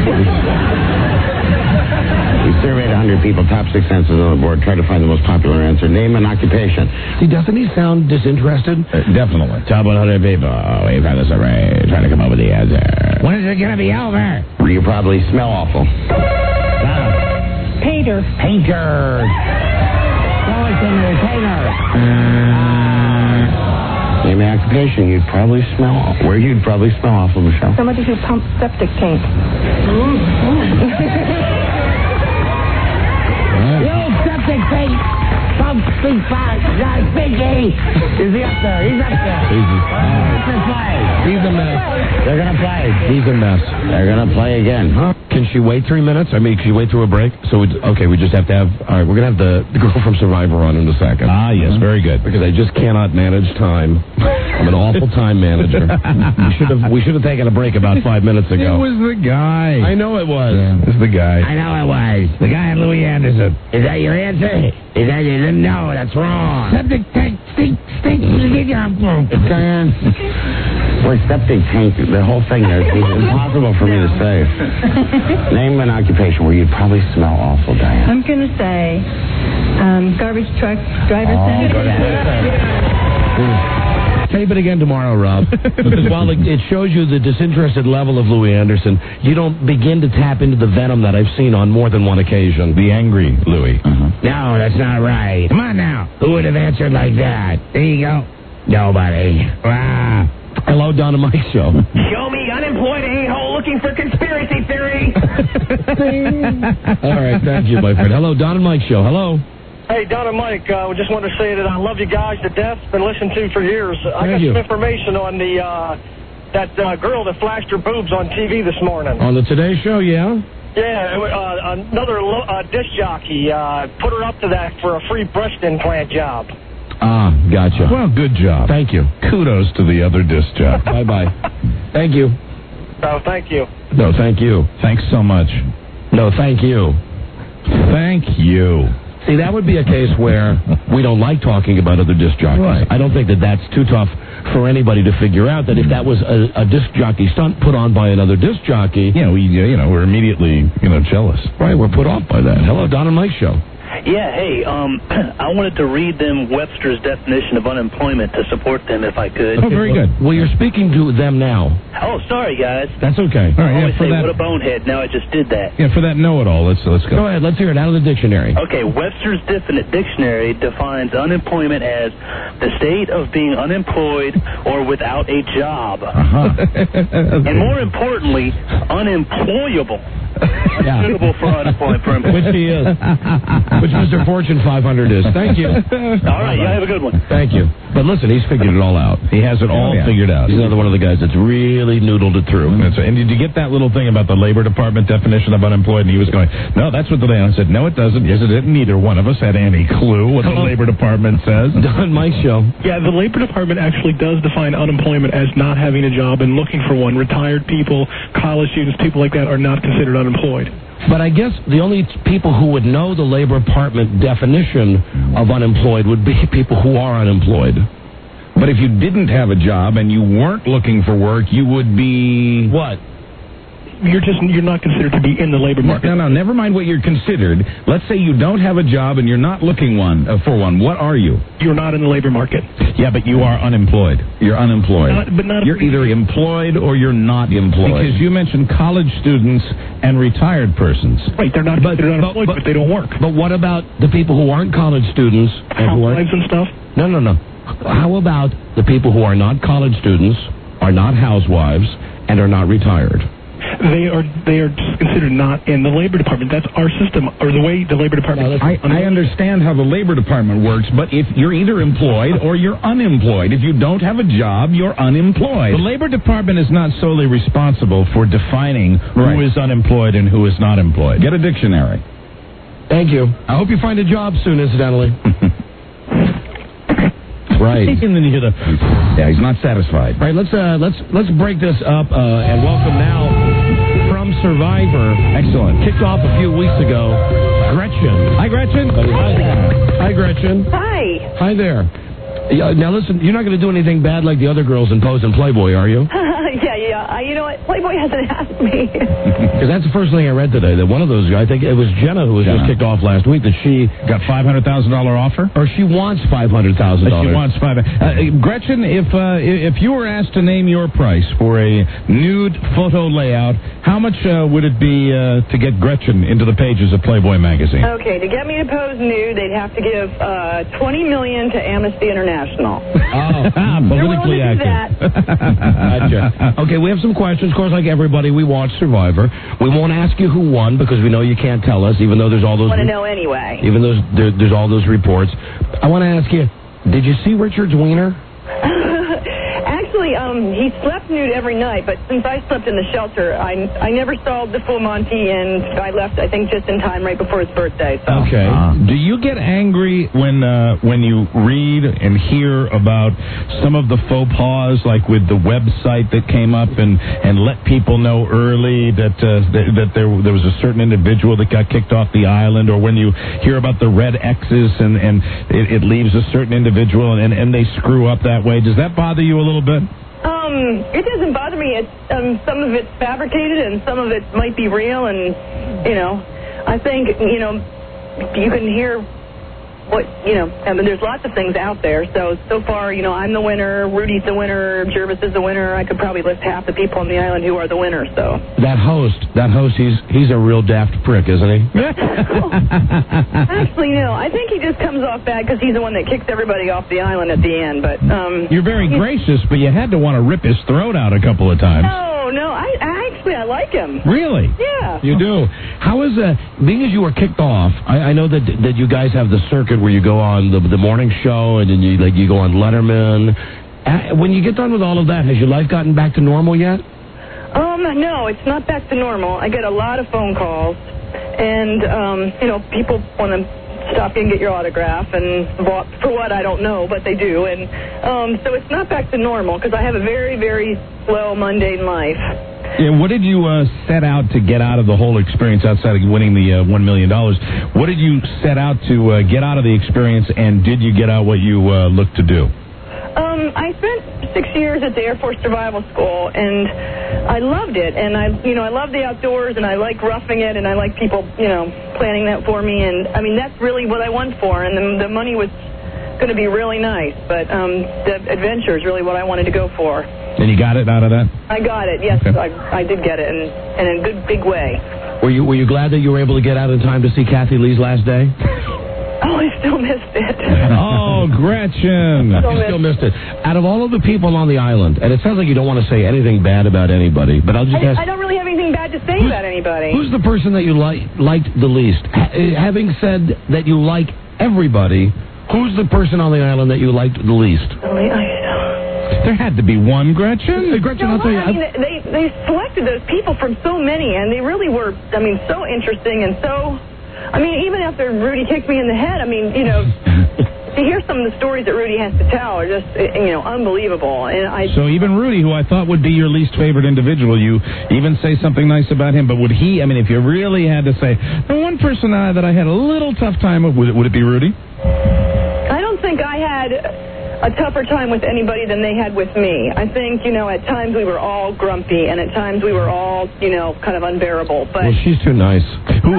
We surveyed 100 people, top 6 answers on the board, tried to find the most popular answer. Name an occupation. See, doesn't he sound disinterested? Definitely. Top 100 people. We found the survey, trying to come up with the answer. When is it going to be over? You probably smell awful. Painter. Well, it's an entertainer. Name an occupation you'd probably smell. Where you'd probably smell awful, Michelle. Somebody who pumps septic tank. Yo, septic tank. Pump big fast. Big A. Is he up there? He's up there. He's a mess. They're going to play. He's a mess. They're going to play again. Huh? Can she wait 3 minutes? I mean, can she wait through a break? So, we just have to have... All right, we're going to have the girl from Survivor on in a second. Ah, yes, very good. Because I just cannot manage time. I'm an awful time manager. We should have taken a break about 5 minutes ago. It was the guy. I know it was. Yeah, it was the guy. I know it was. The guy in Louis Anderson. Is that your answer? Is that your... No, that's wrong. Septic tank, stink. Diane. Boy, septic tank, the whole thing there is impossible for me to say. Name an occupation where you'd probably smell awful, Diane. I'm going to say garbage truck driver center. Tape it again tomorrow, Rob. Because while it shows you the disinterested level of Louis Anderson, you don't begin to tap into the venom that I've seen on more than one occasion. The angry Louis. No, that's not right. Come on now. Who would have answered like that? There you go. Nobody. Wow. Hello, Don and Mike Show. Show me unemployed a-hole looking for conspiracy theory. All right, thank you, my friend. Hello, Don and Mike Show. Hello. Hey, Don and Mike, we just wanted to say that I love you guys to death. Been listening to you for years. I got some information on the that girl that flashed her boobs on TV this morning. On the Today Show, yeah? Yeah, another disc jockey put her up to that for a free breast implant job. Ah, gotcha. Well, good job. Thank you. Kudos to the other disc job. Bye-bye. Thank you. Oh, thank you. No, thank you. Thanks so much. No, thank you. Thank you. See, that would be a case where we don't like talking about other disc jockeys. Right. I don't think that that's too tough for anybody to figure out that if that was a disc jockey stunt put on by another disc jockey... Yeah, we're immediately, jealous. Right, we're put off by that. Hello, Don and Mike Show. Yeah, hey, I wanted to read them Webster's definition of unemployment to support them if I could. Oh, very good. Well, you're speaking to them now. Oh, sorry, guys. That's okay. All right, I always say, what a bonehead. Now I just did that. Yeah, for that know-it-all, let's go. Go ahead, let's hear it out of the dictionary. Okay, Webster's dictionary defines unemployment as the state of being unemployed or without a job. And more importantly, unemployable. Yeah. Suitable for unemployed. Which he is. Which Mr. Fortune 500 is. Thank you. All right, you have a good one. Thank you. But listen, he's figured it all out. He has it all figured out. He's another one of the guys that's really noodled it through. That's right. And did you get that little thing about the Labor Department definition of unemployed? And he was going, no, that's what I said, no, it doesn't. Yes, it didn't. Neither one of us had any clue what the Labor Department says. Don Mike Show. Yeah, the Labor Department actually does define unemployment as not having a job and looking for one. Retired people, college students, people like that are not considered unemployed. But I guess the only people who would know the Labor Department definition of unemployed would be people who are unemployed. But if you didn't have a job and you weren't looking for work, you would be... What? You're not considered to be in the labor market. No, never mind what you're considered. Let's say you don't have a job and you're not looking for one. What are you? You're not in the labor market. Yeah, but you are unemployed. You're unemployed. You're either employed or you're not employed. Because you mentioned college students and retired persons. Right, they're not considered unemployed, but they don't work. But what about the people who aren't college students? Housewives and stuff? No. How about the people who are not college students, are not housewives, and are not retired? They are considered not in the Labor Department. That's our system, or the way the Labor Department... I understand how the Labor Department works, but if you're either employed or you're unemployed. If you don't have a job, you're unemployed. The Labor Department is not solely responsible for defining who is unemployed and who is not employed. Get a dictionary. Thank you. I hope you find a job soon, incidentally. Right. Yeah, he's not satisfied. All right, let's break this up and welcome now from Survivor. Excellent. Kicked off a few weeks ago, Gretchen. Hi, Gretchen. Hi, Gretchen. Hi. Hi there. Now listen, you're not going to do anything bad like the other girls in Pose and Playboy, are you? Yeah. You know what? Playboy hasn't asked me. Because that's the first thing I read today, that one of those guys, I think it was Jenna who was just kicked off last week, that she got $500,000 offer? Or she wants $500,000. She wants Gretchen, if you were asked to name your price for a nude photo layout, how much would it be to get Gretchen into the pages of Playboy magazine? Okay, to get me to pose nude, they'd have to give $20 million to Amnesty International. Politically accurate. Gotcha. Okay, we have some questions. Of course, like everybody, we watch Survivor. We won't ask you who won because we know you can't tell us, even though there's all those... I want to know anyway. Even though there's all those reports. I want to ask you, did you see Richard's wiener? Actually, he slept nude every night, but since I slept in the shelter, I never saw the full Monty, and I left, I think, just in time right before his birthday. So. Okay. Do you get angry when you read and hear about some of the faux pas, like with the website that came up and let people know early that there was a certain individual that got kicked off the island, or when you hear about the red X's and it leaves a certain individual and they screw up that way? Does that bother you a little bit? It doesn't bother me. It's some of it's fabricated and some of it might be real, and I think you can hear what I mean, there's lots of things out there. So far, I'm the winner. Rudy's the winner. Jervis is the winner. I could probably list half the people on the island who are the winners. So that host, he's a real daft prick, isn't he? Actually, no. I think he just comes off bad because he's the one that kicks everybody off the island at the end. But you're very gracious, but you had to want to rip his throat out a couple of times. No. I like him. Really? Yeah. You do. How is being as you were kicked off? I know that you guys have the circuit where you go on the morning show and then you go on Letterman. When you get done with all of that, has your life gotten back to normal yet? No, it's not back to normal. I get a lot of phone calls, and people want to stop and get your autograph, and for what I don't know, but they do, and so it's not back to normal because I have a very, very slow, mundane life. Yeah, what did you set out to get out of the whole experience outside of winning the $1 million? What did you set out to get out of the experience, and did you get out what you looked to do? I spent 6 years at the Air Force Survival School, and I loved it. And I love the outdoors, and I like roughing it, and I like people, planning that for me. And I mean, that's really what I went for. And the money was going to be really nice, but the adventure is really what I wanted to go for. And you got it out of that? I got it. Yes, okay. I did get it, and in a good big way. Were you glad that you were able to get out in time to see Kathy Lee's last day? Oh, I still missed it. Oh, Gretchen. You still missed it. Out of all of the people on the island, and it sounds like you don't want to say anything bad about anybody, but I'll just ask... I don't really have anything bad to say about anybody. Who's the person that you liked the least? Having said that you like everybody, who's the person on the island that you liked the least? There had to be one, Gretchen. Gretchen, I'll tell you. I mean, they selected those people from so many, and they really were, so interesting and so... even after Rudy kicked me in the head, to hear some of the stories that Rudy has to tell are just, unbelievable. And So even Rudy, who I thought would be your least favorite individual, you even say something nice about him, but would he, if you really had to say, the one person that I had a little tough time with, would it be Rudy? I don't think I had a tougher time with anybody than they had with me. I think, at times we were all grumpy, and at times we were all, kind of unbearable. But well, she's too nice. Who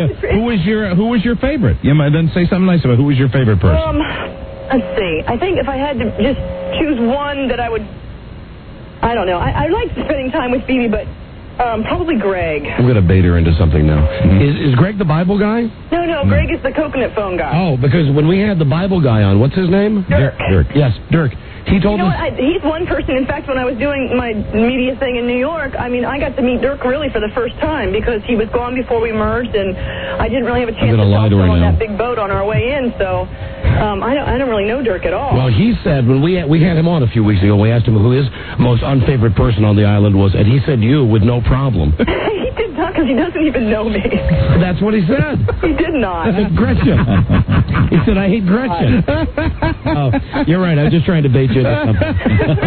was your favorite? Then say something nice about who was your favorite person. Let's see. I think if I had to just choose one that I would, I don't know. I like spending time with Phoebe, but probably Greg. I'm going to bait her into something now. Is Greg the Bible guy? No, Greg is the coconut phone guy. Oh, because when we had the Bible guy on, what's his name? Dirk. Yes, Dirk. He told us... he's one person. In fact, when I was doing my media thing in New York, I got to meet Dirk really for the first time because he was gone before we merged, and I didn't really have a chance to talk to him on that big boat on our way in, so I don't really know Dirk at all. Well, he said, when we had him on a few weeks ago, we asked him who his most unfavorite person on the island was, and he said you with no problem. He did not, because he doesn't even know me. That's what he said. He did not. Gretchen. He said, I hate Gretchen. Oh, you're right. I'm just trying to bait you into something.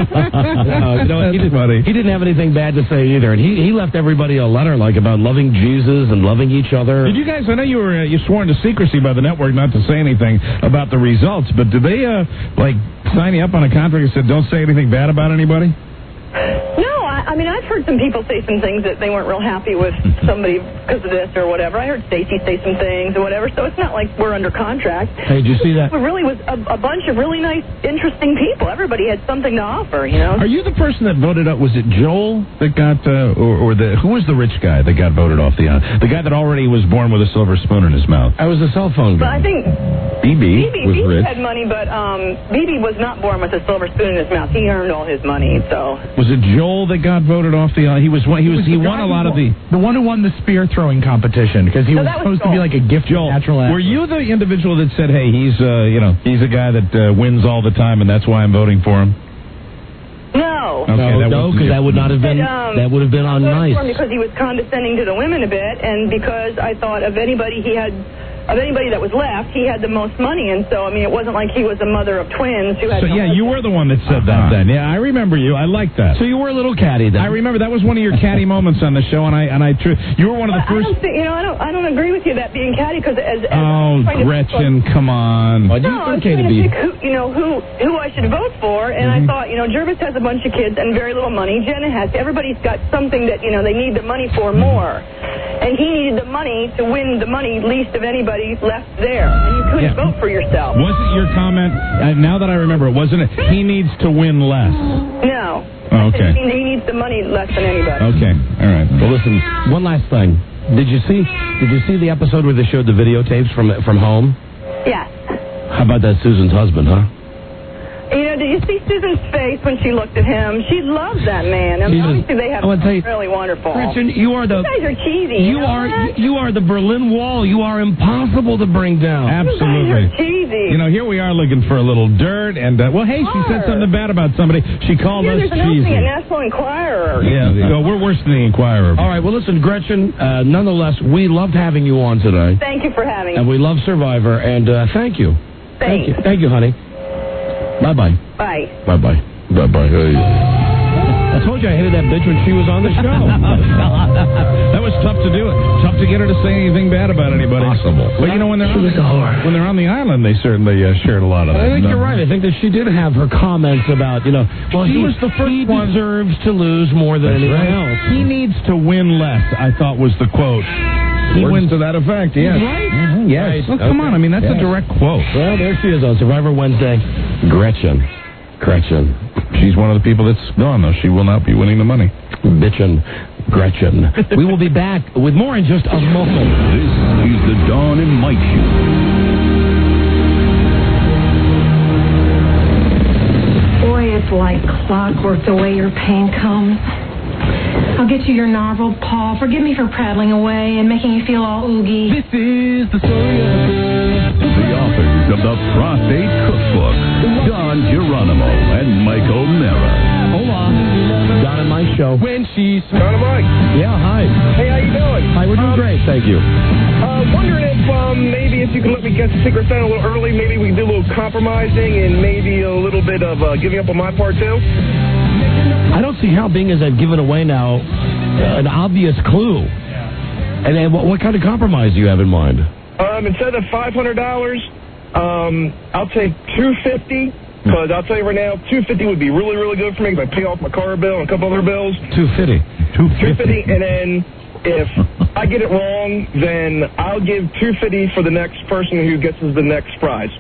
He didn't have anything bad to say either, and he left everybody a letter about loving Jesus and loving each other. Did you guys? I know you sworn to secrecy by the network not to say anything about the results, but did they sign you up on a contract that said don't say anything bad about anybody? No, I mean, I've heard some people say some things that they weren't real happy with somebody because of this or whatever. I heard Stacey say some things or whatever, so it's not like we're under contract. Hey, did you see that? It really was a bunch of really nice, interesting people. Everybody had something to offer, you know. Are you the person that voted up? Was it Joel that got, who was the rich guy that got voted off the island? The guy that already was born with a silver spoon in his mouth. I was the cell phone But guy. I think BB was rich. had money, but BB was not born with a silver spoon in his mouth. He earned all his money, so. Was it Joel that got voted off the island? He won a lot of the. The one who won the spear throwing competition because he No, was that was supposed to be Joel. like a gift Joel, natural. were you the individual that said, "Hey, he's a guy that wins all the time, and that's why I'm voting for him"? No. Okay, No, because that would not have been. That would have been on I voted nice. for him because he was condescending to the women a bit, and because I thought of anybody that was left, he had the most money, and so I mean, it wasn't like he was a mother of twins who had. So no yeah, you were the one that said that then. Yeah, I remember you. I like that. So you were a little catty then. I remember that was one of your catty moments on the show, and you were one of the first. I don't agree with you that being catty because as Oh, Gretchen, come on. Why do you No, I was think trying to Katie B? pick who I should vote for, and I thought, Jervis has a bunch of kids and very little money. Jenna has. Everybody's got something that, they need the money for more. And he needed the money to win the money least of anybody left there. And you couldn't vote for yourself. Wasn't your comment, now that I remember it, wasn't it, he needs to win less? No. Oh, okay. He needs the money less than anybody. Okay, all right. Well, listen. One last thing. Did you see the episode where they showed the videotapes from home? Yes. How about that Susan's husband, huh? Did you see Susan's face when she looked at him? She loves that man. I mean, obviously they have something really wonderful. Gretchen, you are the. You guys are cheesy. You are the Berlin Wall. You are impossible to bring down. Absolutely. You guys are cheesy. Here we are looking for a little dirt, and hey, she said something bad about somebody. She called us there's an cheesy. opening at National Enquirer. Yeah, we're worse than the Enquirer. All right, well, listen, Gretchen, nonetheless, we loved having you on today. Thank you for having me. And we love Survivor, and thank you. Thanks. Thank you, honey. Bye-bye. Bye. Bye-bye. Bye-bye. I told you I hated that bitch when she was on the show. That was tough to do. Tough to get her to say anything bad about anybody. Possible. But when they're on the island, they certainly shared a lot of that. I think you're right. I think that she did have her comments about, well, he was the first one. He deserves to lose more than anyone else. He needs to win less, I thought was the quote. He wins to that effect, yes. Right? Mm-hmm, yes. Right. Well, come on. I mean, that's a direct quote. Well, there she is on Survivor Wednesday. Gretchen. She's one of the people that's gone, though. She will not be winning the money. Bitchin'. Gretchen. We will be back with more in just a moment. This is the Dawn and Mike Show. Boy, it's like clockwork the way your pain comes. I'll get you your Narval, Paul. Forgive me for prattling away and making you feel all oogie. This is the story of the authors of the Prostate Cookbook, Don Geronimo and Mike O'Mara. Hola. Don and Mike Show. When she's... Don and Mike. Yeah, hi. Hey, how you doing? Hi, we're doing great, thank you. Wondering if maybe if you can let me guess the Secret Santa a little early, maybe we can do a little compromising and maybe a little bit of giving up on my part, too? I don't see how, being as I've given away now an obvious clue. And then what kind of compromise do you have in mind? Instead of $500, I'll take $250. Because I'll tell you right now, $250 would be really, really good for me because I pay off my car bill and a couple other bills. $250. $250, and then if I get it wrong, then I'll give $250 for the next person who gets us the next prize.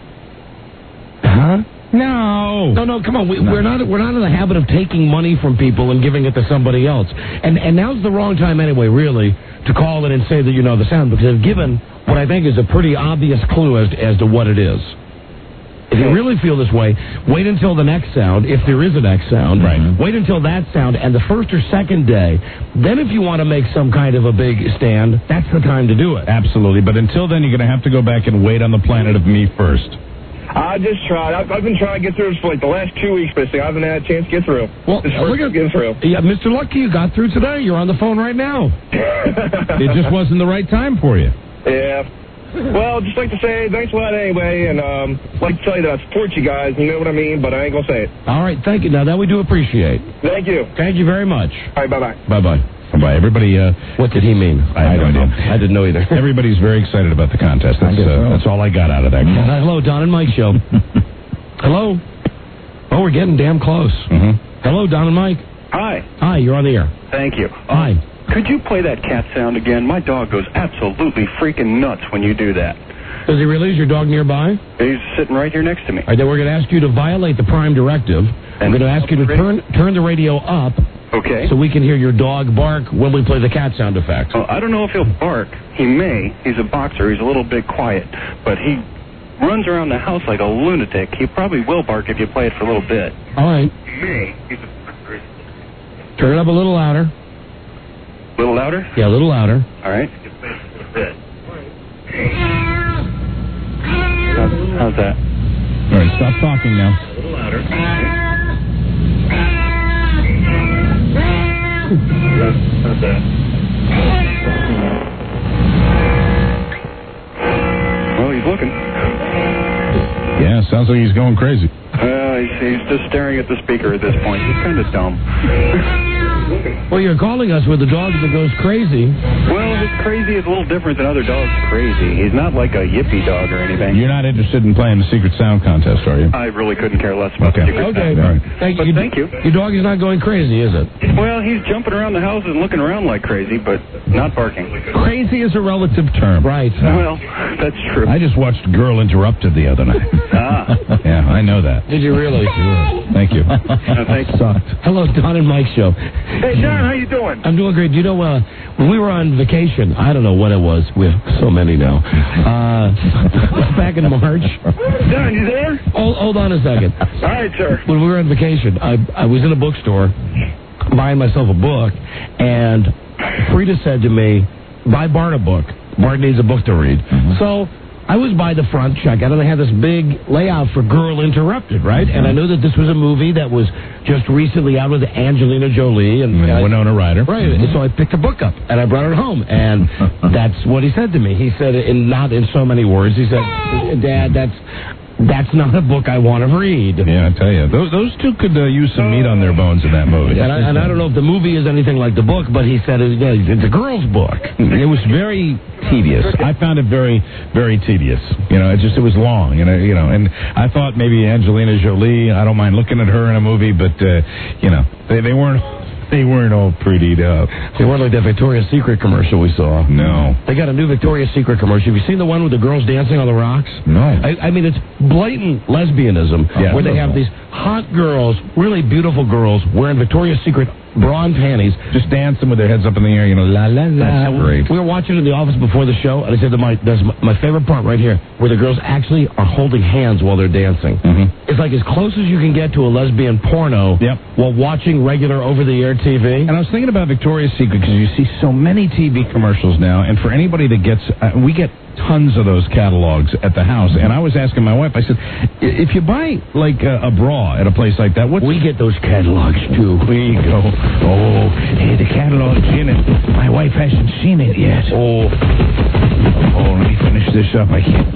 Huh? No, come on. We're not in the habit of taking money from people and giving it to somebody else. And now's the wrong time anyway, really, to call it and say that you know the sound, because I've given what I think is a pretty obvious clue as to what it is. If you really feel this way, wait until the next sound, if there is a next sound. Right. Wait until that sound, and the first or second day. Then if you want to make some kind of a big stand, that's the time to do it. Absolutely. But until then, you're going to have to go back and wait on the planet of me first. I just tried. I've been trying to get through this for like the last 2 weeks, basically. I haven't had a chance to get through. Well, look at get through. Yeah, Mr. Lucky, you got through today. You're on the phone right now. It just wasn't the right time for you. Yeah. Well, just like to say thanks a lot anyway, and like to tell you that I support you guys. You know what I mean, but I ain't gonna say it. All right, thank you. Now that we do appreciate. Thank you. Thank you very much. All right, bye-bye. Bye-bye. Bye. Everybody, what did he mean? I don't know. I didn't know either. Everybody's very excited about the contest. That's all I got out of that. Hello, Don and Mike Show. Hello. Oh, we're getting damn close. Mm-hmm. Hello, Don and Mike. Hi. Hi. Hi, you're on the air. Thank you. Hi. Could you play that cat sound again? My dog goes absolutely freaking nuts when you do that. Does he really? Is your dog nearby? He's sitting right here next to me. All right, then we're going to ask you to violate the Prime Directive. I'm going to ask you to turn the radio up. Okay. So we can hear your dog bark when we play the cat sound effect. Well, I don't know if he'll bark. He may. He's a boxer. He's a little bit quiet. But he runs around the house like a lunatic. He probably will bark if you play it for a little bit. All right. He may. Turn it up a little louder. A little louder? Yeah, a little louder. All right. How's that? All right, stop talking now. A little louder. How's that? Well, he's looking. Yeah, sounds like he's going crazy. He's just staring at the speaker at this point. He's kind of dumb. Well, you're calling us with a dog that goes crazy. Well, his crazy is a little different than other dogs' crazy. He's not like a yippee dog or anything. You're not interested in playing the Secret Sound Contest, are you? I really couldn't care less about the Secret Sound. All right. Thank you. Thank you. Your dog is not going crazy, is it? Well, he's jumping around the house and looking around like crazy, but not barking. Crazy is a relative term. Right. Well, that's true. I just watched Girl Interrupted the other night. Yeah, I know that. Did you really? Thank you. Thanks. Hello, Don and Mike Show. Hey, John, how you doing? I'm doing great. You know, when we were on vacation, I don't know what it was. We have so many now. Back in March. John, you there? Hold on a second. All right, sir. When we were on vacation, I was in a bookstore buying myself a book, and Frida said to me, buy Bart a book. Bart needs a book to read. So I was by the front checkout, and they had this big layout for Girl Interrupted, right? And I knew that this was a movie that was just recently out with Angelina Jolie and Winona Ryder. Right. So I picked a book up, and I brought it home, and that's what he said to me. He said, not in so many words, he said, Dad, that's not a book I want to read. Yeah, I tell you. Those two could use some meat on their bones in that movie. And I don't know if the movie is anything like the book, but he said it's a girl's book. It was very tedious. I found it very, very tedious. You know, it was long. And I thought maybe Angelina Jolie, I don't mind looking at her in a movie, but, they weren't all prettied up. They weren't like that Victoria's Secret commercial we saw. No. They got a new Victoria's Secret commercial. Have you seen the one with the girls dancing on the rocks? No. I mean, it's blatant lesbianism where they have these hot girls, really beautiful girls, wearing Victoria's Secret bra and panties. Just dancing with their heads up in the air, la, la, la. That's great. We were watching it in the office before the show, and I said, that's my favorite part right here, where the girls actually are holding hands while they're dancing. It's like as close as you can get to a lesbian porno while watching regular over-the-air TV. And I was thinking about Victoria's Secret because you see so many TV commercials now, and for anybody that gets, we get tons of those catalogs at the house. And I was asking my wife, I said, if you buy like a bra at a place like that, we get those catalogs too. We go, oh, hey, the catalog's in it. My wife hasn't seen it yet. Oh, let me finish this up. I can't.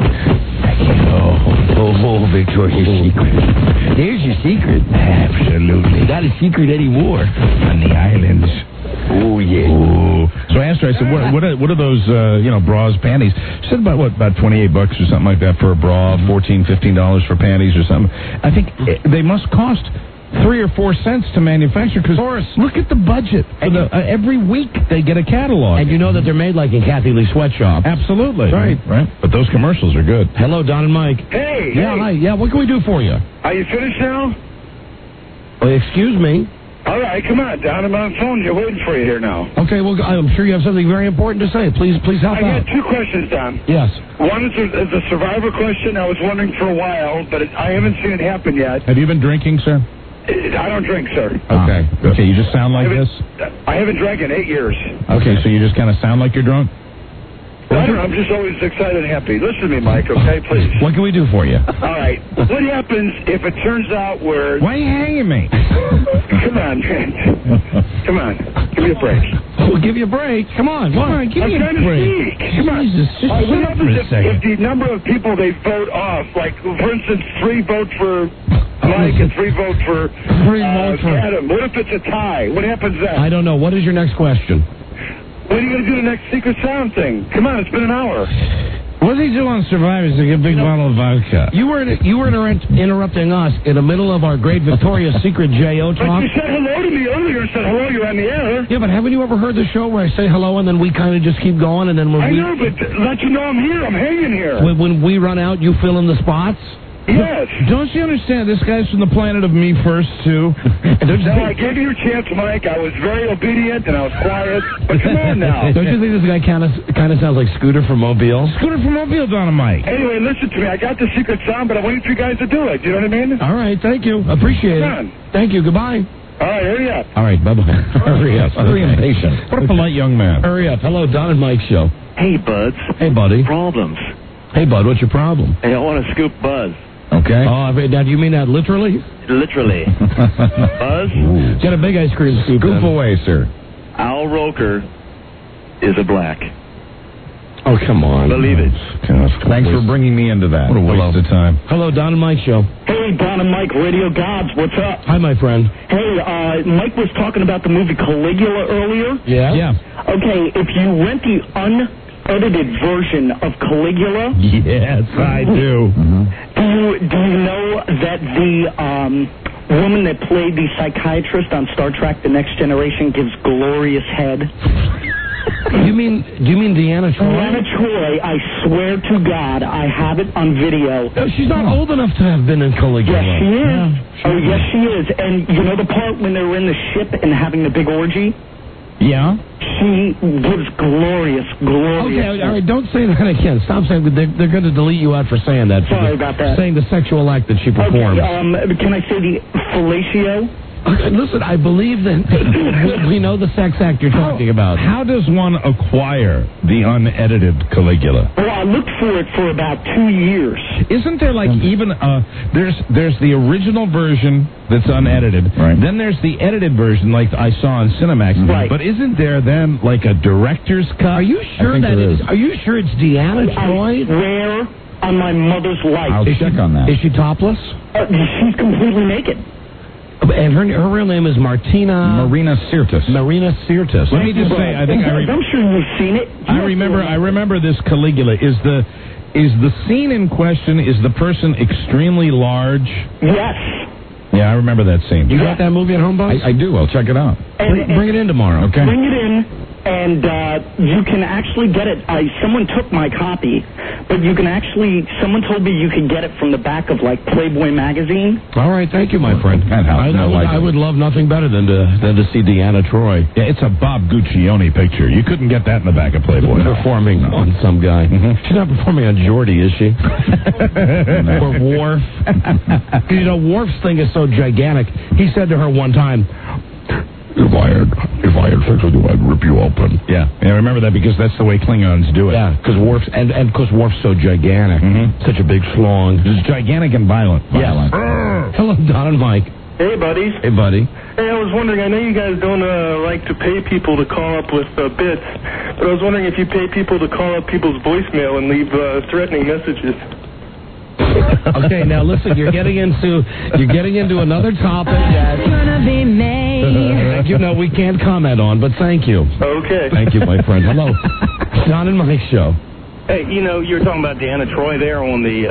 Oh, Victoria's Secret. There's your secret. Absolutely. Not a secret anymore. On the islands. Oh, yeah. Ooh. So I asked her, I said, what are those, bras, panties? She said about $28 or something like that for a bra, $14, $15 for panties or something. I think they must cost 3 or 4 cents to manufacture because look at the budget. Every week they get a catalog. And you know that they're made like in Kathy Lee Sweatshop. Absolutely. Right. But those commercials are good. Hello, Don and Mike. Hey. Yeah, hi. Yeah, what can we do for you? Are you finished now? Well, excuse me. All right, come on, Don. I'm on the phone. You're waiting for you here now. Okay, well, I'm sure you have something very important to say. Please help out. I got 2 questions, Don. Yes. One is a survivor question. I was wondering for a while, but I haven't seen it happen yet. Have you been drinking, sir? I don't drink, sir. Okay. Okay, you just sound like this? I haven't drank in 8 years. Okay, so you just kind of sound like you're drunk? I don't know. I'm just always excited and happy. Listen to me, Mike, okay, please. What can we do for you? All right. What happens if it turns out where... Why are you hanging me? Come on, man. Come on. Give me a break. We'll give you a break. Come on, give me a break. I'm trying to speak. Come on. Jesus, just what shut up for happens a second. if the number of people they vote off, like, for instance, 3 vote for Mike and 3 vote for Adam. What if it's a tie? What happens then? I don't know. What is your next question? When are you going to do the next Secret Sound thing? Come on, it's been an hour. What did he do on Survivor? He's like a big bottle of vodka. You were interrupting us in the middle of our great Victoria's Secret J.O. But talk. you said hello to me earlier. Said hello, you're on the air. Yeah, but haven't you ever heard the show where I say hello and then we kind of just keep going and then when I know, but let you know I'm here. I'm hanging here. when we run out, you fill in the spots? Yes. Don't you understand? This guy's from the planet of me first, too. No, I gave you your chance, Mike. I was very obedient and I was quiet. But come on now. Don't you think this guy kind of sounds like Scooter from Mobile? Scooter from Mobile, Don and Mike. Anyway, listen to me. I got the secret sound, but I'm waiting for you guys to do it. You know what I mean? All right, thank you. Appreciate Come on. it. Thank you. Goodbye. All right, hurry up. All right, bye-bye. Hurry up. Very impatient. What a polite young man. Hurry up. Hello, Don and Mike show. Hey, Buds. Hey, buddy. Problems. Hey, bud, what's your problem? Hey, I want to scoop Buzz. Okay. Oh, now do you mean that literally? Literally. Buzz? Get a big ice cream scoop. Scoop away, sir. Al Roker is a black. Oh, come on. Believe it. Thanks for bringing me into that. What a waste of time. Hello, Don and Mike show. Hey, Don and Mike, Radio Gods, what's up? Hi, my friend. Hey, Mike was talking about the movie Caligula earlier. Yeah? Yeah. Okay, if you rent the unedited version of Caligula... Yes, I do. Do you know that the woman that played the psychiatrist on Star Trek The Next Generation gives glorious head? Do you mean Deanna Troi? Deanna Troi, I swear to God, I have it on video. No, she's not old enough to have been in Caligula. Yes, she is. Yeah, Oh, yes, she is. And you know the part when they were in the ship and having the big orgy? Yeah? She gives glorious. Okay, all right, don't say that again. Stop saying they're going to delete you out for saying that. Sorry about that. Saying the sexual act that she performed. Okay, can I say the fellatio? Okay, listen, I believe that we know the sex act you're talking about. How does one acquire the unedited Caligula? Well, I looked for it for about 2 years. Isn't there like even there's the original version that's unedited. Right. Then there's the edited version like I saw on Cinemax. Right. But isn't there then like a director's cut? Are you sure Are you sure it's Deanna Troi? I swear on my mother's life. I'll check on that. Is she topless? She's completely naked. And her real name is Marina Sirtis. Marina Sirtis. Let me just say, I think I'm sure you've seen it. I remember this Caligula. Is the scene in question? Is the person extremely large? Yes. Yeah, I remember that scene. You got that movie at home, Buzz? I do. I'll check it out. Bring it in tomorrow. Okay. Bring it in, and you can actually get it. Someone took my copy, but you can actually. Someone told me you could get it from the back of like Playboy magazine. All right, thank you, my friend. I would love nothing better than to see Deanna Troi. Yeah, it's a Bob Guccione picture. You couldn't get that in the back of Playboy. Performing on some guy. She's not performing on Geordie, is she? Or Worf. You know, Worf's thing is so gigantic. He said to her one time, If I had sex with you, I'd rip you open. Yeah, I remember that because that's the way Klingons do it. Yeah, because Worf's so gigantic, such a big schlong. It's gigantic and violent. Yes. Hello, Don and Mike. Hey, buddies. Hey, buddy. Hey, I was wondering, I know you guys don't like to pay people to call up with bits, but I was wondering if you pay people to call up people's voicemail and leave threatening messages. Okay, now listen, you're getting into another topic that Gonna be made. we can't comment on, but thank you. Okay. Thank you, my friend. Hello. Don and Mike show. Hey, you were talking about Deanna Troi there on the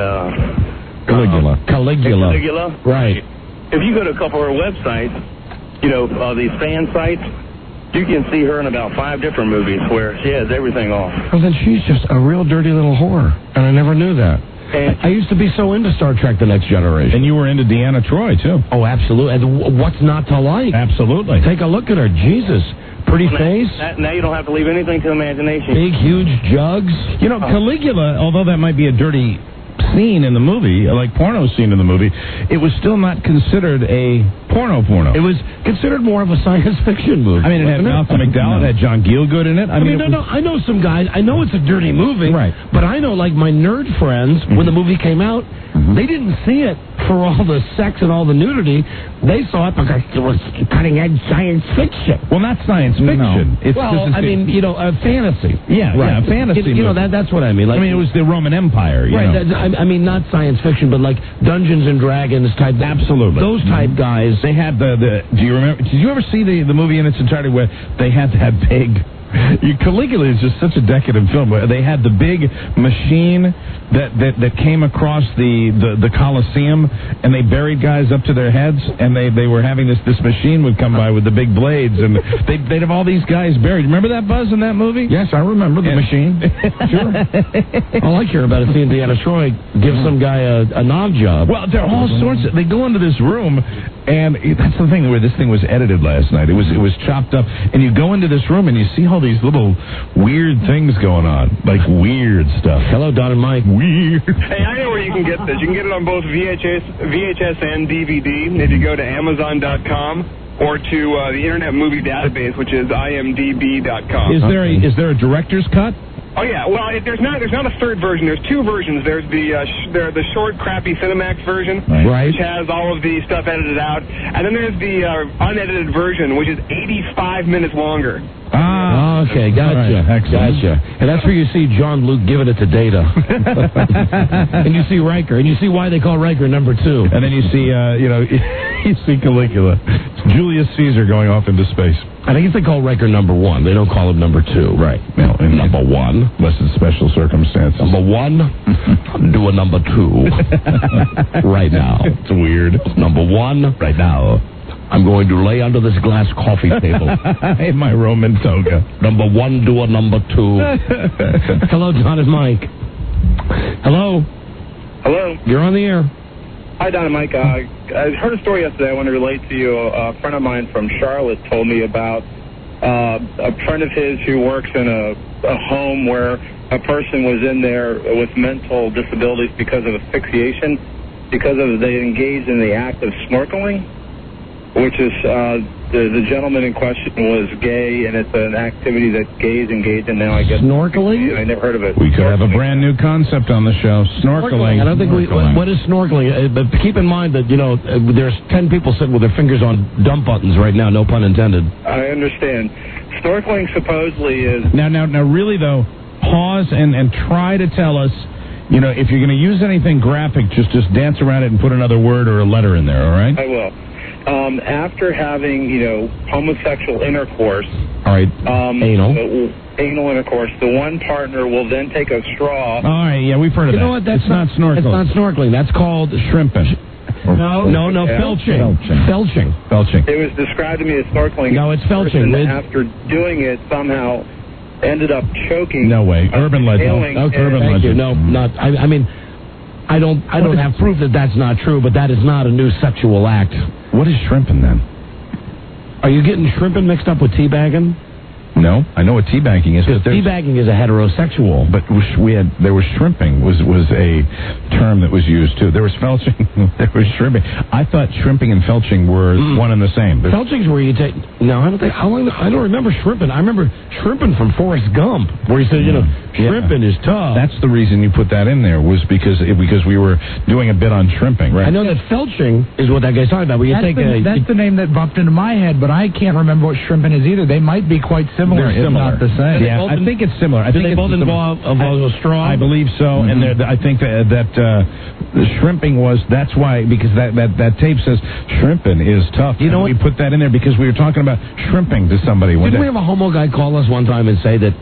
Caligula. Right. If you go to a couple of her websites, these fan sites, you can see her in about 5 different movies where she has everything off. Well, then she's just a real dirty little whore, and I never knew that. I used to be so into Star Trek The Next Generation. And you were into Deanna Troi, too. Oh, absolutely. And what's not to like? Absolutely. Take a look at her. Jesus. Pretty face. Now you don't have to leave anything to imagination. Big, huge jugs. Caligula, although that might be a dirty scene in the movie, like porno scene in the movie, it was still not considered a porno. It was considered more of a science fiction movie. I mean, it had Malcolm McDowell, it had John Gielgud in it. I know some guys. I know it's a dirty movie, right? But I know, like my nerd friends, when the movie came out, they didn't see it for all the sex and all the nudity. They saw it because it was cutting-edge science fiction. Well, not science fiction. No. A fantasy. Yeah, right. A fantasy. That's what I mean. Like, it was the Roman Empire. Right. I mean, not science fiction, but like Dungeons and Dragons type. Absolutely. Those type guys. They had do you remember? Did you ever see the movie in its entirety where they had that big Caligula is just such a decadent film. They had the big machine that came across the Colosseum, and they buried guys up to their heads, and they were having this machine would come by with the big blades, and they'd have all these guys buried. Remember that, Buzz, in that movie? Yes, I remember the machine. Sure. All I care about is seeing Deanna Troy give some guy a knob job. Well, there are all sorts of... They go into this room, and that's the thing where this thing was edited last night. It was chopped up, and you go into this room, and you see all these little weird things going on, like weird stuff. Hello, Don and Mike. Weird. Hey, I know where you can get this. You can get it on both VHS and DVD if you go to Amazon.com or to the Internet Movie Database, which is IMDb.com. Is there a director's cut? Oh yeah, well there's not a third version. There's two versions. There's the short, crappy Cinemax version, right, which has all of the stuff edited out, and then there's the unedited version, which is 85 minutes longer. Ah, okay, gotcha. Right, gotcha. And that's where you see John Luke giving it to Data. And you see Riker, and you see why they call Riker number 2. And then you see, you see Caligula. It's Julius Caesar going off into space. I think they call Riker number 1. They don't call him number 2. Right. Well, number 1, unless it's special circumstances. Number 1, do a number 2 right now. It's weird. Number 1, right now. I'm going to lay under this glass coffee table. In my Roman toga. Number 1, do a number 2. Hello, Don and Mike. Hello. Hello. You're on the air. Hi, Don and Mike. I heard a story yesterday I want to relate to you. A friend of mine from Charlotte told me about a friend of his who works in a home where a person was in there with mental disabilities because of asphyxiation, because they engaged in the act of snorkeling, which is the gentleman in question was gay, and it's an activity that gays engage in now, I guess. Snorkeling? I never heard of it. We could have a brand new concept on the show. Snorkeling. I don't think what is snorkeling? But keep in mind that, there's 10 people sitting with their fingers on dump buttons right now, no pun intended. I understand. Snorkeling supposedly is... Now, really, though, pause and try to tell us, if you're going to use anything graphic, just dance around it and put another word or a letter in there, all right? I will. After having, homosexual intercourse, all right, anal intercourse, the one partner will then take a straw. All right, yeah, we've heard of that. You know what? That's not snorkeling. It's not snorkeling. That's called shrimping. No, felching. Felching. It was described to me as snorkeling. No, it's felching. After doing it, somehow ended up choking. No way. Urban legend. Urban legend. No, not. I mean, I don't have proof that that's not true, but that is not a new sexual act. What is shrimping then? Are you getting shrimping mixed up with teabagging? No, I know what teabagging is. Because teabagging is a heterosexual. But there was shrimping was a term that was used too. There was felching, there was shrimping. I thought shrimping and felching were one and the same. Felching's where you take. No, I don't think. I don't remember shrimping. I remember shrimping from Forrest Gump, where he said, shrimping is tough. That's the reason you put that in there was because we were doing a bit on shrimping. Right. I know that felching is what that guy's talking about. Where you that's the name that bumped into my head, but I can't remember what shrimping is either. They might be quite similar. They're similar. If not the same. Yeah, I think it's similar. Do they both involve a straw? I believe so, and I think that the shrimping was. That's why, because that tape says shrimping is tough. You know what? We put that in there because we were talking about shrimping to somebody one day. Didn't we have a homo guy call us one time and say that?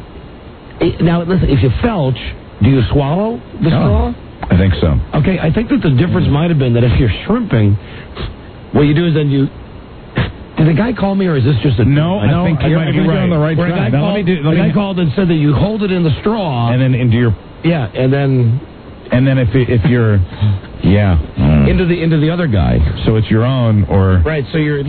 Now listen, if you felch, do you swallow the straw? I think so. Okay, I think that the difference might have been that if you're shrimping, what you do is then you. Did the guy call me, or is this just a... No, I think you might be right. On the right track. The guy called and said that you hold it in the straw. And then into your... Yeah, and then if you're... Yeah. Into the other guy. So it's your own, or... Right, so you're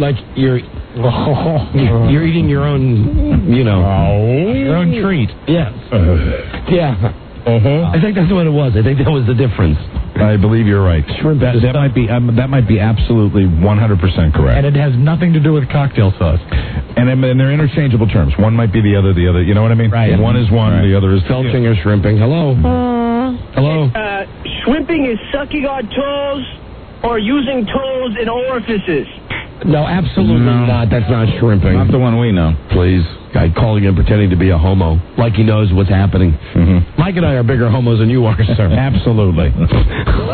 eating your own, your own treat. Yes. Yeah. I think that's what it was. I think that was the difference. I believe you're right. That might be absolutely 100% correct. And it has nothing to do with cocktail sauce. And they're interchangeable terms. One might be the other. You know what I mean? Right. One is one. Right. The other is felching or shrimping. Hello. Hello. Shrimping is sucking on toes or using toes in orifices. No, absolutely not. That's not shrimping. Not the one we know. Please. Guy calling in pretending to be a homo, like he knows what's happening. Mm-hmm. Mike and I are bigger homos than you are, sir. Absolutely.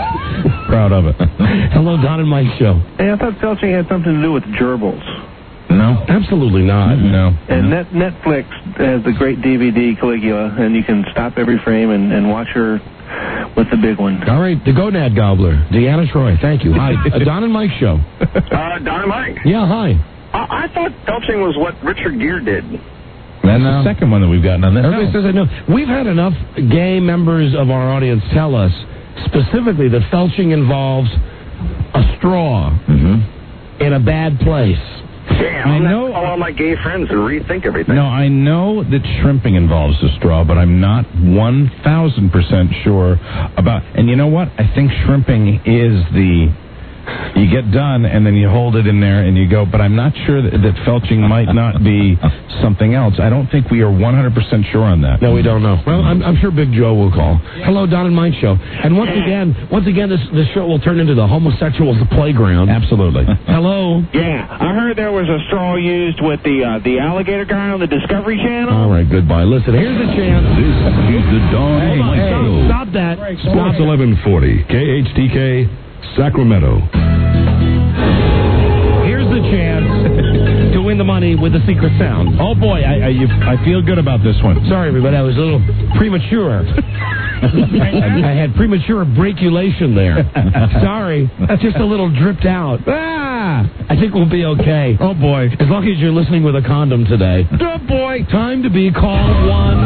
Proud of it. Hello, Don and Mike show. Hey, I thought felching had something to do with gerbils. No. Absolutely not. No. And Netflix has the great DVD Caligula, and you can stop every frame and watch her with the big one. All right, the Gonad Gobbler, Deanna Troy, thank you. Hi, Don and Mike show. Don and Mike. Yeah, hi. I thought felching was what Richard Gere did. That's the second one that we've gotten on there. Everybody says I know. We've had enough gay members of our audience tell us specifically that felching involves a straw in a bad place. Damn, I know. All my gay friends to rethink everything. No, I know that shrimping involves a straw, but I'm not 1,000% sure about. And you know what? I think shrimping is you get done and then you hold it in there and you go. But I'm not sure that felching might not be something else. I don't think we are 100% sure on that. No, we don't know. Well, I'm sure Big Joe will call. Hello, Don and Mike show. And once again, this show will turn into the homosexuals' playground. Absolutely. Hello. Yeah, I heard there was a straw used with the alligator guy on the Discovery Channel. All right, goodbye. Listen, here's a chance. This is the Dawn and Mike Show. Stop that. Sports 1140, KHTK, Sacramento. Here's the chance to win the money with the secret sound. Oh, boy, I feel good about this one. Sorry, everybody, I was a little premature. I had premature breakulation there. Sorry, just a little dripped out. I think we'll be okay. Oh, boy. As long as you're listening with a condom today. Oh, boy. Time to be called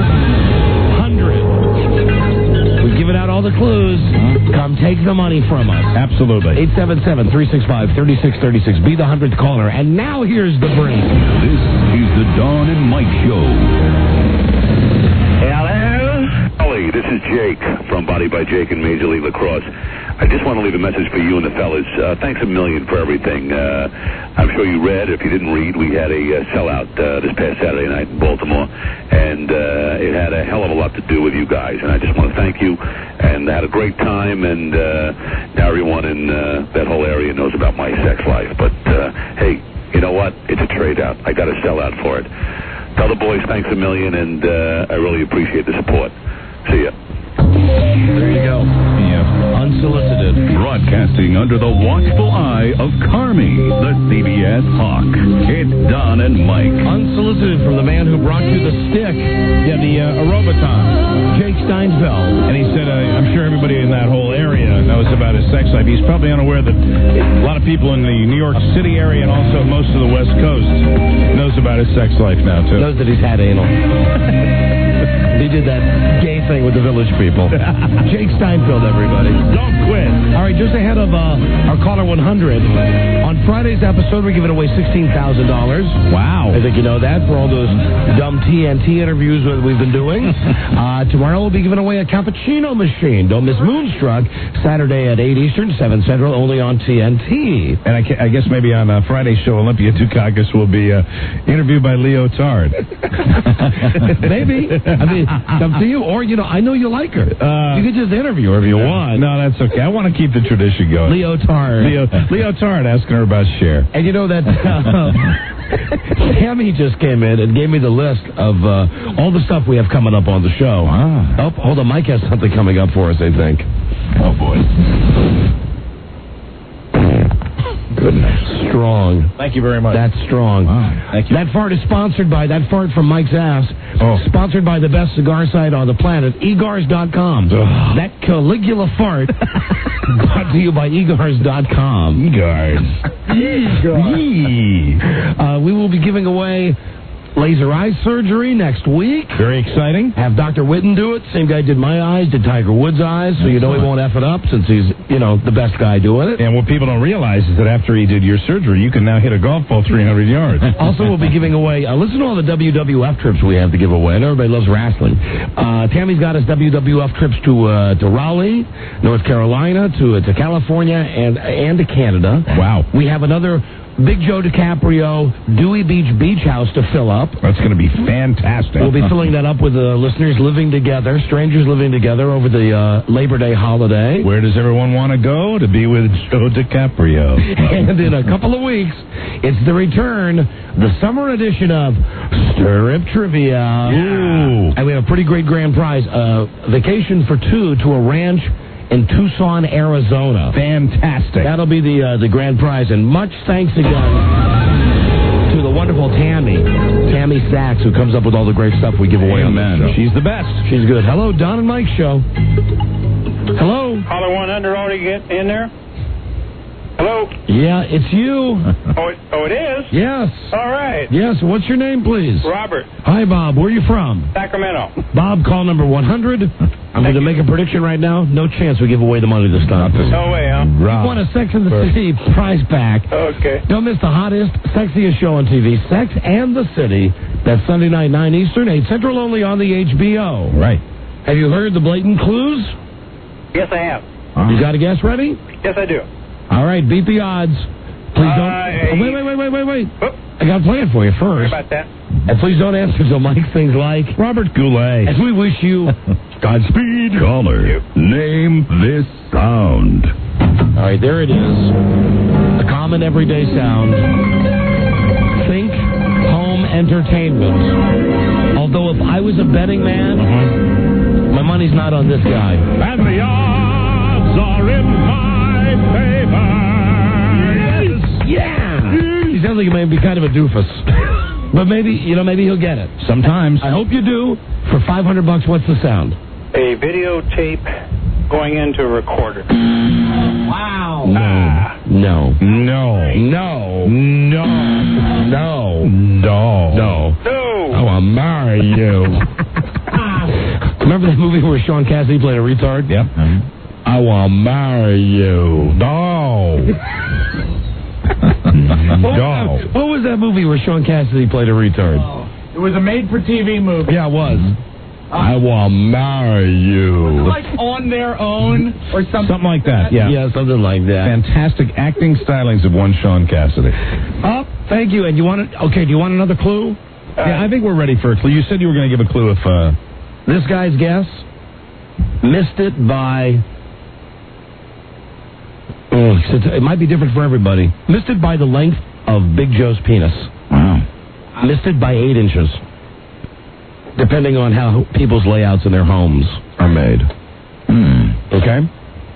100. We've given out all the clues. Come take the money from us. Absolutely. 877-365-3636. Be the 100th caller. And now here's the break. This is the Dawn and Mike Show. Ollie, this is Jake from Body by Jake and Major League Lacrosse. I just want to leave a message for you and the fellas. Thanks a million for everything. I'm sure you read. If you didn't read, we had a sellout this past Saturday night in Baltimore, and it had a hell of a lot to do with you guys. And I just want to thank you. And I had a great time. And now everyone in that whole area knows about my sex life. But hey, you know what? It's a trade out. I got a sellout for it. Tell the boys thanks a million, and I really appreciate the support. See ya. There you go. Unsolicited. Broadcasting under the watchful eye of Carmi, the CBS Hawk. It's Don and Mike. Unsolicited from the man who brought you the stick. Yeah, the Aerobaton. Jake Steinfeld. And he said, I'm sure everybody in that whole area knows about his sex life. He's probably unaware that a lot of people in the New York City area and also most of the West Coast knows about his sex life now, too. Knows that he's had anal. He did that gay thing with the village people. Jake Steinfeld, everybody. Don't quit. All right, just ahead of our caller 100, on Friday's episode, we're giving away $16,000. Wow. I think you know that for all those dumb TNT interviews that we've been doing. Tomorrow we'll be giving away a cappuccino machine. Don't miss Moonstruck, Saturday at 8 Eastern, 7 Central, only on TNT. And I guess maybe on Friday's show, Olympia Dukakis will be interviewed by Leo Tard. Maybe. I mean, up to you. Or, I know you like her. You could just interview her if you want. No, that's okay. I want to keep the tradition going. Leo Tard. Leo Tard asking her about Cher. And you know that Tammy just came in and gave me the list of all the stuff we have coming up on the show. Oh, hold on. Mike has something coming up for us, I think. Oh, boy. Goodness. Strong. Thank you very much. That's strong. Wow. Thank you. That fart is sponsored by, that fart from Mike's ass, sponsored by the best cigar site on the planet, egars.com. That Caligula fart brought to you by egars.com. Egars. We will be giving away laser eye surgery next week. Very exciting. Have Dr. Whitten do it. Same guy did my eyes, did Tiger Woods' eyes, so you know he won't F it up since he's, the best guy doing it. And what people don't realize is that after he did your surgery, you can now hit a golf ball 300 yards. Also, we'll be giving away, listen to all the WWF trips we have to give away, and everybody loves wrestling. Tammy's got us WWF trips to Raleigh, North Carolina, to California, and to Canada. Wow. We have another Big Joe DiCaprio, Dewey Beach House to fill up. That's going to be fantastic. We'll be filling that up with listeners living together, strangers living together over the Labor Day holiday. Where does everyone want to go? To be with Joe DiCaprio. And in a couple of weeks, it's the return, the summer edition of Stir Up Trivia. Ooh. And we have a pretty great grand prize, vacation for two to a ranch in Tucson, Arizona. Fantastic. That'll be the grand prize. And much thanks again to the wonderful Tammy Sachs, who comes up with all the great stuff we give away on the show. She's the best. She's good. Hello, Don and Mike Show. Hello. Caller 100 already get in there? Hello? Yeah, it's you. Oh, it is? Yes. All right. Yes, what's your name, please? Robert. Hi, Bob. Where are you from? Sacramento. Bob, call number 100. I'm going to make a prediction right now. No chance we give away the money this time. No way, huh? You want a Sex and the City prize pack. Okay. Don't miss the hottest, sexiest show on TV, Sex and the City. That's Sunday night, 9 Eastern, 8 Central, only on the HBO. Right. Have you heard the blatant clues? Yes, I have. You got a guess ready? Yes, I do. All right, beat the odds. Please don't. Wait. I got to play it for you first. Sorry about that. And please don't answer till Mike things like Robert Goulet. As we wish you Godspeed. Caller, name this sound. All right, there it is. A common everyday sound. Think home entertainment. Although if I was a betting man, my money's not on this guy. And the odds are in my favor. Yeah. He sounds like he may be kind of a doofus. But maybe he'll get it. Sometimes. I hope you do. For $500, what's the sound? A videotape going into a recorder. Wow. No. I want to marry you. Remember that movie where Sean Cassidy played a retard? Yep. I want to marry you. No. What was that movie where Sean Cassidy played a retard? It was a made-for-TV movie. Yeah, it was. I want to marry you. Like On Their Own or something. Something like that, yeah. Yeah, something like that. Fantastic acting stylings of one Sean Cassidy. Oh, thank you. And do you want another clue? Yeah, I think we're ready for a clue. You said you were going to give a clue if... This guy's guess missed it by... it might be different for everybody. Missed it by the length of Big Joe's penis. Wow. Missed it by 8 inches. Depending on how people's layouts in their homes are made. Okay?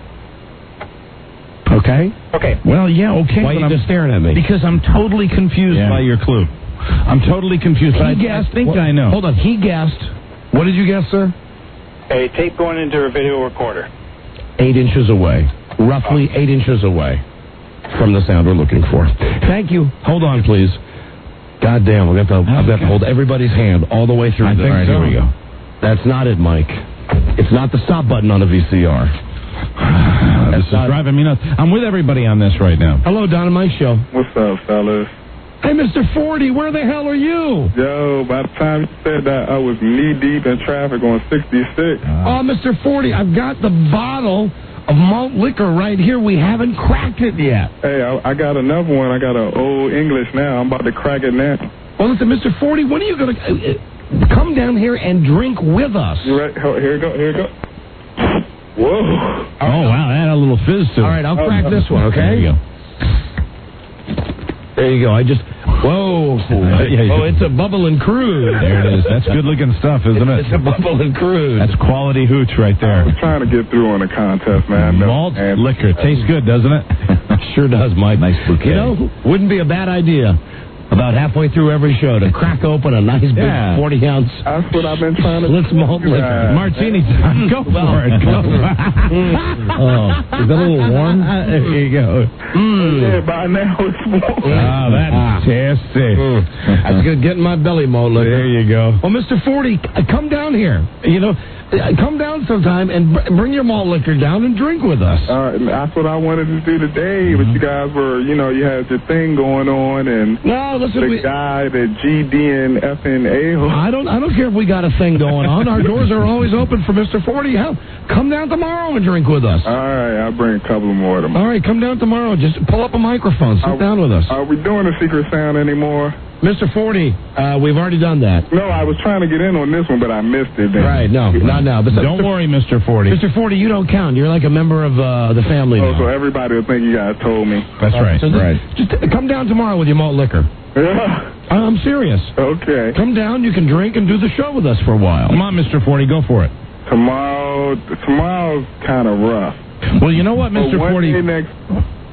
Okay. Well, yeah, okay. Why are you just staring at me? Because I'm totally confused by your clue. I'm totally confused. But I think I know. Hold on. He guessed. What did you guess, sir? A tape going into a video recorder. 8 inches away. Roughly 8 inches away from the sound we're looking for. Thank you. Hold on, please. God damn, I've got to hold everybody's hand all the way through. I think All right, so. Here we go. That's not it, Mike. It's not the stop button on the VCR. This is driving me nuts. I'm with everybody on this right now. Hello, Don and Mike Show. What's up, fellas? Hey, Mr. 40, where the hell are you? Yo, by the time you said that, I was knee-deep in traffic on 66. Oh, Mr. 40, I've got the bottle of malt liquor right here. We haven't cracked it yet. Hey, I got another one. I got an old English now. I'm about to crack it now. Well, listen, Mr. 40, when are you going to come down here and drink with us? You ready? Here you go. Whoa. Oh, wow, that had a little fizz to it. All right, I'll crack this one, okay? There you go. There you go. Whoa. Oh, it's a Bubble and Cruise. There it is. That's good-looking stuff, isn't it? It's a Bubble and Cruise. That's quality hooch right there. I was trying to get through on the contest, man. Malt liquor. Tastes good, doesn't it? Sure does, Mike. Nice bouquet. You know, wouldn't be a bad idea about halfway through every show to crack open a nice big 40-ounce. That's what I've been trying to do. Let's malt liquor. Martini time. Go for it. Go for it. Is that a little warm? There you go. Yeah, by now it's warm. That's tasty. That's good. Getting my belly malt liquor. There you go. Well, Mr. 40, come down here. You know, come down sometime and bring your malt liquor down and drink with us. That's what I wanted to do today, but you guys were, you had your thing going on, and no, listen, the guy, the GD and FNA. I don't care if we got a thing going on. Our doors are always open for Mr. 40. Hell, come down tomorrow and drink with us. All right, I'll bring a couple more tomorrow. All right, come down tomorrow. Just pull up a microphone. Sit down with us. Are we doing a secret sound anymore? Mr. 40, we've already done that. No, I was trying to get in on this one, but I missed it. Then. Right, no, not now. But don't worry, Mr. 40. Mr. 40, you don't count. You're like a member of the family now. So everybody will think you guys told me. That's right. So just come down tomorrow with your malt liquor. Yeah. I'm serious. Okay. Come down, you can drink and do the show with us for a while. Come on, Mr. 40, go for it. Tomorrow's kind of rough. Well, you know what, Mr. 40?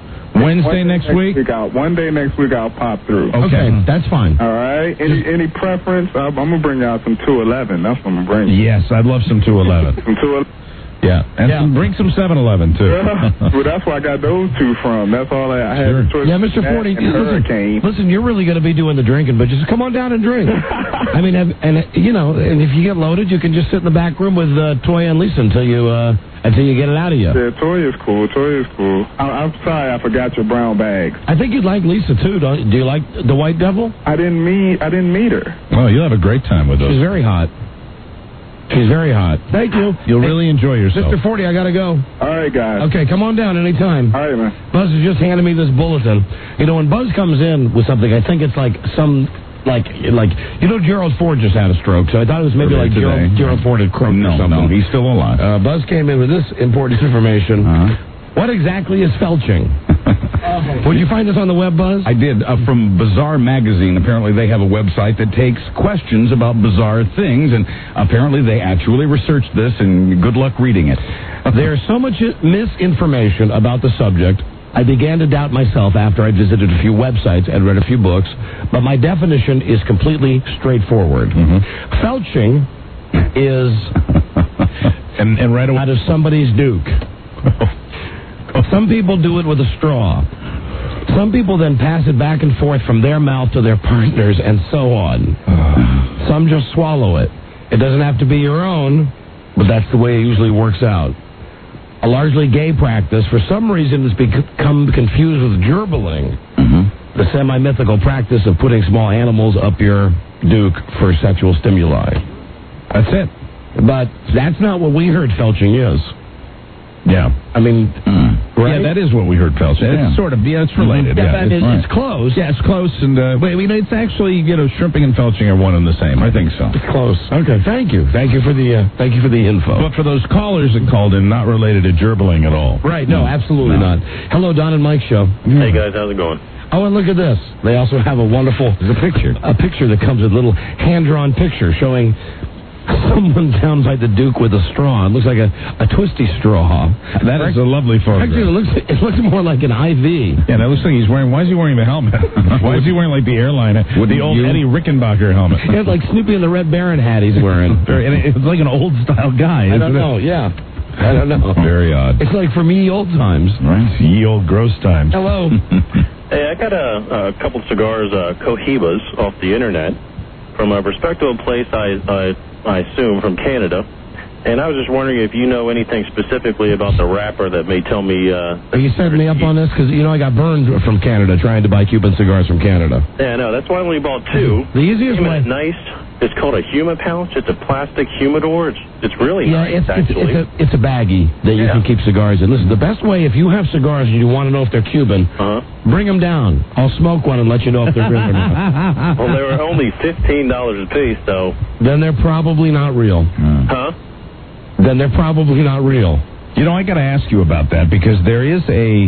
Wednesday next week? One day next week I'll pop through. Okay, that's fine. All right. Any preference? I'm going to bring out some 211. That's what I'm going to bring. Yes, I'd love some 211. Some 211. Yeah, and bring some 7-Eleven, too. Well, that's where I got those two from. That's all I had. A choice. Yeah, Mr. Forney, listen, you're really going to be doing the drinking, but just come on down and drink. I mean, and if you get loaded, you can just sit in the back room with Toya and Lisa until you get it out of you. Yeah, Toya's cool. I'm sorry I forgot your brown bags. I think you'd like Lisa, too. Do you like the White Devil? I didn't meet her. Oh, you'll have a great time with those. She's very hot. Thank you. You'll really enjoy yourself. Mr. Forty, I got to go. All right, guys. Okay, come on down anytime. All right, man. Buzz has just handed me this bulletin. When Buzz comes in with something, I think it's like Gerald Ford just had a stroke, so I thought it was maybe like Gerald Ford had croaked or something. No, he's still alive. Buzz came in with this important information. What exactly is felching? Would you find this on the web, Buzz? I did. From Bizarre Magazine. Apparently they have a website that takes questions about bizarre things, and apparently they actually researched this, and good luck reading it. There's so much misinformation about the subject, I began to doubt myself after I visited a few websites and read a few books, but my definition is completely straightforward. Felching is and right away out of somebody's duke. Some people do it with a straw. Some people then pass it back and forth from their mouth to their partners and so on. Some just swallow it. It doesn't have to be your own, but that's the way it usually works out. A largely gay practice, for some reason, has become confused with gerbling, the semi-mythical practice of putting small animals up your duke for sexual stimuli. That's it. But that's not what we heard felching is. Yeah. I mean, right? Yeah, that is what we heard, Felch. Yeah. It's sort of, it's related. It's close. Yeah, it's close. And, it's actually, shrimping and felching are one and the same. I think so. It's close. Okay, thank you. Thank you for the info. But for those callers that called in, not related to gerbling at all. Right, no, absolutely not. Hello, Don and Mike Show. Hey, guys, how's it going? Oh, and look at this. They also have a wonderful picture that comes with a little hand-drawn picture showing someone down by the Duke with a straw. It looks like a twisty straw. That is a lovely photograph. Actually, it looks more like an IV. Yeah, that looks like he's wearing... Why is he wearing the helmet? Why is he wearing, like, the airline? The old Eddie Rickenbacker helmet. He has, like, Snoopy and the Red Baron hat he's wearing. And it's like an old-style guy, I don't know, yeah. I don't know. Very odd. It's like from ye old times. Right. Ye old gross times. Hello. Hey, I got a couple cigars, Cohibas, off the internet from a respectable place, I assume, from Canada. And I was just wondering if you know anything specifically about the wrapper that may tell me... Are you setting me up on this? Because, I got burned from Canada trying to buy Cuban cigars from Canada. Yeah, no, that's why I only bought two. The easiest way... Nice. It's called a Huma pouch. It's a plastic humidor. It's really nice, actually. It's a baggie that you can keep cigars in. Listen, the best way, if you have cigars and you want to know if they're Cuban, bring them down. I'll smoke one and let you know if they're real or not. Well, they were only $15 a piece, though. Then they're probably not real. Huh? Then they're probably not real. I got to ask you about that because there's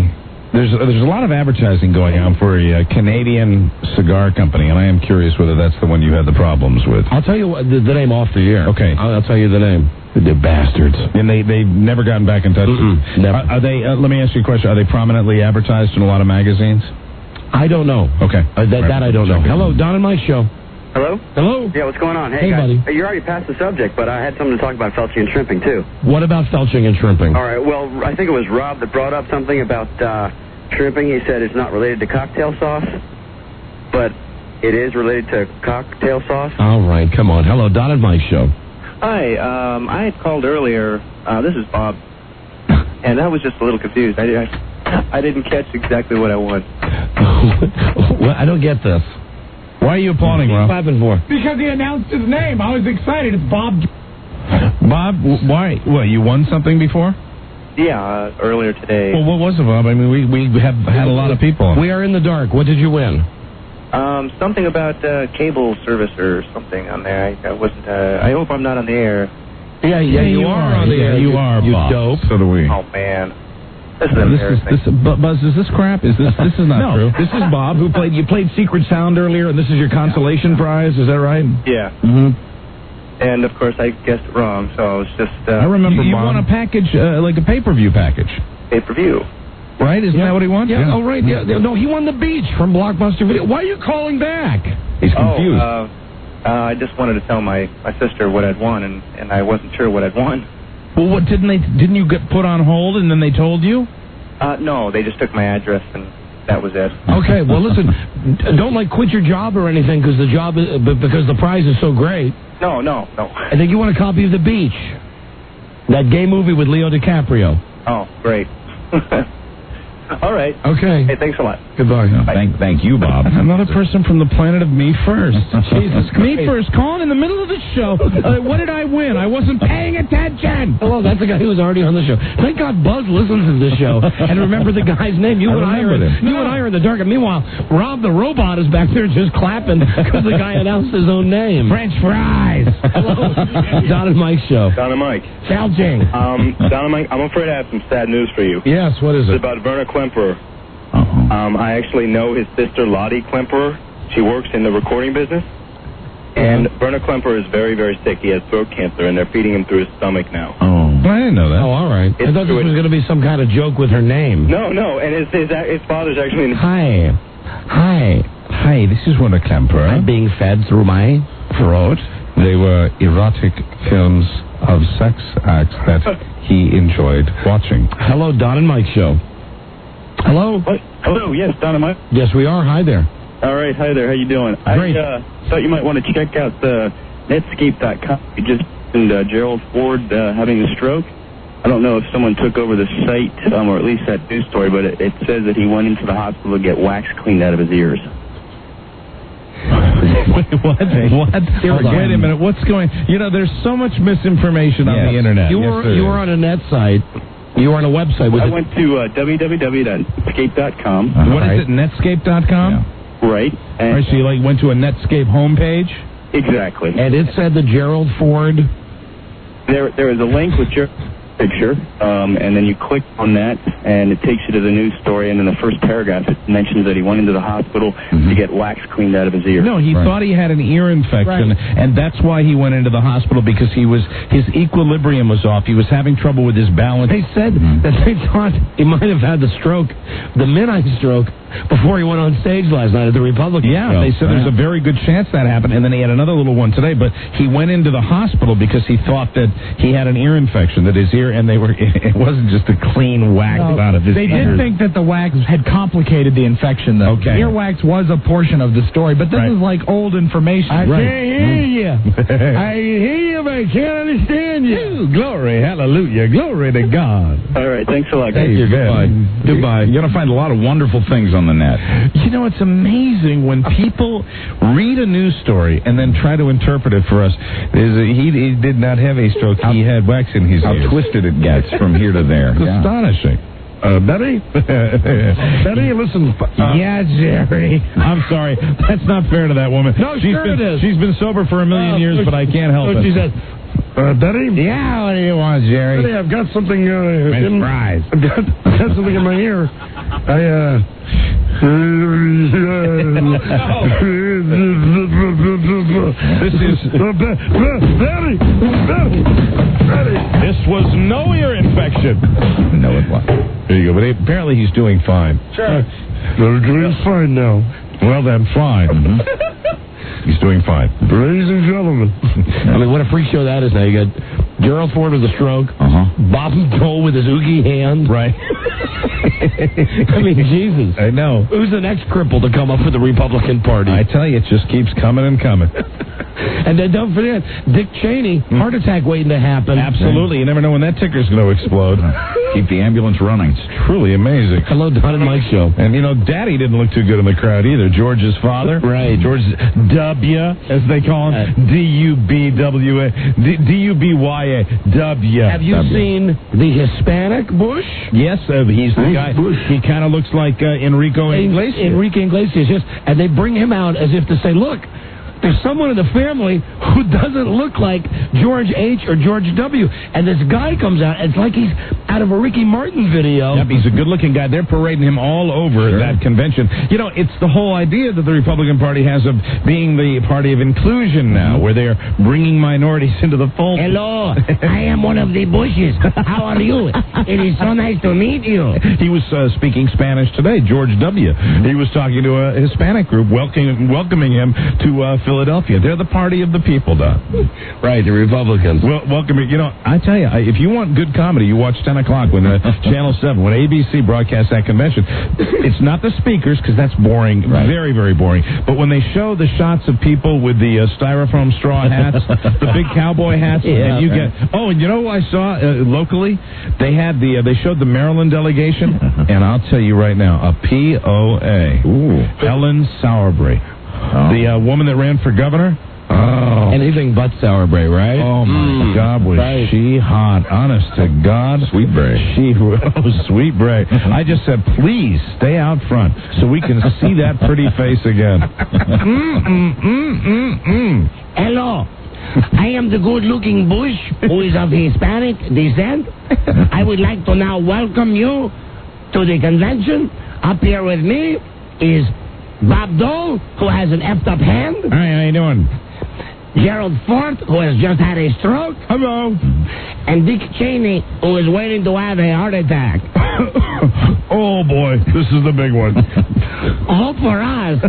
a lot of advertising going on for a Canadian cigar company, and I am curious whether that's the one you had the problems with. I'll tell you the name off the air. Okay. I'll tell you the name. They're bastards. And they've never gotten back in touch? Never. Are they, let me ask you a question. Are they prominently advertised in a lot of magazines? I don't know. Okay. That I don't know. Hello, Don and Mike Show. Hello? Hello? Yeah, what's going on? Hey guys. buddy. You already passed the subject, but I had something to talk about felching and shrimping, too. What about felching and shrimping? All right, well, I think it was Rob that brought up something about shrimping. He said it's not related to cocktail sauce, but it is related to cocktail sauce. All right, come on. Hello, Don and Mike Show. Hi, I had called earlier. This is Bob, and I was just a little confused. I didn't catch exactly what I want. Well, I don't get this. Why are you applauding, Rob? Clapping for? Because he announced his name. I was excited. It's Bob. Bob, why? What, you won something before? Yeah, earlier today. Well, what was it, Bob? I mean, we have had a lot of people. We are in the dark. What did you win? Something about cable service or something on there. I wasn't. I hope I'm not on the air. Yeah, you are on the air. You are, you Bob. dope. So do we. Oh man. This is embarrassing. Buzz, is this crap? This is not true. This is Bob who played. You played Secret Sound earlier, and this is your consolation prize. Is that right? Yeah. Mm-hmm. And of course I guessed it wrong, so I was just. I remember. You Bob. won a package, like a pay-per-view package. Pay-per-view. right? Isn't that what he won? Yeah. Oh, right. Yeah. No, he won the Beach from Blockbuster Video. Why are you calling back? He's confused. I just wanted to tell my sister what I'd won, and I wasn't sure what I'd won. Well, what didn't you get put on hold and then they told you? No, they just took my address and that was it. Okay, well, listen, don't quit your job or anything because the prize is so great. No. I think you want a copy of The Beach, that gay movie with Leo DiCaprio. Oh, great. All right. Okay. Hey, thanks a lot. Goodbye. Thank you, Bob. Another person from the planet of Me First. Jesus, Me First, calling in the middle of the show. What did I win? I wasn't paying attention. Hello, that's the guy who was already on the show. Thank God Buzz listens to this show and remember the guy's name. You and I are in the dark. And meanwhile, Rob the robot is back there just clapping because the guy announced his own name. French fries. Hello, Don and Mike show. Don and Mike. Challenging. Don and Mike, I'm afraid I have some sad news for you. Yes, what is it? It's about Werner Klemperer. I actually know his sister Lottie Klemperer. She works in the recording business. And Werner Klemperer is very, very sick. He has throat cancer, and they're feeding him through his stomach now. Oh, I didn't know that. Oh, all right. I thought this was going to be some kind of joke with her name. No, and his father's actually in the... Hi, this is Werner Klemperer. I'm being fed through my throat. They were erotic films of sex acts that he enjoyed watching. Hello, Don and Mike show. Hello? Hello, yes, Don and Mike. Yes, we are. Hi there. All right, hi there. How you doing? Great. I thought you might want to check out the Netscape.com. You just mentioned Gerald Ford having a stroke. I don't know if someone took over the site, or at least that news story, but it says that he went into the hospital to get wax cleaned out of his ears. Wait, what? Wait a minute. What's going... there's so much misinformation on the internet. You were on a net site. You were on a website. I went to www.netscape.com. What is it, Netscape.com? Yeah. Right. All right, so you went to a Netscape homepage? Exactly. And it said the Gerald Ford... There is a link with your picture, and then you click on that, and it takes you to the news story, and in the first paragraph it mentions that he went into the hospital to get wax cleaned out of his ear. No, he thought he had an ear infection, and that's why he went into the hospital, because his equilibrium was off. He was having trouble with his balance. They said that they thought he might have had the stroke, the midnight stroke, before he went on stage last night at the Republican show. They said there's a very good chance that happened, and then he had another little one today, but he went into the hospital because he thought that he had an ear infection, that his ear, and it wasn't just a clean wax out of his ear. They did think that the wax had complicated the infection, though. Okay. Earwax was a portion of the story, but this is like old information. I can't hear you. I hear you, but I can't understand you. Glory, hallelujah, glory to God. All right, thanks a lot, guys. Thank you. Goodbye. You're going to find a lot of wonderful things on the net. It's amazing when people read a news story and then try to interpret it for us. He did not have a stroke. He had wax in his ears. How twisted it gets from here to there. It's astonishing. Betty? Betty, listen. Yeah, Jerry. I'm sorry. That's not fair to that woman. No, it is. She's been sober for a million years, but I can't help it. She said, Betty? Yeah, what do you want, Jerry? Betty, I've got something fries. I've got something in my ear. This is Betty. This was no ear infection. No, it wasn't. There you go. But apparently he's doing fine. Sure. They're doing fine now. Well, then, fine. He's doing fine. Ladies and gentlemen. I mean, what a freak show that is now. You got Gerald Ford with a stroke. Bob Dole with his oogie hand. Right. I mean, Jesus. I know. Who's the next cripple to come up with the Republican Party? I tell you, it just keeps coming and coming. And then don't forget, Dick Cheney, heart attack waiting to happen. Absolutely. You never know when that ticker's going to explode. Keep the ambulance running. It's truly amazing. Hello, Don and Mike show. And, Daddy didn't look too good in the crowd either. George's father. Right. George W, as they call him. D-U-B-W-A. D-U-B-Y-A. W. Have you seen the Hispanic Bush? Yes, he's the guy. Bush. He kind of looks like Enrique Iglesias. Enrique Iglesias, yes. And they bring him out as if to say, look, there's someone in the family who doesn't look like George H. or George W. And this guy comes out, and it's like he's out of a Ricky Martin video. Yep, he's a good-looking guy. They're parading him all over that convention. You know, it's the whole idea that the Republican Party has of being the party of inclusion now, where they're bringing minorities into the fold. Hello, I am one of the Bushes. How are you? It is so nice to meet you. He was speaking Spanish today, George W. He was talking to a Hispanic group, welcoming him to Philadelphia. They're the party of the people, Don. Right, the Republicans. Well, welcoming. You know, I tell you, if you want good comedy, you watch 10 o'clock when Channel 7, when ABC broadcasts that convention. It's not the speakers, because that's boring, very, very boring. But when they show the shots of people with the styrofoam straw hats, the big cowboy hats, and you get... Oh, and you know who I saw locally? They had they showed the Maryland delegation, and I'll tell you right now, a POA. Ooh. Ellen Sauerbrey. The woman that ran for governor. Oh. Anything but Sauerbrey, right? Oh, my God, was she hot. Honest to God. Sweetberry. Sweetberry. I just said, please, stay out front so we can see that pretty face again. Hello. I am the good-looking Bush who is of Hispanic descent. I would like to now welcome you to the convention. Up here with me is Bob Dole, who has an effed-up hand. Hi, how you doing? Gerald Ford, who has just had a stroke. Hello. And Dick Cheney, who is waiting to have a heart attack. Oh, boy, this is the big one. All for us.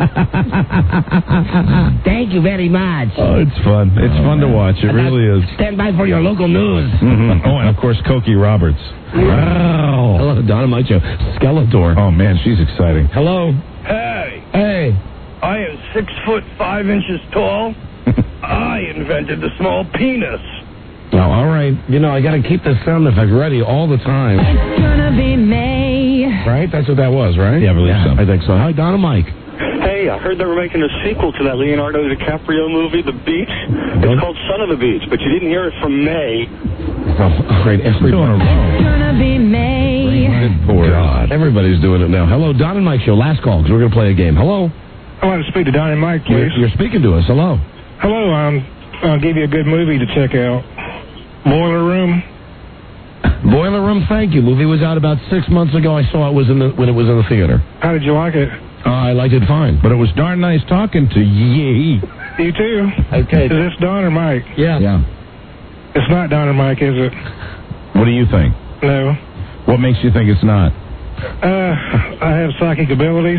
Thank you very much. Oh, it's fun. It's fun to watch. It really is. Stand by for your local news. Mm-hmm. Oh, and of course, Cokie Roberts. Wow. Hello, Dynamite Show. Skeletor. Oh, man, she's exciting. Hello. Hey, I am 6'5" tall. I invented the small penis. Oh, all right. You know, I got to keep the sound effect ready all the time. It's gonna be May. Right? That's what that was, right? Yeah, I believe so. I think so. Hi, Donna Mike. Hey, I heard they were making a sequel to that Leonardo DiCaprio movie, The Beach. It's called Son of the Beach, but you didn't hear it from May. Oh, all right, everybody. It's gonna be May. Poor God. Everybody's doing it now. Hello, Don and Mike Show. Last call, because we're going to play a game. Hello. I want to speak to Don and Mike, please. You're speaking to us. Hello. Hello, I'll give you a good movie to check out. Boiler Room. Boiler Room, thank you. Movie was out about 6 months ago. I saw it when it was in the theater. How did you like it? I liked it fine. But it was darn nice talking to ye. You too. Okay. Is this Don or Mike? Yeah. It's not Don or Mike, is it? What do you think? No. What makes you think it's not? I have psychic abilities.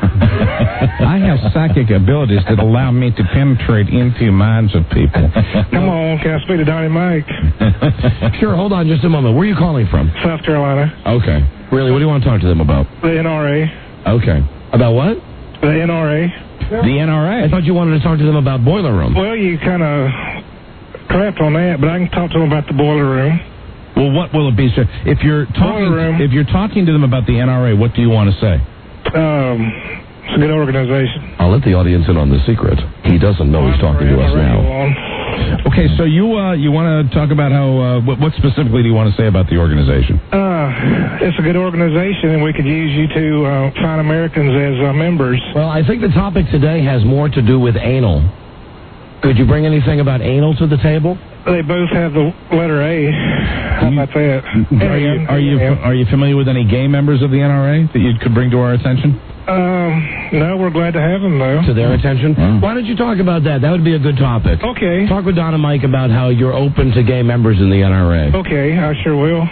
I have psychic abilities that allow me to penetrate into minds of people. Come on, can I speak to Don and Mike? Sure, hold on just a moment. Where are you calling from? South Carolina. Okay. Really, what do you want to talk to them about? The NRA. Okay. About what? The NRA. The NRA? I thought you wanted to talk to them about Boiler Room. Well, you kind of crapped on that, but I can talk to them about the Boiler Room. Well, what will it be, sir? If you're talking to them about the NRA, what do you want to say? It's a good organization. I'll let the audience in on the secret. He doesn't know he's talking to us now. Okay, so you want to talk about how what specifically do you want to say about the organization? It's a good organization, and we could use you to find Americans as members. Well, I think the topic today has more to do with anal. Could you bring anything about anal to the table? They both have the letter A. How about that? Are you familiar with any gay members of the NRA that you could bring to our attention? No, we're glad to have them, though. To their attention? Why don't you talk about that? That would be a good topic. Okay. Talk with Don and Mike about how you're open to gay members in the NRA. Okay, I sure will.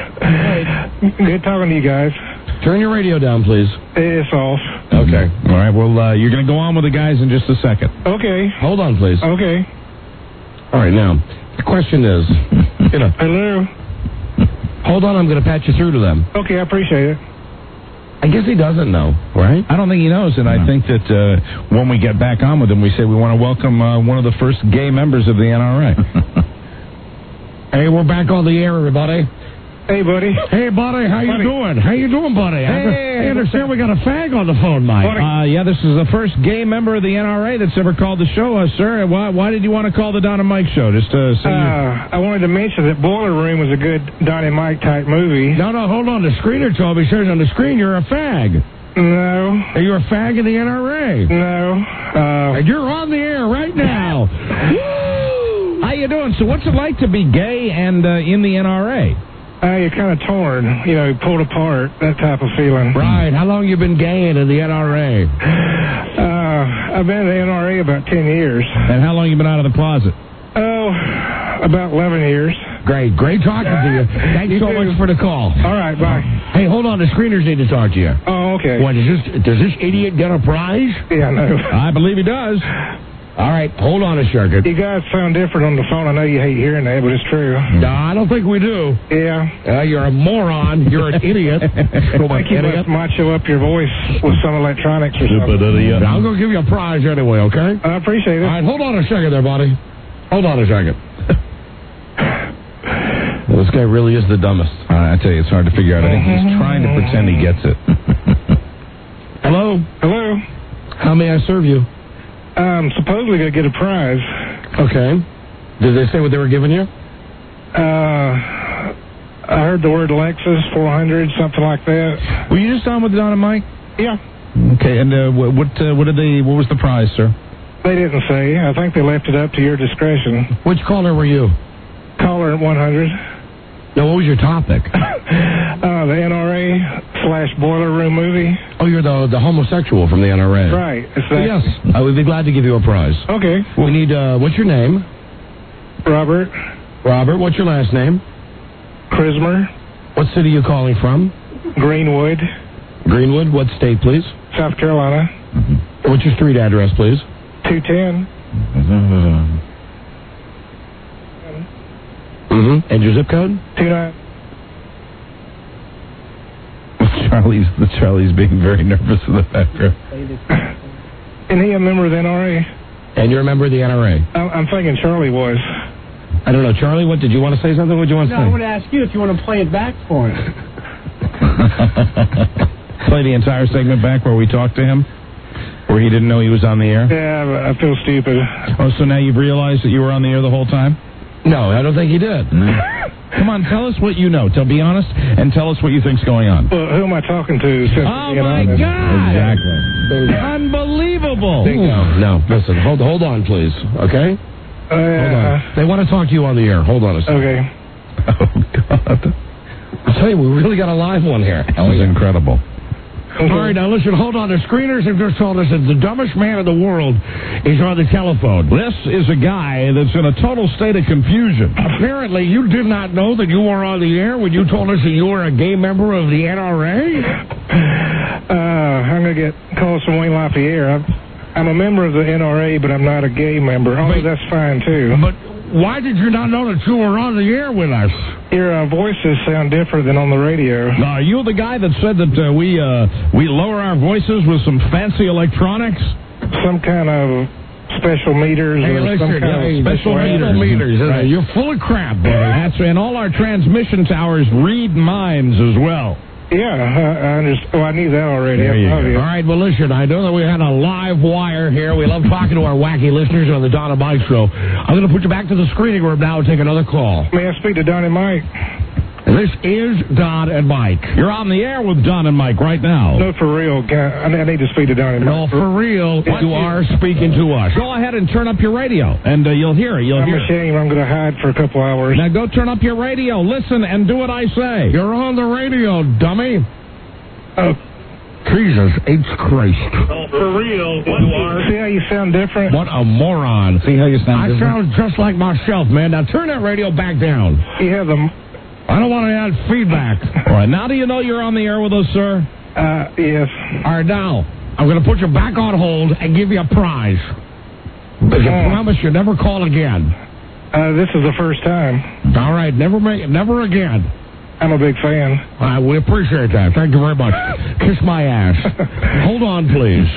Good talking to you guys. Turn your radio down, please. It's off. Okay. All right, well, you're going to go on with the guys in just a second. Okay. Hold on, please. Okay. All right, now, the question is, Hello? Hold on, I'm going to patch you through to them. Okay, I appreciate it. I guess he doesn't know, right? I don't think he knows, and I think that when we get back on with him, we say we want to welcome one of the first gay members of the NRA. Hey, we're back on the air, everybody. Hey, buddy. Hey, buddy, how you doing? How you doing, buddy? Hey, I understand we got a fag on the phone, Mike. Yeah, this is the first gay member of the NRA that's ever called the show, sir. Why did you want to call the Don and Mike show? Just to say I wanted to mention that Boiler Room was a good Don and Mike type movie. No, hold on. The screener told me, says on the screen you're a fag. No. Are you a fag in the NRA? No. And you're on the air right now. How you doing? So what's it like to be gay and in the NRA? You're kind of torn, pulled apart, that type of feeling. Right. How long you been gaying in the NRA? I've been in the NRA about 10 years. And how long you been out of the closet? Oh, about 11 years. Great talking to you. Thanks so much for the call. All right, bye. Hey, hold on. The screeners need to talk to you. Oh, okay. What, does this idiot get a prize? Yeah, no. I believe he does. All right, hold on a second. You guys sound different on the phone. I know you hate hearing that, but it's true. No, I don't think we do. Yeah. You're a moron. You're an idiot. I think you must macho up your voice with some electronics or something. I'm going to give you a prize anyway, okay? I appreciate it. All right, hold on a second there, buddy. Hold on a second. This guy really is the dumbest. I tell you, it's hard to figure out. I think he's trying to pretend he gets it. Hello? Hello? How may I serve you? I'm supposedly going to get a prize. Okay. Did they say what they were giving you? I heard the word Lexus 400, something like that. Were you just on with Don and Mike? Yeah. Okay, and what was the prize, sir? They didn't say. I think they left it up to your discretion. Which caller were you? Caller 100. No, what was your topic? The NRA/Boiler Room movie. Oh, you're the homosexual from the NRA. Right. It's that. Yes. I would be glad to give you a prize. Okay. We need, what's your name? Robert. Robert, what's your last name? Krismer. What city are you calling from? Greenwood. Greenwood, what state, please? South Carolina. What's your street address, please? 210. And your zip code? 29. Charlie's being very nervous in the background. Isn't he a member of the NRA? And you're a member of the NRA? I'm thinking Charlie was. I don't know. Charlie, what did you want to say something? What did you want to say? No, I want to ask you if you want to play it back for him. Play the entire segment back where we talked to him? Where he didn't know he was on the air? Yeah, I feel stupid. Oh, so now you've realized that you were on the air the whole time? No, I don't think he did. No. Come on, tell us what you know. Be honest, and tell us what you think's going on. Well, who am I talking to? Oh, my God! Exactly. Unbelievable! No, listen, hold on, please, okay? Hold on. They want to talk to you on the air. Hold on a second. Okay. Oh, God. I tell you, we really got a live one here. That was incredible. All right, now listen, hold on. The screeners have just told us that the dumbest man in the world is on the telephone. This is a guy that's in a total state of confusion. Apparently, you did not know that you were on the air when you told us that you were a gay member of the NRA? I'm going to get calls from Wayne LaPierre. I'm a member of the NRA, but I'm not a gay member. Oh, that's fine, too. But why did you not know that you were on the air with us? Your voices sound different than on the radio. Now, are you the guy that said that we lower our voices with some fancy electronics? Some kind of special meters or some kind of special meters. Right. You're full of crap, buddy. And all our transmission towers read minds as well. Yeah, I understand. Well, I knew that already. All right, well, listen, I know that we had a live wire here. We love talking to our wacky listeners on the Don and Mike show. I'm going to put you back to the screening room now and take another call. May I speak to Don and Mike? This is Don and Mike. You're on the air with Don and Mike right now. No, for real. I need to speak to Don and Mike. No, for real. You are speaking to us. Go ahead and turn up your radio, and you'll hear it. I'm ashamed. I'm going to hide for a couple hours. Now go turn up your radio. Listen and do what I say. You're on the radio, dummy. Oh. Jesus H. Christ. Oh, for real. You are. See how you sound different? What a moron. See how you sound different? I sound just like myself, man. Now turn that radio back down. You have them. I don't want to add feedback. All right, now do you know you're on the air with us, sir? Yes. All right, now, I'm going to put you back on hold and give you a prize. But you promise you never call again. This is the first time. All right, never again. I'm a big fan. We appreciate that. Thank you very much. Kiss my ass. Hold on, please.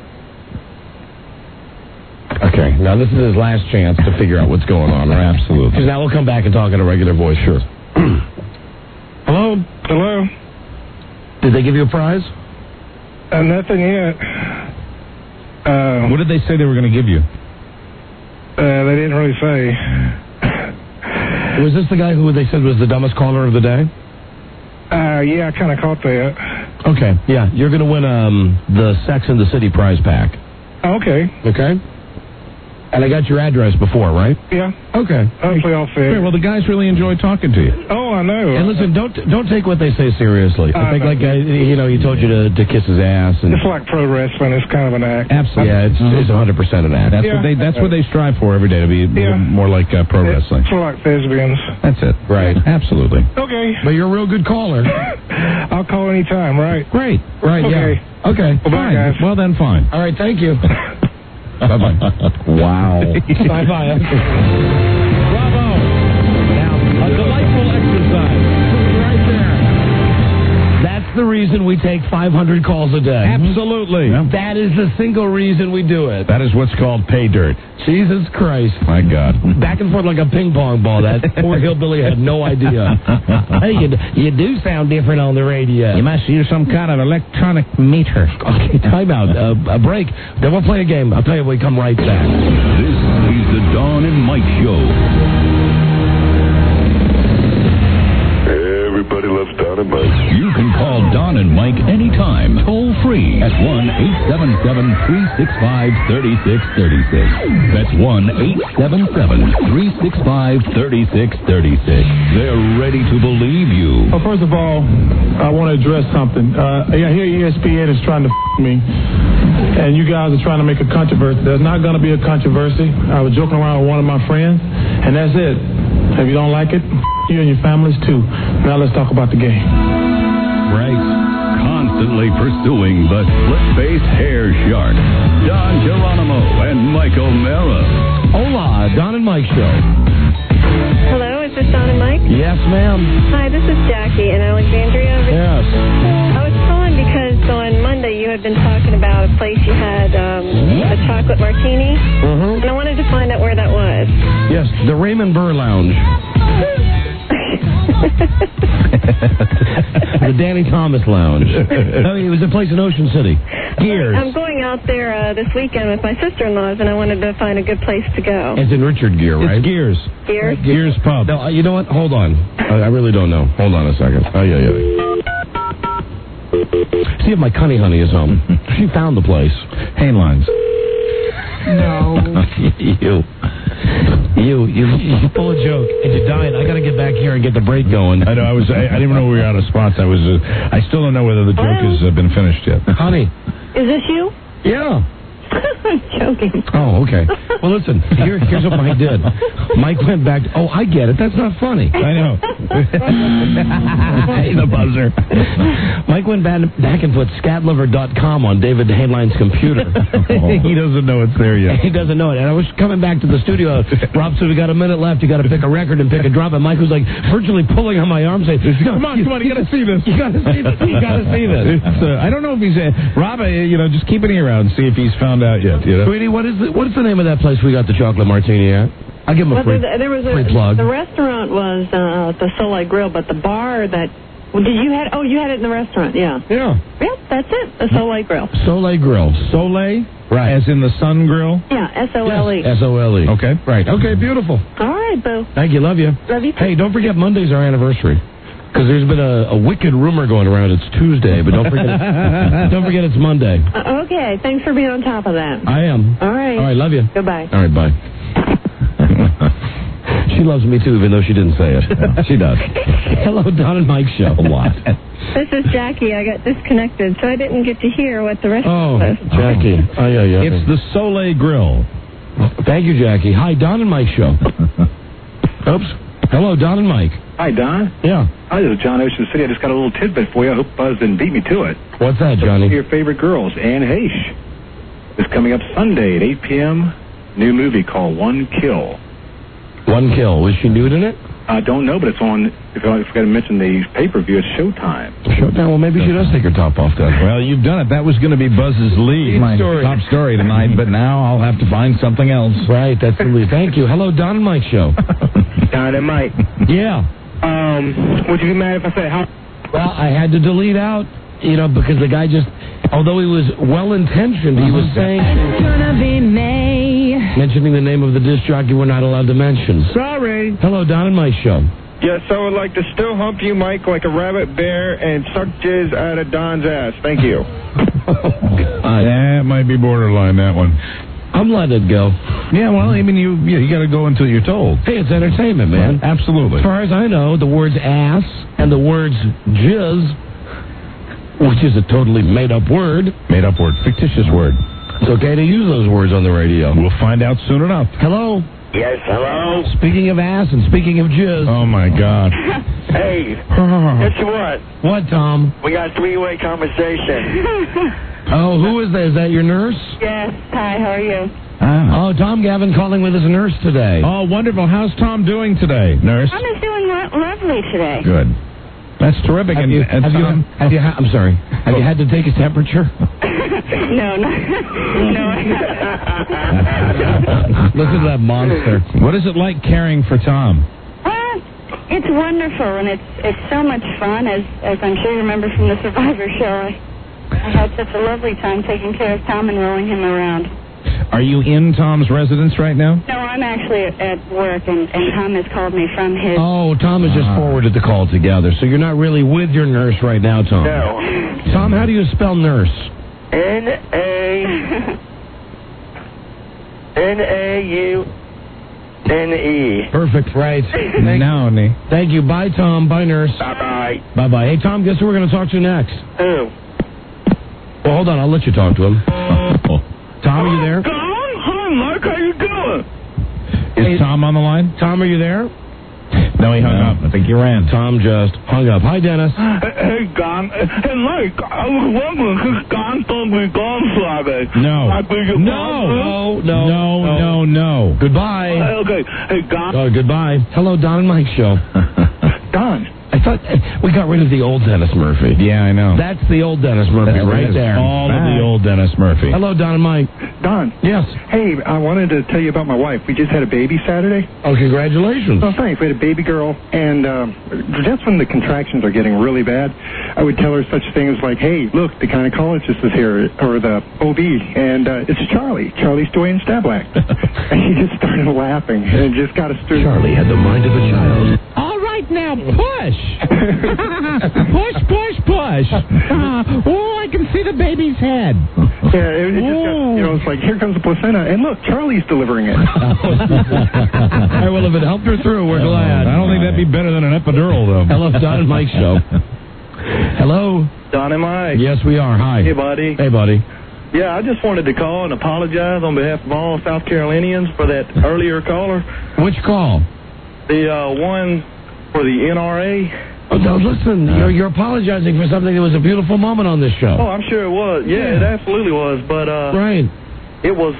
Okay, now this is his last chance to figure out what's going on, right? Absolutely. Because now we'll come back and talk in a regular voice. Sure. Hello? Hello? Did they give you a prize? Nothing yet. What did they say they were going to give you? They didn't really say. Was this the guy who they said was the dumbest caller of the day? Yeah, I kind of caught that. Okay, yeah. You're going to win the Sex and the City prize pack. Okay. Okay? And I got your address before, right? Yeah. Okay. Hopefully I'll fit. Great. Well, the guys really enjoy talking to you. Oh, I know. And listen, don't take what they say seriously. I think like he told you to kiss his ass. And It's like pro wrestling. It's kind of an act. Absolutely. yeah, it's 100% an act. That's what they strive for every day, to be more like pro wrestling. It's like thespians. That's it. Right. Absolutely. Okay. But you're a real good caller. I'll call anytime, right? Great. Right, Okay. yeah. Okay. Well, bye, guys. Well, then, fine. All right, thank you. Bye-bye. Wow. Bye-bye. Bravo. Now, a delightful exercise. Right there. That's the reason we take 500 calls a day. Absolutely. That is the single reason we do it. That is what's called pay dirt. Jesus Christ. My God. Back and forth like a ping pong ball. That poor hillbilly had no idea. Hey, you do sound different on the radio. You must use some kind of electronic meter. Okay, time out. A break. Then we'll play a game. I'll tell you when we come right back. This is the Dawn and Mike Show. Everybody loves Don and Mike. You can call Don and Mike anytime, toll free at 1-877-365-3636. That's 1-877-365-3636. They're ready to believe you. Well, first of all, I want to address something. I hear ESPN is trying to me, and you guys are trying to make a controversy. There's not going to be a controversy. I was joking around with one of my friends, and that's it. If you don't like it, you and your families too. Now let's talk about the game. Right. Constantly pursuing the split-faced hair shark, Don Geronimo and Mike O'Mara. Hola, Don and Mike Show. Hello, is this Don and Mike? Yes, ma'am. Hi, this is Jackie in Alexandria. Yes. I was calling because on Monday you had been talking about a place you had a chocolate martini, and I wanted to find out where that was. Yes, the Raymond Burr Lounge. The Danny Thomas Lounge. I mean, it was a place in Ocean City. Gears. I'm going out there this weekend with my sister-in-laws, and I wanted to find a good place to go. It's in Richard Gere, right? It's Gears. Gears? Gears Pub. No, you know what? Hold on. I really don't know. Hold on a second. Oh, yeah. See if my Cunny Honey is home. She found the place. Hainlines. No. You pull a joke and you die. I got to get back here and get the break going. I know. I didn't even know we were out of spots. I still don't know whether the joke has been finished yet. Honey. Is this you? Yeah. I'm joking. Oh, okay. Well, listen, here's what Mike did. Mike went back. I get it. That's not funny. I know. The buzzer. Mike went back and put scatliver.com on David Hainline's computer. He doesn't know it's there yet. He doesn't know it. And I was coming back to the studio. Rob said, we got a minute left. You got to pick a record and pick a drop. And Mike was like virtually pulling on my arm saying, come on, you got to see this. You got to see this. You got to see this. I don't know if he's... Rob, just keep an ear out and see if he's found out yet. Sweetie, what's the name of that place we got the chocolate martini at? I'll give him a free plug. The restaurant was the Soleil Grill, but the bar that... you had it in the restaurant, yeah. Yeah. Yep, that's it, the Soleil Grill. Soleil Grill. Soleil? Right. As in the sun grill? Yeah, S-O-L-E. Yes, S-O-L-E. Okay. Right. Okay, beautiful. All right, boo. Thank you, love you. Love you too. Hey, don't forget Monday's our anniversary. Because there's been a wicked rumor going around. It's Tuesday, but don't forget it's Monday. Okay, thanks for being on top of that. I am. All right. All right, love you. Goodbye. All right, bye. She loves me, too, even though she didn't say it. She does. Hello, Don and Mike Show. A lot. This is Jackie. I got disconnected, so I didn't get to hear what the rest of it was. Jackie. Oh, yeah. It's the Soleil Grill. Thank you, Jackie. Hi, Don and Mike Show. Oops. Hello, Don and Mike. Hi, Don. Yeah. Hi, this is John Ocean City. I just got a little tidbit for you. I hope Buzz didn't beat me to it. What's that, Johnny? Your favorite girls, Anne Heche. It's coming up Sunday at 8 p.m. New movie called One Kill. One Kill. Was she nude in it? I don't know, but it's on, if I forgot to mention the pay-per-view, it's Showtime. Showtime? Well, maybe she does take her top off then. Well, you've done it. That was going to be Buzz's lead, my top story tonight, but now I'll have to find something else. Right, that's the lead. Thank you. Hello, Don and Mike Show. Don and Mike. Yeah. Would you be mad if I said how? Well, I had to delete out, because the guy just, although he was well-intentioned, he was saying... It's gonna be May. Mentioning the name of the disc jockey we're not allowed to mention. Sorry. Hello, Don and Mike Show. Yes, I would like to still hump you, Mike, like a rabbit bear and suck jizz out of Don's ass. Thank you. That might be borderline, that one. I'm letting it go. Yeah, well, I mean, you got to go until you're told. Hey, it's entertainment, man. Absolutely. As far as I know, the words ass and the words jizz, which is a totally made-up word. Made-up word, fictitious word. It's okay to use those words on the radio. We'll find out soon enough. Hello? Yes, hello? Speaking of ass and speaking of jizz. Oh, my God. Hey, guess what? What, Tom? We got a three-way conversation. Oh, who is that? Is that your nurse? Yes. Hi, how are you? Oh, Tom Gavin calling with his nurse today. Oh, wonderful. How's Tom doing today, nurse? Tom is doing lovely today. Good. That's terrific. Have you had to take his temperature? No. Look at that monster. What is it like caring for Tom? It's wonderful, and it's so much fun, as I'm sure you remember from the Survivor show. I had such a lovely time taking care of Tom and rolling him around. Are you in Tom's residence right now? No, I'm actually at work, and Tom has called me from his... Oh, Tom has just forwarded the call together, so you're not really with your nurse right now, Tom. No. Tom, how do you spell nurse? N-A-U-N-E. Perfect, right. Thank you. Bye, Tom. Bye, nurse. Bye-bye. Bye-bye. Hey, Tom, guess who we're going to talk to next? Who? Well, hold on. I'll let you talk to him. Tom, are you there? Hi, Mark. How you doing? Is Tom on the line? Tom, are you there? No, he hung up. I think you ran. Tom just hung up. Hi, Dennis. Hey, Don. Hey, Mike, I was wondering, because Don told me gone Friday. No. Goodbye. Okay. Hey, Don. Goodbye. Hello, Don and Mike show. Don. I thought we got rid of the old Dennis Murphy. Yeah, I know. That's the old Dennis Murphy right there. All of the old Dennis Murphy. Hello, Don and Mike. Don. Yes. Hey, I wanted to tell you about my wife. We just had a baby Saturday. Oh, congratulations. Oh, thanks. We had a baby girl, and just when the contractions are getting really bad, I would tell her such things like, hey, look, the gynecologist is here, or the OB, and it's Charlie. Charlie's Doyen Stablak. And she just started laughing, and it just got us through. Charlie had the mind of a child. All right, now, push. push. Oh, I can see the baby's head. Yeah, it just got, it's like, here comes the placenta, and look, Charlie's delivering it. All right, well, if it helped her through, we're glad. I don't think that'd be better than an epidural, though. Hello, Don and Mike show. Hello? Don and Mike. Yes, we are. Hi. Hey, buddy. Hey, buddy. Yeah, I just wanted to call and apologize on behalf of all South Carolinians for that earlier caller. Which call? The one for the NRA. Oh, no, listen, you're apologizing for something that was a beautiful moment on this show. Oh, I'm sure it was. Yeah, it absolutely was. But right. It was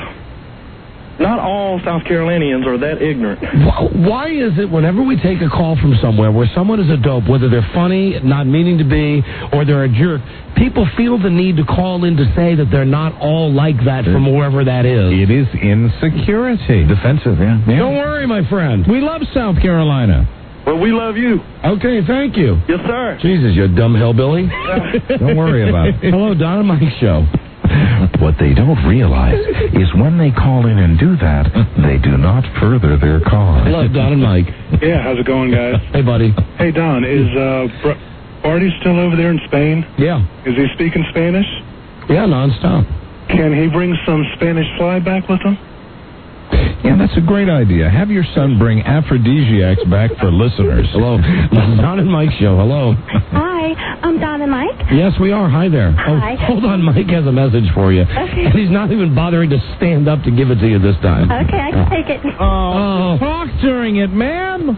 not all South Carolinians are that ignorant. Why is it whenever we take a call from somewhere where someone is a dope, whether they're funny, not meaning to be, or they're a jerk, people feel the need to call in to say that they're not all like that from wherever that is? It is insecurity. Defensive, yeah. Don't worry, my friend. We love South Carolina. Well, we love you. Okay, thank you. Yes, sir. Jesus, you dumb hillbilly. Don't worry about it. Hello, Don and Mike show. What they don't realize is when they call in and do that, they do not further their cause. Hello, Don and Mike. Yeah, how's it going, guys? Hey, buddy. Hey, Don, is Barty still over there in Spain? Yeah. Is he speaking Spanish? Yeah, nonstop. Can he bring some Spanish fly back with him? Yeah, that's a great idea. Have your son bring aphrodisiacs back for listeners. Hello. Don and Mike show. Hello. Hi, I'm Don and Mike. Yes, we are. Hi there. Hi. Oh, hold on. Mike has a message for you. Okay. And he's not even bothering to stand up to give it to you this time. Okay, I can take it. Oh, talk during it, man.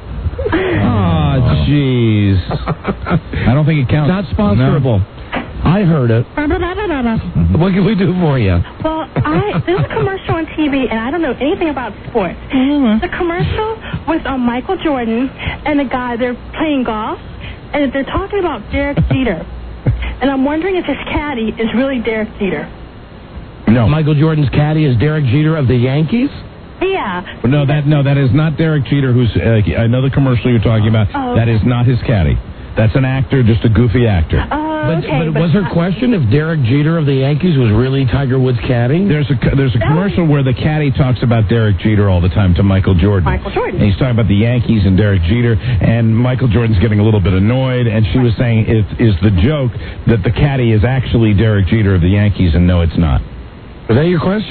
Oh, jeez. I don't think it counts. Not sponsorable. No. I heard it. What can we do for you? Well, there's a commercial on TV, and I don't know anything about sports. The commercial was on Michael Jordan and the guy, they're playing golf, and they're talking about Derek Jeter. And I'm wondering if his caddy is really Derek Jeter. No. Michael Jordan's caddy is Derek Jeter of the Yankees? Yeah. No, that is not Derek Jeter, who's, I know the commercial you're talking about. That is not his caddy. That's an actor, just a goofy actor. But was her question if Derek Jeter of the Yankees was really Tiger Woods' caddy? There's a commercial where the caddy talks about Derek Jeter all the time to Michael Jordan. Michael Jordan. And he's talking about the Yankees and Derek Jeter, and Michael Jordan's getting a little bit annoyed, and she was saying is the joke that the caddy is actually Derek Jeter of the Yankees, and no, it's not. Is that your question?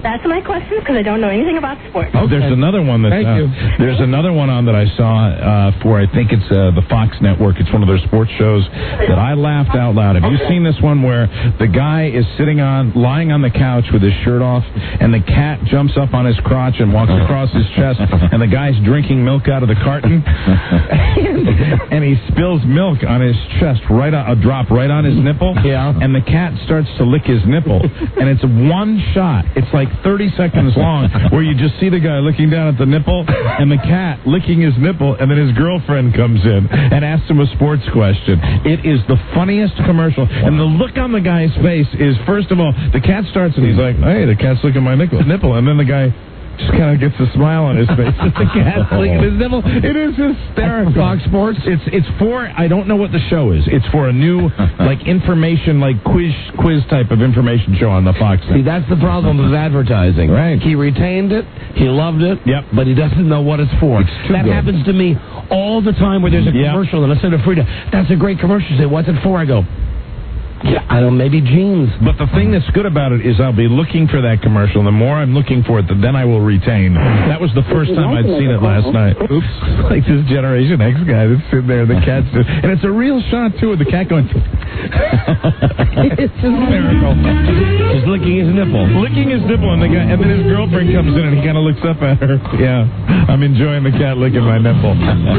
That's my question because I don't know anything about sports. Oh, there's another one that there's another one on that I saw for I think it's the Fox Network. It's one of their sports shows that I laughed out loud. Have you seen this one where the guy is lying on the couch with his shirt off, and the cat jumps up on his crotch and walks across his chest, and the guy's drinking milk out of the carton, and he spills milk on his chest, a drop right on his nipple, and the cat starts to lick his nipple, and it's one shot. It's like 30 seconds long, where you just see the guy looking down at the nipple and the cat licking his nipple, and then his girlfriend comes in and asks him a sports question. It is the funniest commercial, and the look on the guy's face is, first of all, the cat starts and he's like, hey, the cat's licking my nipple, and then the guy just kind of gets a smile on his face. The cat's licking his nipple. It is hysterical. Fox Sports? It's for, I don't know what the show is. It's for a new, information, quiz type of information show on the Fox. See, that's the problem with advertising. Right. He retained it, he loved it, but he doesn't know what it's for. That happens to me all the time where there's a commercial, and I say to Frida, that's a great commercial. She says, what's it for? I go, I don't know, maybe jeans. But the thing that's good about it is I'll be looking for that commercial, and the more I'm looking for it, then I will retain. That was the first time I'd seen it last night. Oops. Like this Generation X guy that's sitting there, the cat's and it's a real shot, too, with the cat going... It's hysterical. Just licking his nipple. Licking his nipple, and then his girlfriend comes in, and he kind of looks up at her. Yeah, I'm enjoying the cat licking my nipple.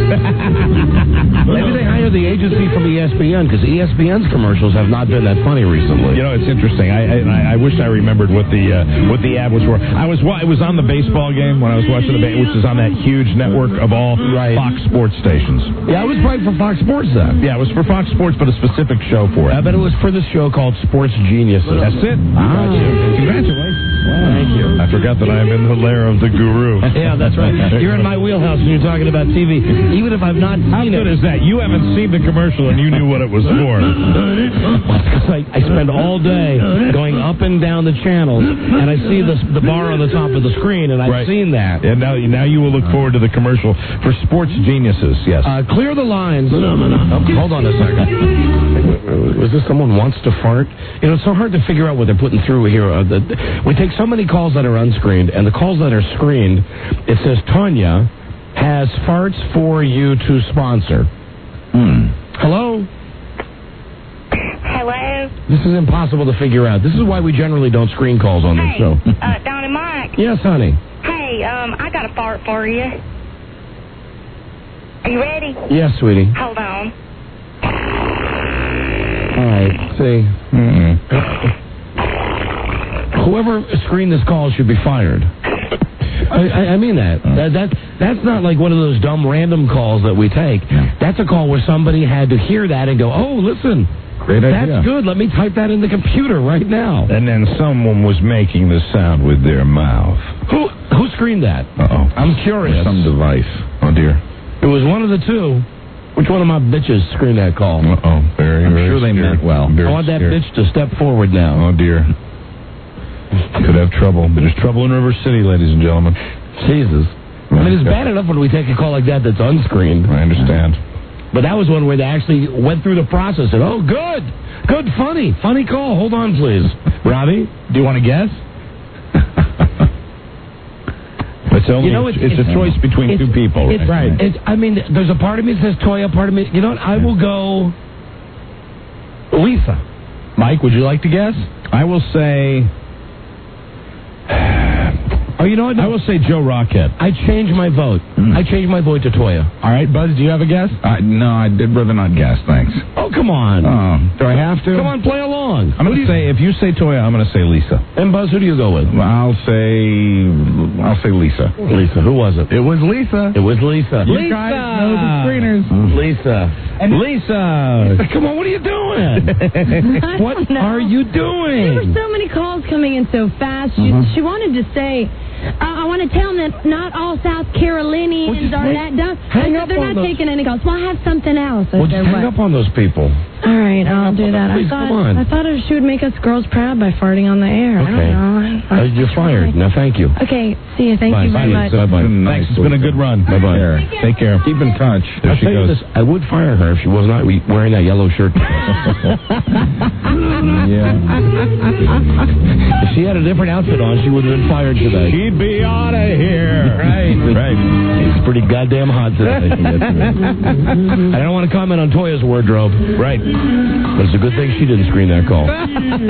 Maybe they hired the agency from ESPN, because ESPN's commercials have not been that funny recently. You know, it's interesting. I wish I remembered what the ad was for. It was on the baseball game when I was watching which is on that huge network of all Fox Sports stations. Yeah, it was right for Fox Sports then. Yeah, it was for Fox Sports, but a specific show for it. I bet it was for this show called Sports Geniuses. That's it. Congratulations. Thank you. I forgot that I'm in the lair of the guru. Yeah, that's right. You're in my wheelhouse when you're talking about TV. Even if I've not seen it. How good is that? You haven't seen the commercial and you knew what it was for. I spend all day going up and down the channels, and I see the bar on the top of the screen, and I've seen that. And now you will look forward to the commercial for Sports Geniuses, yes. Clear the lines. Hold on a second. Was this someone wants to fart? You know, it's so hard to figure out what they're putting through here. We take so many calls that are unscreened, and the calls that are screened, it says, Tanya has farts for you to sponsor. Hello? Hello? This is impossible to figure out. This is why we generally don't screen calls on this show. Don and Mike. Yes, honey. Hey, I got a fart for you. Are you ready? Yes, sweetie. Hold on. All right, see. Whoever screened this call should be fired. I mean that. That's not like one of those dumb random calls that we take. That's a call where somebody had to hear that and go, oh, listen. Great idea. That's good. Let me type that in the computer right now. And then someone was making the sound with their mouth. Who screened that? Uh-oh. I'm curious. Some device. Oh, dear. It was one of the two. Which one of my bitches screened that call? Uh-oh. Very, I'm sure they meant well. I want that bitch to step forward now. Oh, dear. Could have trouble. There's trouble in River City, ladies and gentlemen. Jesus. I mean, it's bad enough when we take a call like that that's unscreened. I understand. But that was one where they actually went through the process and, oh, good, funny call. Hold on, please. Robbie, do you want to guess? It's only, it's a choice between two people. Right. I mean, there's a part of me that says Toya, a part of me, you know what, I will go Lisa. Mike, would you like to guess? I will say... Oh, you know what? I will say Joe Rockett. I changed my vote. I changed my vote to Toya. All right, Buzz, do you have a guess? No, I'd rather not guess, thanks. Oh, come on. Do I have to? Come on, play along. I'm going to say, if you say Toya, I'm going to say Lisa. And Buzz, who do you go with? I'll say Lisa. Lisa, who was it? It was Lisa. It was Lisa. You guys know the screeners. Lisa. Lisa. Come on, what are you doing? What are you doing? There were so many calls coming in so fast. She wanted to say, I want to tell them that not all South Carolinians are that dumb. They're not taking any calls. Well, I have something else. Well, just hang up on those people. All right, I'll do that. Please, come on. I thought she would make us girls proud by farting on the air. Okay. I don't know. You're fired. Now, thank you. Okay, see you. Thank you very much. Bye-bye. Thanks. It's been a good run. Bye-bye. Take care. Keep in touch. I'll tell you this. I would fire her if she was not wearing that yellow shirt. If she had a different outfit on, she would have been fired today. She'd be out of here. Right. It's pretty goddamn hot today. I don't want to comment on Toya's wardrobe. Right. But it's a good thing she didn't screen that call. Oh,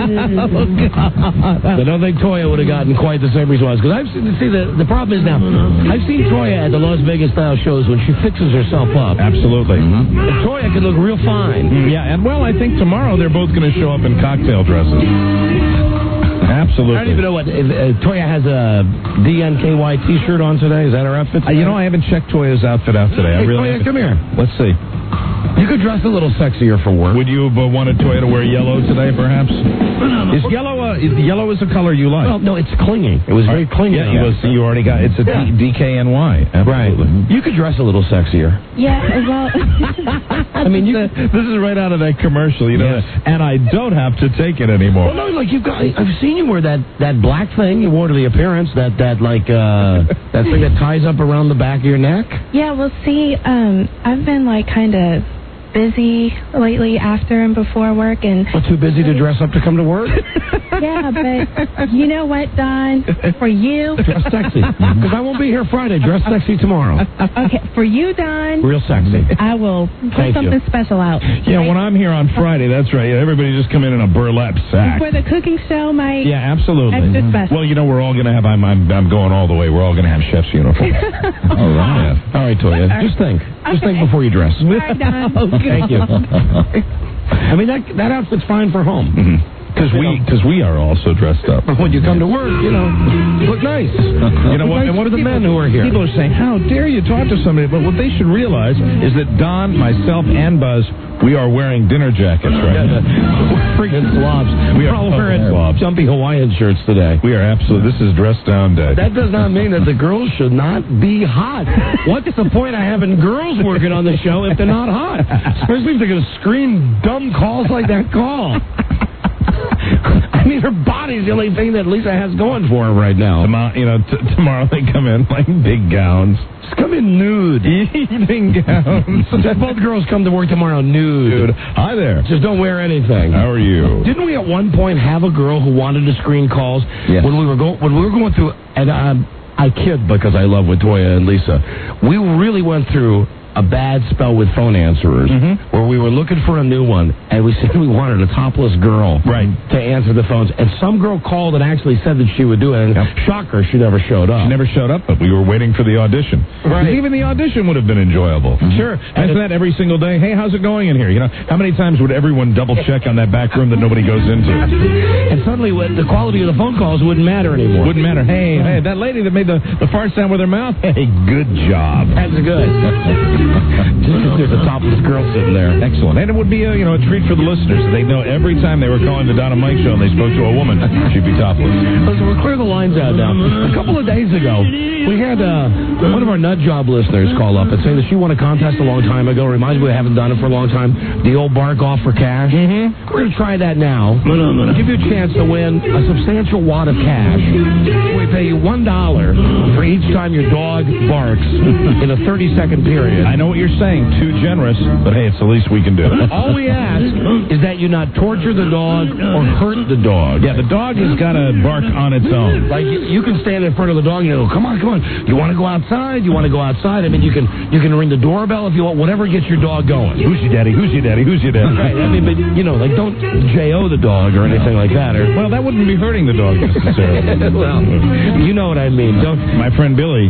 God. I don't think Toya would have gotten quite the same response. Because I've seen, the problem is now, I've seen Toya at the Las Vegas style shows when she fixes herself up. Absolutely. And Toya can look real fine. Yeah, and well, I think tomorrow they're both going to show up in cocktail dresses. Absolutely. I don't even know what Toya has a DNKY T-shirt on today. Is that her outfit? I haven't checked Toya's outfit out today. Hey, Toya, come here. Let's see. You could dress a little sexier for work. Would you have wanted Toya to wear yellow today, perhaps? Is yellow is a color you like? Well, no, it's clinging. It was very clinging. Yeah, you already got it's a DKNY. Absolutely. Right. You could dress a little sexier. Yeah, well... I mean, this is right out of that commercial, Yes. and I don't have to take it anymore. Well, no, like I've seen you wear that black thing you wore to the appearance, that thing that ties up around the back of your neck. Yeah, well, see, I've been kind of busy lately after and before work, and too busy to dress up to come to work. Yeah, but you know what, Don? For you, dress sexy, because I won't be here Friday. Dress sexy tomorrow. Okay, for you, Don. Real sexy. I will put Thank something you. special out. Yeah, when I'm here on Friday, that's right. Everybody just come in a burlap sack. For the cooking show, Mike. Yeah, absolutely. Extra special. Well, we're all going to have. I'm going all the way. We're all going to have chef's uniforms. All right. All right, Toya. Just think. Just think before you dress. All right, Don. Thank you. I mean, that outfit's fine for home. Mm-hmm. Because we are also dressed up. When you come to work, you look nice. And what are the men who are here? People are saying, how dare you talk to somebody? But what they should realize is that Don, myself, and Buzz, we are wearing dinner jackets right now. We're freaking slobs. We're all wearing slobs. jumpy Hawaiian shirts today. We are absolutely. This is dress down day. That does not mean that the girls should not be hot. What's the point of having girls working on the show if they're not hot? Especially if they're going to scream dumb calls like that call. I mean, her body's the only thing that Lisa has going for her right now. Tomorrow they come in like big gowns. Just come in nude. Evening gowns. Both girls come to work tomorrow nude. Dude, hi there. Just don't wear anything. How are you? Didn't we at one point have a girl who wanted to screen calls? Yes. When we were going through, and I kid because I love with Toya and Lisa. We really went through a bad spell with phone answerers, where we were looking for a new one, and we said we wanted a topless girl to answer the phones. And some girl called and actually said that she would do it. And shocker, she never showed up. She never showed up, but we were waiting for the audition. Right. Even the audition would have been enjoyable. Sure. And isn't that every single day? Hey, how's it going in here? How many times would everyone double check on that back room that nobody goes into? And suddenly the quality of the phone calls wouldn't matter anymore. Wouldn't matter. Hey, that lady that made the fart sound with her mouth. Hey, good job. That's good. There's a topless girl sitting there. Excellent. And it would be a treat for the listeners. They know every time they were calling the Don and Mike show and they spoke to a woman, she'd be topless. Listen, we'll clear the lines out now. A couple of days ago, we had one of our nut job listeners call up and say that she won a contest a long time ago. Reminds me we haven't done it for a long time. The old bark off for cash. We're going to try that now. Give you a chance to win a substantial wad of cash. We pay you $1 for each time your dog barks in a 30-second period. I know what you're saying, too generous, but hey, it's the least we can do. All we ask is that you not torture the dog or hurt the dog. Yeah, the dog has got to bark on its own. Like you can stand in front of the dog and you go, come on. You want to go outside? You want to go outside? I mean, you can ring the doorbell if you want, whatever gets your dog going. Who's your daddy? Who's your daddy? Who's your daddy? Right. I mean, but don't J.O. the dog or anything like that. Well, that wouldn't be hurting the dog necessarily. Well, you know what I mean. My friend Billy,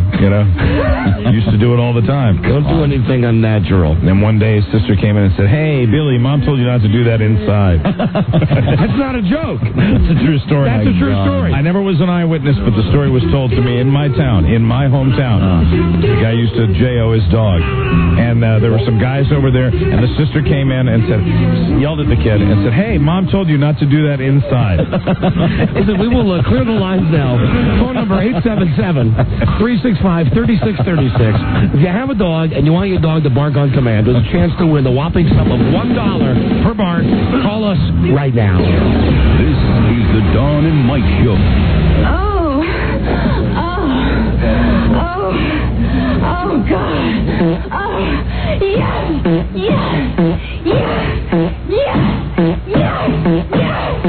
used to do it all the time. Don't do anything unnatural. And then one day his sister came in and said, hey, Billy, Mom told you not to do that inside. That's not a joke. That's a true story. That's a true story. I never was an eyewitness, but the story was told to me in my town, in my hometown. The guy used to J.O. his dog. And there were some guys over there, and the sister came in and yelled at the kid and said, hey, Mom told you not to do that inside. Listen, we will clear the lines now. Phone number 877-365-3636. If you have a dog and you want your dog to bark on command, there's a chance to win the whopping sum of $1 per bark. Call us right now. This is the Don and Mike Show. Oh, God. Oh, yes.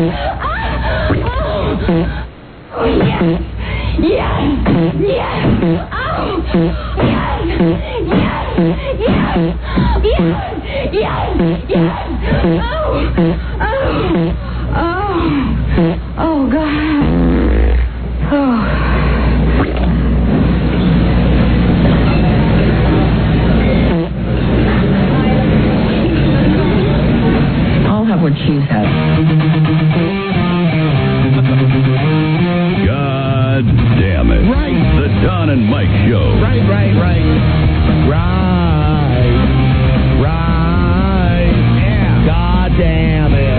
Oh, God. Oh. I'll have what she's had. God damn it. Right. The Don and Mike Show. Right. Yeah. God damn it.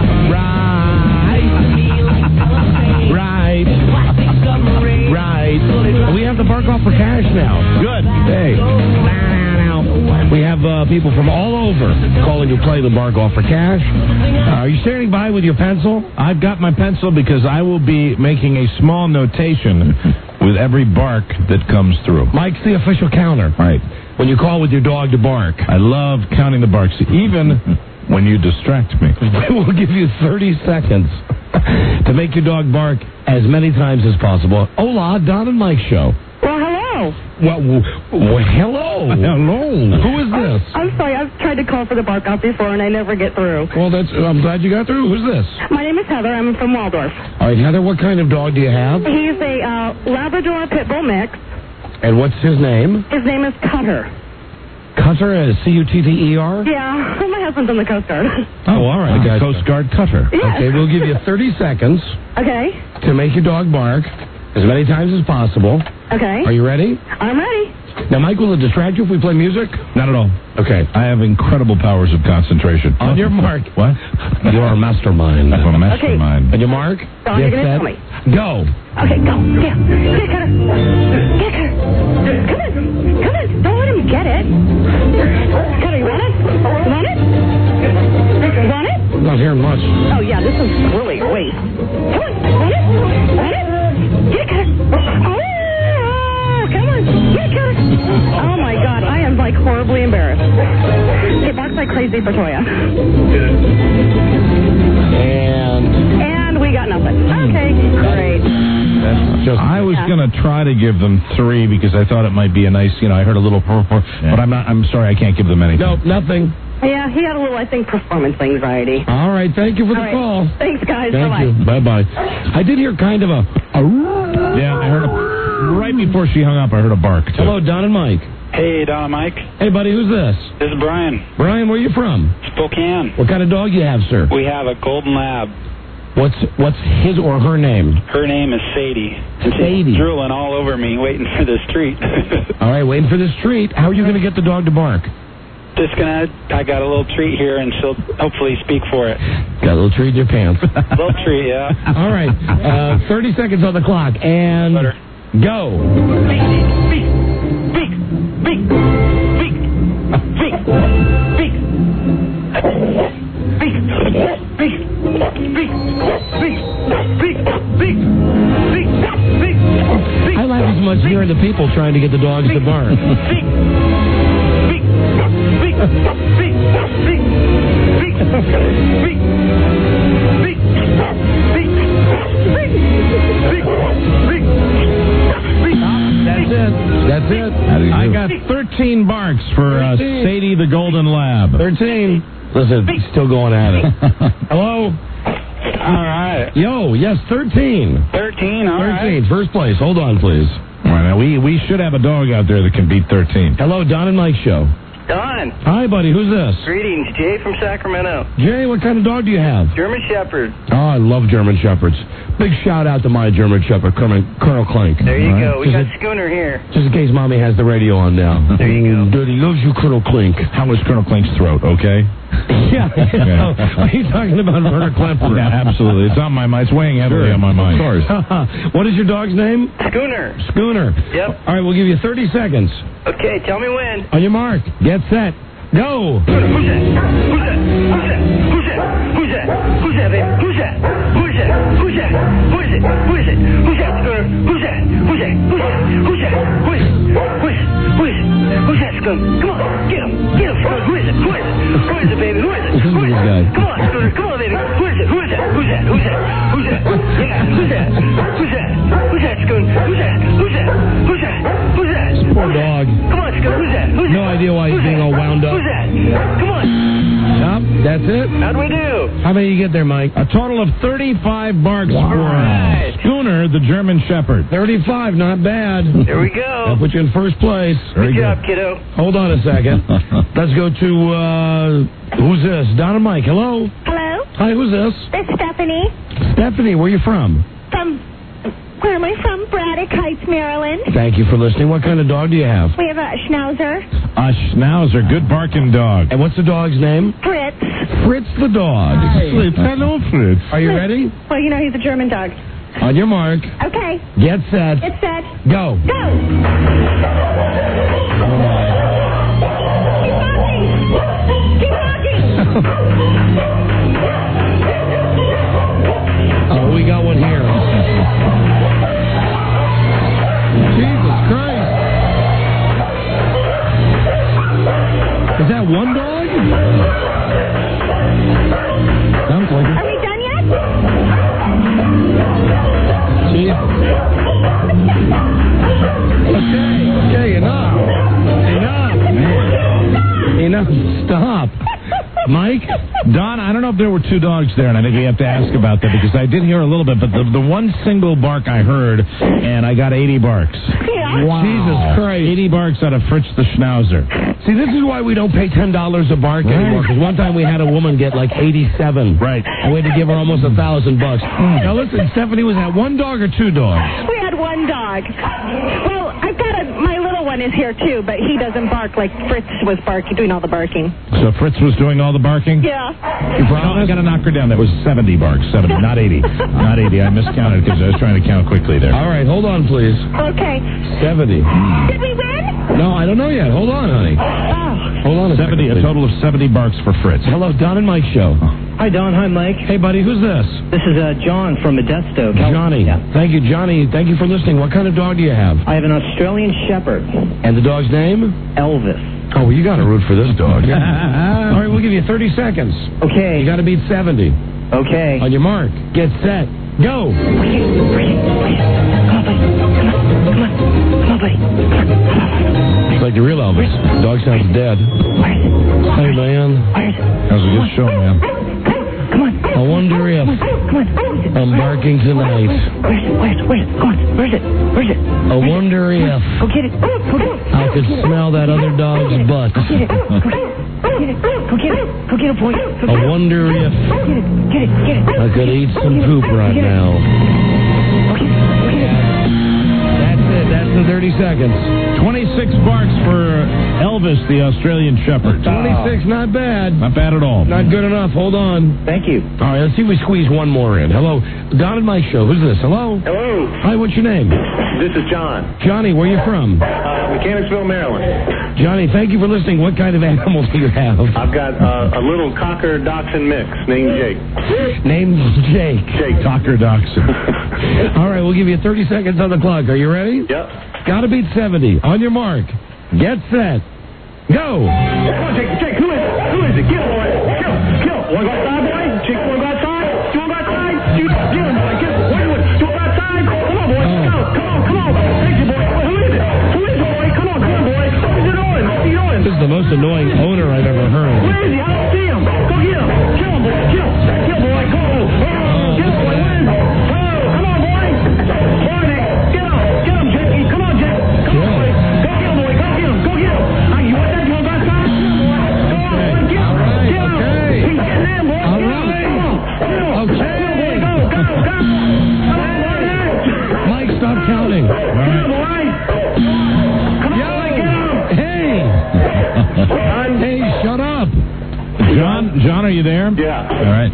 Right. We have the bark off for cash now. Good. Hey. We have people from all over calling to play the bark off for cash. Are you standing by with your pencil? I've got my pencil because I will be making a small notation with every bark that comes through. Mike's the official counter. Right. When you call with your dog to bark. I love counting the barks, even when you distract me. We'll give you 30 seconds to make your dog bark as many times as possible. Hola, Don and Mike Show. Well, hello. Hello. Who is this? I'm sorry. I've tried to call for the bark out before, and I never get through. Well, I'm glad you got through. Who's this? My name is Heather. I'm from Waldorf. All right, Heather, what kind of dog do you have? He's a Labrador Pit Bull mix. And what's his name? His name is Cutter. Cutter, Cutter? Yeah, my husband's in the Coast Guard. Oh, all right. Gotcha. Coast Guard Cutter. Yes. Okay, we'll give you 30 seconds Okay. to make your dog bark as many times as possible. Okay. Are you ready? I'm ready. Now, Mike, will it distract you if we play music? Not at all. Okay. I have incredible powers of concentration. On your mark. What? You're a mastermind. I'm a mastermind. On your mark. Don, you're going to tell me. Go. Okay, go. Yeah, Cutter. Yeah, Cutter. Come on. Don't let him get it. Cutter, you want it? You want it? You want it? I'm not hearing much. Oh, yeah, this is really wait. Come on. Want it? Want it? Get it, Cutter. Oh, come on. Get it, Cutter. Oh, my God. I am, like, horribly embarrassed. It barks like crazy for Toya. And we got nothing. Okay, great. I was going to try to give them 3 because I thought it might be a nice, I heard a little purr, but I'm sorry, I can't give them anything. Nope, nothing. Yeah, he had a little, I think, performance anxiety. All right, thank you for the call. Thanks, guys. Thank Bye-bye. you. Bye-bye. I did hear kind of a... Yeah, I heard right before she hung up, I heard a bark, too. Hello, Don and Mike. Hey, Don and Mike. Hey, buddy, who's this? This is Brian. Brian, where are you from? Spokane. What kind of dog do you have, sir? We have a golden lab. What's his or her name? Her name is Sadie. And Sadie. She's drooling all over me, waiting for this treat. All right, waiting for this treat. How are you going to get the dog to bark? I got a little treat here, and she'll hopefully speak for it. Got a little treat in your pants. Little treat, yeah. All right, 30 seconds on the clock, and go. I laugh as much hearing the people trying to get the dogs to bark. That's it. I got 13 barks for Sadie the Golden Lab. 13. Listen, still going at it. Hello? All right. Yo, yes, 13. 13, all 13, first place. Hold on, please. All right, now we should have a dog out there that can beat 13. Hello, Don and Mike Show. Don. Hi, buddy. Who's this? Greetings. Jay from Sacramento. Jay, what kind of dog do you have? German Shepherd. Oh, I love German Shepherds. Big shout out to my German Shepherd, Colonel Clank. There you go. We got Schooner here. Just in case Mommy has the radio on now. There you go. Dirty loves you, Colonel Clink. How was Colonel Clink's throat, okay? Yeah. What are you talking about, Murder Klemper? Yeah, absolutely. It's on my mind. It's weighing heavily on my mind. Of course. What is your dog's name? Schooner. Schooner. Yep. All right, we'll give you 30 seconds. Okay, tell me when. On your mark. Get set. Go. Who's that? Who's that? Who's that? Who's that? Who's that? Who's that, baby? Who's that? Who's that? Who's that? Who is it? Who is it? Who's that, Schooner? Who's that? Who's that? Who's that? Who's that? Who is it? Who is it? Who is it? Who's that, Schooner? Come on, get him. Get him, Schooner. Who is it? Who is it? Who is it, baby? Who is it? Who is it? Come on, Schooner. Come on, baby. Who is it? Who is that? Who's that? Who's that? Who's that? Yeah, who's that? Who's that? Who's that, Schooner? Who's that? Who's that? Who's that? Who's that? Poor idea why he's being all wound up. Who's that? Come on. Yep, that's it. How'd we do? How many you get there, Mike? A total of 35 barks for right. Schooner, the German Shepherd. 35, not bad. There we go. I'll put you in first place. Good job, kiddo. Hold on a second. Let's go to, who's this? Don and Mike, hello? Hello? Hi, who's this? It's Stephanie. Stephanie, where you from? Where am I from? Braddock Heights, Maryland. Thank you for listening. What kind of dog do you have? We have a Schnauzer. A Schnauzer, good barking dog. And what's the dog's name? Fritz. Fritz the dog. Hi. Hello, Fritz. Are you ready? Well, you know he's a German dog. On your mark. Okay. Get set. Get set. Go. Go. Keep walking. Oh, we got one here. Jesus Christ. Is that one dog? Sounds like it. Are we done yet? Okay, enough. Enough. Stop. Mike? Don, I don't know if there were two dogs there, and I think we have to ask about that because I did hear a little bit, but the one single bark I heard, and I got 80 barks. Yeah. Wow. Jesus Christ. 80 barks out of Fritz the Schnauzer. See, this is why we don't pay $10 a bark anymore, because one time we had a woman get like 87. Right. And we had to give her almost $1,000. Now listen, Stephanie, was that one dog or two dogs? We had one dog. Well, I've got my little one is here too, but he doesn't bark like Fritz was doing all the barking. So Fritz was doing all the barking? Yeah. You promise? I got to knock her down. That was 70 barks. 70, not 80. Not 80. I miscounted because I was trying to count quickly there. All right, hold on, please. Okay. 70. Did we win? No, I don't know yet. Hold on, honey. Oh. Hold on a 70, second, a total of 70 barks for Fritz. Hello, Don and Mike show. Hi, Don. Hi, Mike. Hey, buddy, who's this? This is John from Modesto, Johnny. California. Thank you, Johnny. Thank you for listening. What kind of dog do you have? I have an Australian Shepherd. And the dog's name? Elvis. Oh, well, you got to root for this dog. All right, we'll give you 30 seconds. Okay. You got to beat 70. Okay. On your mark. Get set. Go. Come on, buddy. It's like the real Elvis. Dog sounds dead. Hey, man. That was a good show, man. Come on. I wonder if I'm barking tonight. Where's it? I wonder if Go get it. I could smell that other dog's butt. Go get it, boy. I wonder if Get it. I could eat some poop right now. That's it. That's the 30 seconds. 26 barks for Elvis, the Australian Shepherd. 26, not bad. Not bad at all. Not good enough. Hold on. Thank you. All right, let's see if we squeeze one more in. Hello. Don and Mike show. Who's this? Hello? Hello. Hi, what's your name? This is John. Johnny, where you from? Mechanicsville, Maryland. Johnny, thank you for listening. What kind of animal do you have? I've got a little Cocker Dachshund mix named Jake. Name's Jake. Cocker Dachshund. All right, we'll give you 30 seconds on the clock. Are you ready? Yep. Got to beat 70. On your mark. Get set. Go. Come on, Jake. Who is it? Kill, boy. Kill. Want to go outside, boy? Jake, want to go outside? You want to go outside? Get him, boy. Get him. What do you want? You want to go outside? Come on, boy. Let's go. Come on. Thank you, boy. Who is it, boy? Come on, boy. What are you doing? This is the most annoying owner I've ever heard. Where is he? I don't see him. Go get him. Kill him, boy. Kill, boy. Go. Kill him, boy. Win. Come on, boy. Boy, get him, Jake. Come on, Jake. Come on, boy. Go get him, boy. Go get him. You want that? You want to go outside? Go on, boy. Get him. He's getting in, boy. All right. Okay. Go. Come on, boy. Mike, stop counting. All right. Boy. Come on, boy. Get him. Hey, shut up. John, are you there? Yeah. All right.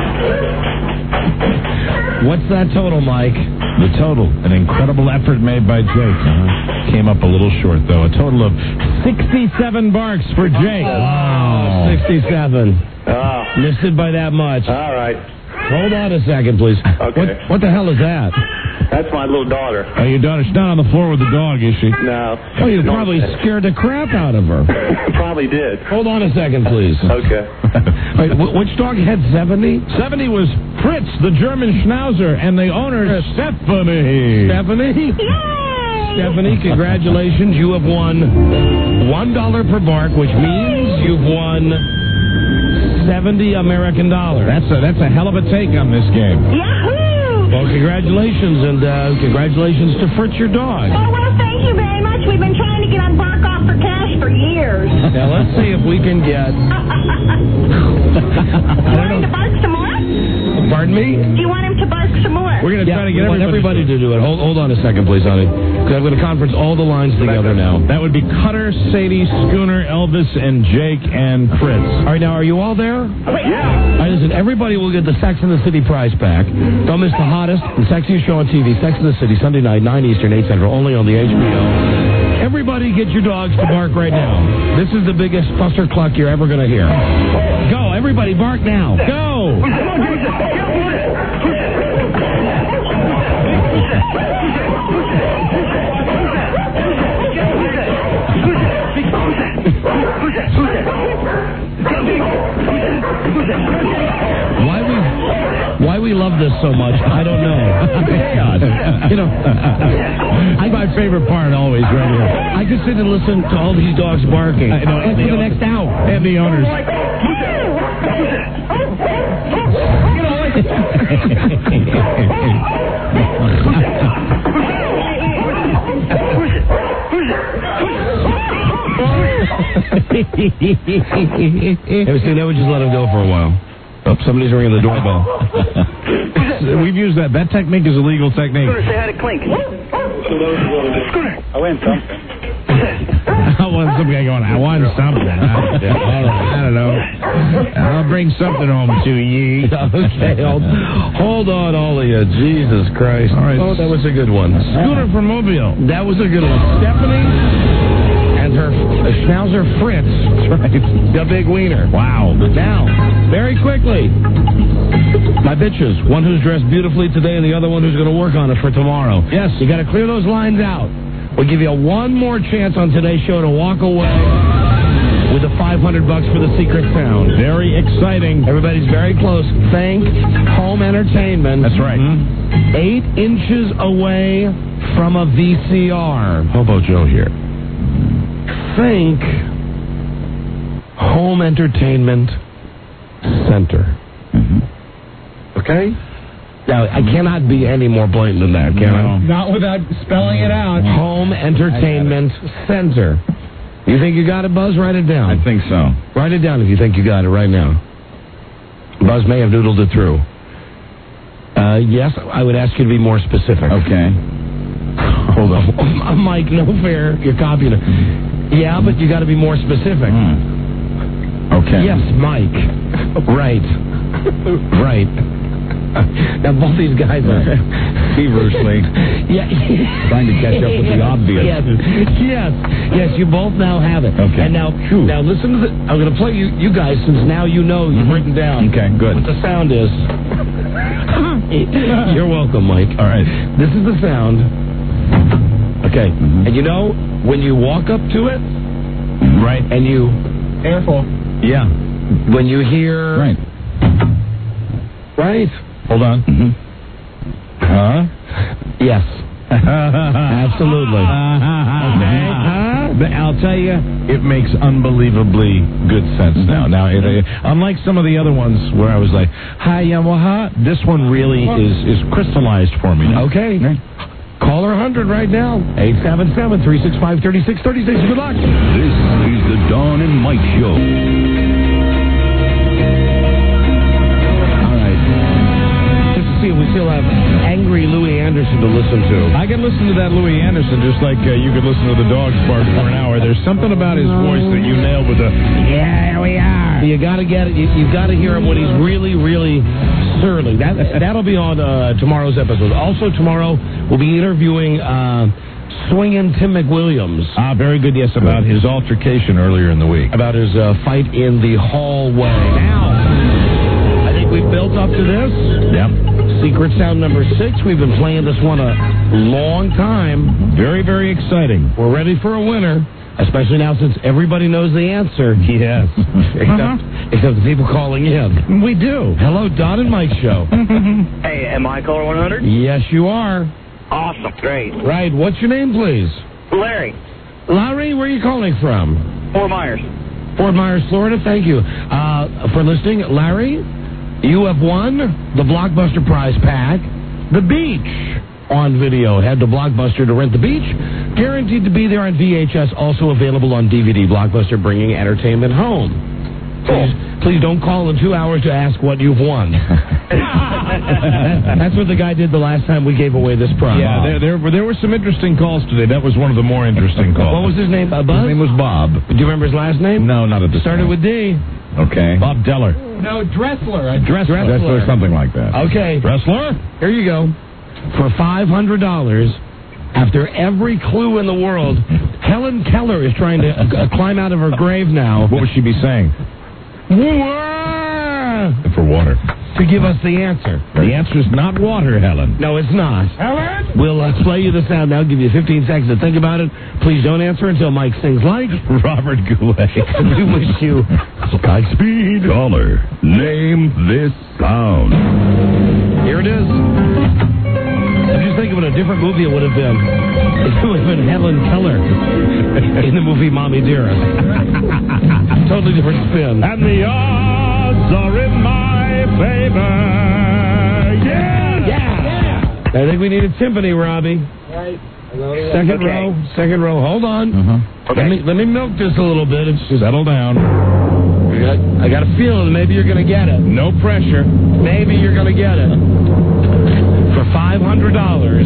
What's that total, Mike? The total, an incredible effort made by Jake. Came up a little short, though. A total of 67 barks for Jake. Wow. 67. Oh. Missed it by that much. All right. Hold on a second, please. Okay. What the hell is that? That's my little daughter. Oh, your daughter's not on the floor with the dog, is she? No. Oh, you probably scared the crap out of her. Probably did. Hold on a second, please. Okay. Wait, which dog had 70? 70 was Fritz, the German Schnauzer, and the owner, Stephanie. Stephanie? Yay! Stephanie, congratulations. You have won $1 per bark, which means you've won $70 American. That's a hell of a take on this game. Yahoo! Well, congratulations, and congratulations to Fritz, your dog. Oh, well, thank you very much. We've been trying to get on Bark Off for cash for years. Now, let's see if we can get... Want him to bark some more? Pardon me? Do you want him to bark some more? We're going to try to get everybody to do it. Hold on a second, please, honey. Because I'm going to conference all the lines together now. That would be Cutter, Sadie, Schooner, Elvis, and Jake, and Fritz. All right, now, are you all there? Yeah. All right, listen, everybody will get the Sex and the City prize pack. Don't miss the hottest and sexiest show on TV, Sex and the City, Sunday night, 9 Eastern, 8 Central, only on the HBO. Everybody get your dogs to bark right now. This is the biggest fuster cluck you're ever going to hear. Go, everybody, bark now. Go! Why we love this so much, I don't know. Chaos. You know, my favorite part always right here. I could sit and listen to all these dogs barking. I know, and for the next hour. And the owners. They would just let him go for a while. Oh, somebody's ringing the doorbell. We've used that. That technique is a legal technique. Scooter, say hi to Clink. Scooter. I win something. I want some guy going, I want something. I don't know. I'll bring something home to ye. Okay, hold on, all of you. Jesus Christ. All right. Oh, that was a good one. Scooter from Mobile. That was a good one. Stephanie and her schnauzer Fritz. That's right. The big wiener. Wow. Now, very quickly, my bitches. One who's dressed beautifully today and the other one who's going to work on it for tomorrow. Yes. You got to clear those lines out. We'll give you one more chance on today's show to walk away with the $500 for the secret sound. Very exciting. Everybody's very close. Thank Home Entertainment. That's right. 8 inches away from a VCR. Hobo Joe here. Think Home Entertainment Center. Okay? Now, I cannot be any more blatant than that, can I? Not without spelling it out. Home Entertainment Center. You think you got it, Buzz? Write it down. I think so. Write it down if you think you got it right now. Buzz may have doodled it through. Yes, I would ask you to be more specific. Okay. Hold on. Mike, no fair. You're copying it. Yeah, but you got to be more specific. Okay. Yes, Mike. Right. Right. Now, both these guys are feverishly trying to catch up with the obvious. Yes, you both now have it. Okay. And now listen to I'm going to play you guys since now you know you've written down. Okay, good. What the sound is. You're welcome, Mike. All right. This is the sound. Okay. And you know, when you walk up to it, right, and you... Careful. Yeah. When you hear... Right. Right. Hold on. Huh? Yes. Absolutely. Okay. But I'll tell you, it makes unbelievably good sense now. Now, unlike some of the other ones where I was like, hi, Yamaha, this one really is crystallized for me now. Okay. Caller 100 right now. 877-365-3636. Good luck. This is the Dawn and Mike Show. We still have angry Louis Anderson to listen to. I can listen to that Louis Anderson just like you could listen to the dogs bark for an hour. There's something about his voice that you nailed with the, yeah, here we are. You got to get it. You've got to hear him when he's really, really surly. That'll be on tomorrow's episode. Also, tomorrow we'll be interviewing Swingin' Tim McWilliams. Very good, yes, about his altercation earlier in the week. About his fight in the hallway. Now, I think we've built up to this. Yep. Secret sound number 6. We've been playing this one a long time. Very, very exciting. We're ready for a winner, especially now since everybody knows the answer. Yes. Except the people calling in. We do. Hello, Don and Mike Show. Hey, am I caller 100? Yes, you are. Awesome. Great. Right. What's your name, please? Larry. Larry, where are you calling from? Fort Myers. Fort Myers, Florida. Thank you for listening. Larry, you have won the Blockbuster prize pack, The Beach, on video. Head to Blockbuster to rent The Beach. Guaranteed to be there on VHS. Also available on DVD. Blockbuster, bringing entertainment home. Please don't call in 2 hours to ask what you've won. That's what the guy did the last time we gave away this prize. Yeah, there were some interesting calls today. That was one of the more interesting calls. What was his name? Buzz? His name was Bob. Do you remember his last name? No, not at the Started with D. Okay. Bob Deller. No, Dressler. Dressler, something like that. Okay. Dressler? Here you go. For $500, after every clue in the world, Helen Keller is trying to climb out of her grave now. What would she be saying? For water. To give us the answer. The answer is not water, Helen. No, it's not. Helen? We'll play you the sound now, give you 15 seconds to think about it. Please don't answer until Mike sings like Robert Goulet. We wish you High speed. Caller, name this sound. Here it is. I'm just thinking what a different movie it would have been. It would have been Helen Keller in the movie Mommy Dearest. Totally different spin. And the odds are in my favor. Yeah! I think we need a timpani, Robbie. Right. Second row. Hold on. Okay. Let me milk this a little bit. Settle down. I got a feeling maybe you're going to get it. No pressure. Maybe you're going to get it. For $500.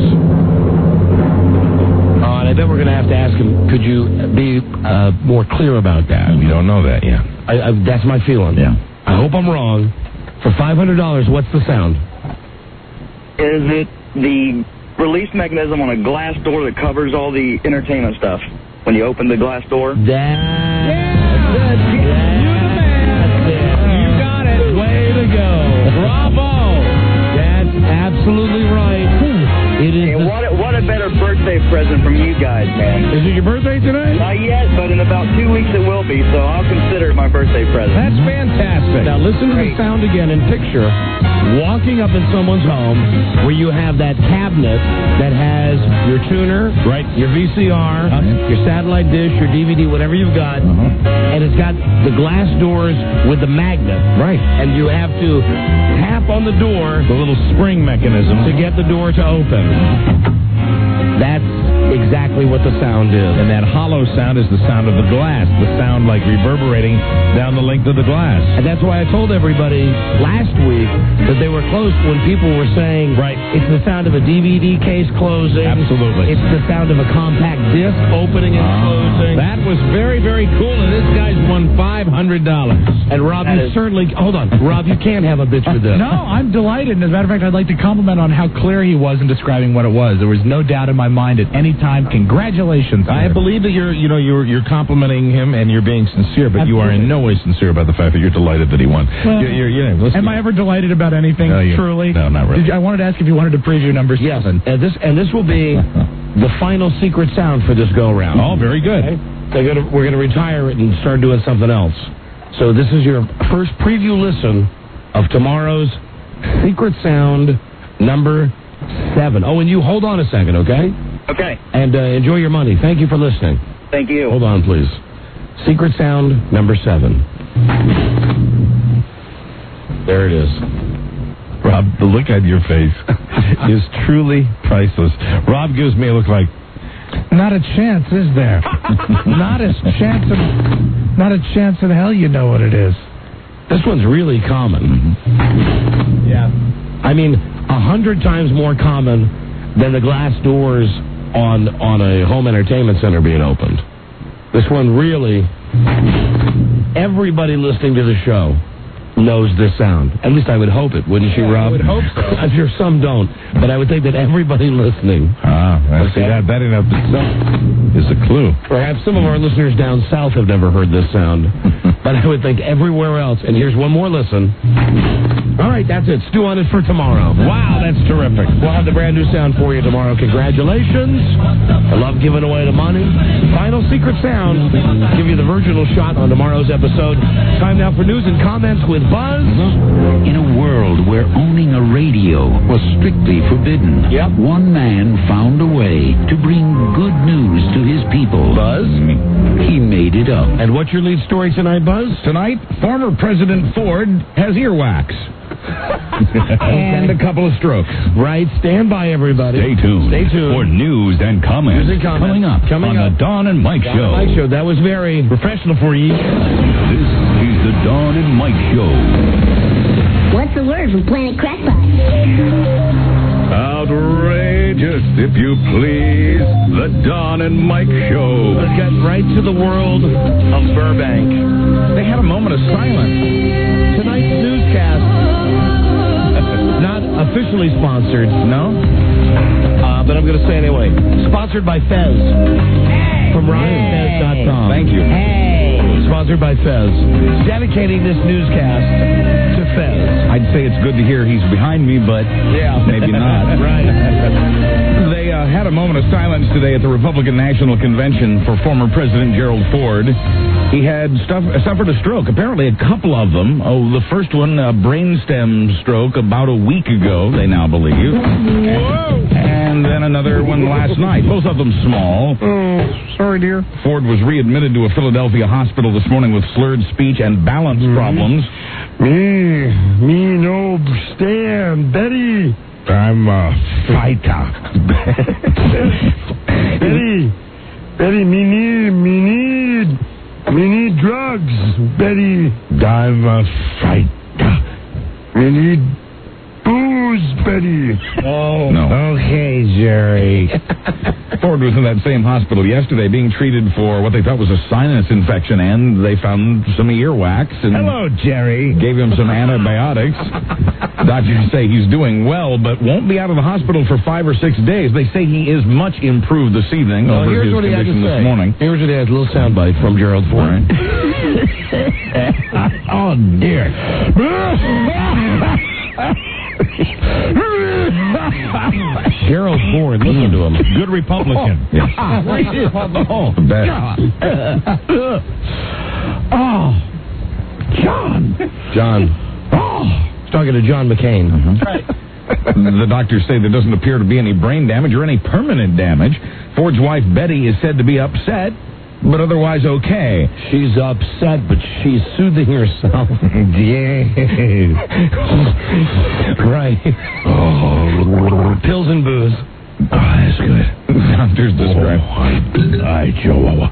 And I bet we're going to have to ask him, could you be more clear about that? We don't know that yet. That's my feeling. Yeah. I hope I'm wrong. For $500, what's the sound? Is it the release mechanism on a glass door that covers all the entertainment stuff? When you open the glass door? That's it. You got it. Way to go. Bravo. That's absolutely right. It is. Hey, what a better birthday present from you guys, man. Is it your birthday today? Not yet, but in about 2 weeks it will be, so I'll consider it my birthday present. That's fantastic. Now listen to the sound again and picture walking up in someone's home where you have that cabinet that has your tuner, right, your VCR, your satellite dish, your DVD, whatever you've got, and it's got the glass doors with the magnet. Right. And you have to tap on the door, the little spring mechanism, to get the door to open. That's exactly what the sound is. And that hollow sound is the sound of the glass, the sound like reverberating down the length of the glass. And that's why I told everybody last week that they were close when people were saying, right, it's the sound of a DVD case closing. Absolutely. It's the sound of a compact disc opening and closing. That was very, very cool, and this guy's won $500. And Rob, you certainly... Hold on. Rob, you can't have a bitch with this. No, I'm delighted. And as a matter of fact, I'd like to compliment on how clear he was in describing what it was. There was no doubt in my mind at any time. Congratulations. I believe that you're complimenting him and you're being sincere, but you are in no way sincere about the fact that you're delighted that he won. Well, am I ever delighted about anything, truly? No, not really. I wanted to ask if you wanted to preview number 7. Yes, and this will be the final secret sound for this go-round. Oh, very good. Okay? So we're going to retire it and start doing something else. So this is your first preview listen of tomorrow's secret sound number 7. Oh, and you hold on a second, okay? Okay. And enjoy your money. Thank you for listening. Thank you. Hold on, please. Secret sound number 7. There it is. Rob, the look on your face is truly priceless. Rob gives me a look like... Not a chance, is there? Not a chance in hell you know what it is. This one's really common. Yeah. I mean, 100 times more common than the glass doors on a home entertainment center being opened. This one really, everybody listening to the show knows this sound. At least I would hope it, wouldn't you, Rob? I would hope so. I'm sure some don't, but I would think that everybody listening. See, that enough is a clue. Perhaps some of our listeners down south have never heard this sound, but I would think everywhere else. And here's one more listen. All right. right. That's it. Stew on it for tomorrow. Wow, that's terrific. We'll have the brand new sound for you tomorrow. Congratulations. I love giving away the money. Final secret sound. Give you the virginal shot on tomorrow's episode. Time now for news and comments with Buzz. In a world where owning a radio was strictly forbidden, one man found a way to bring good news to his people. Buzz? He made it up. And what's your lead story tonight, Buzz? Tonight, former President Ford has earwax. And a couple of strokes. Right. Stand by, everybody. Stay tuned. For news and comments. Coming up on the Don and Mike Show. Mike Show. That was very professional for you. This is the Don and Mike Show. What's the word from Planet Crackpot? Outrageous, if you please. The Don and Mike Show. Let's get right to the world of Burbank. They had a moment of silence. Tonight's newscast, not officially sponsored, no? But I'm going to say anyway. Sponsored by Fez. From RyanFez.com. Thank you. Sponsored by Fez. Dedicating this newscast to Fez. I'd say it's good to hear he's behind me, but maybe not. Right. They had a moment of silence today at the Republican National Convention for former President Gerald Ford. He had suffered a stroke, apparently a couple of them. Oh, the first one, a brainstem stroke about a week ago, they now believe. And then another one last night. Both of them small. Oh, sorry, dear. Ford was readmitted to a Philadelphia hospital this morning with slurred speech and balance problems. Me no stand, Betty. I'm a fighter. Betty, me need drugs, Betty. I'm a fighter. Me need booze, Betty. Oh, no. Okay, Jerry. Ford was in that same hospital yesterday being treated for what they thought was a sinus infection, and they found some earwax. And hello, Jerry. Gave him some antibiotics. Doctors say he's doing well, but won't be out of the hospital for 5 or 6 days. They say he is much improved this evening over his condition this morning. Here's what he has, a little soundbite from Gerald Ford. Right. Oh, dear. Gerald Ford, listen to him. Good Republican. Yes. Best. John. He's talking to John McCain. The doctors say there doesn't appear to be any brain damage or any permanent damage. Ford's wife, Betty, is said to be upset, but otherwise okay. She's upset, but she's soothing herself. Right. Pills and booze. That's good. Doctors describe. Chihuahua.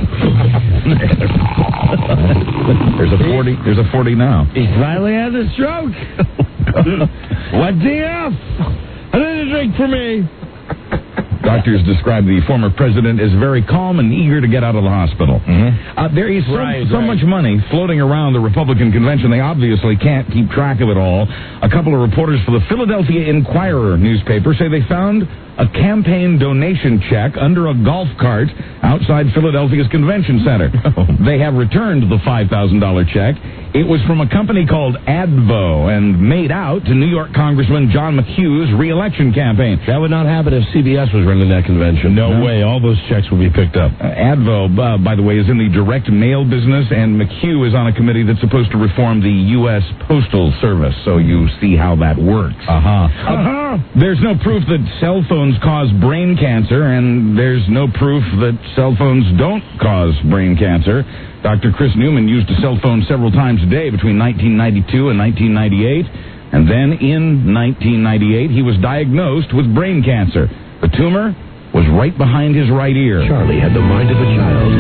There's a 40 now. He finally had a stroke. What's he up? Another drink for me. Doctors describe the former president as very calm and eager to get out of the hospital. There is so much money floating around the Republican convention, they obviously can't keep track of it all. A couple of reporters for the Philadelphia Inquirer newspaper say they found a campaign donation check under a golf cart outside Philadelphia's convention center. They have returned the $5,000 check. It was from a company called Advo and made out to New York Congressman John McHugh's re-election campaign. That would not happen if CBS was running that convention. No way. All those checks will be picked up. Advo, by the way, is in the direct mail business, and McHugh is on a committee that's supposed to reform the U.S. Postal Service, so you see how that works. There's no proof that cell phones cause brain cancer, and there's no proof that cell phones don't cause brain cancer. Dr. Chris Newman used a cell phone several times a day between 1992 and 1998, and then in 1998 he was diagnosed with brain cancer. The tumor was right behind his right ear. Charlie had the mind of a child.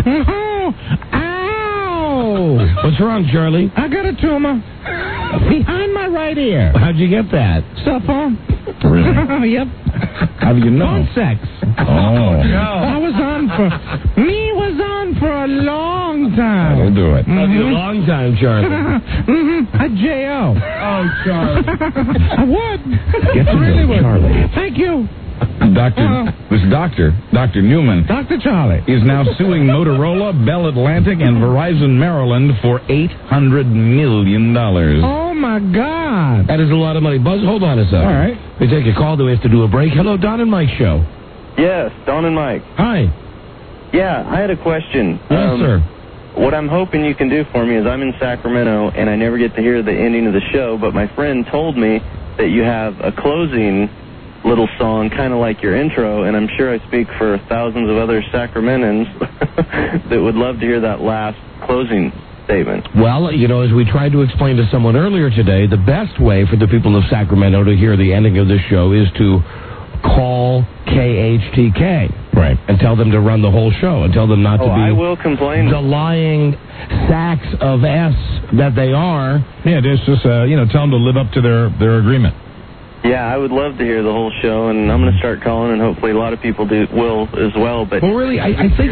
Ow! What's wrong, Charlie? I got a tumor behind my right ear. How'd you get that? Cell phone. Really? Yep. How do you know? Phone sex. I was on for a long time. That'll do it. A long time, Charlie. A J.O. Oh, Charlie. I would. Get to I really know would. Charlie. Thank you. Dr. Newman, Dr. Charlie, is now suing Motorola, Bell Atlantic, and Verizon Maryland for $800 million. Oh, my God. That is a lot of money. Buzz, hold on a second. All right. We take a call, then we have to do a break. Hello, Don and Mike show. Yes, Don and Mike. Hi. Yeah, I had a question. Yes, sir. What I'm hoping you can do for me is I'm in Sacramento, and I never get to hear the ending of the show, but my friend told me that you have a closing little song, kind of like your intro, and I'm sure I speak for thousands of other Sacramentans that would love to hear that last closing statement. Well, you know, as we tried to explain to someone earlier today, the best way for the people of Sacramento to hear the ending of this show is to call KHTK. Right. And tell them to run the whole show and tell them not to be I will complain. the lying sacks of S that they are. Yeah, just tell them to live up to their agreement. Yeah, I would love to hear the whole show, and I'm going to start calling, and hopefully a lot of people will as well. But really, I think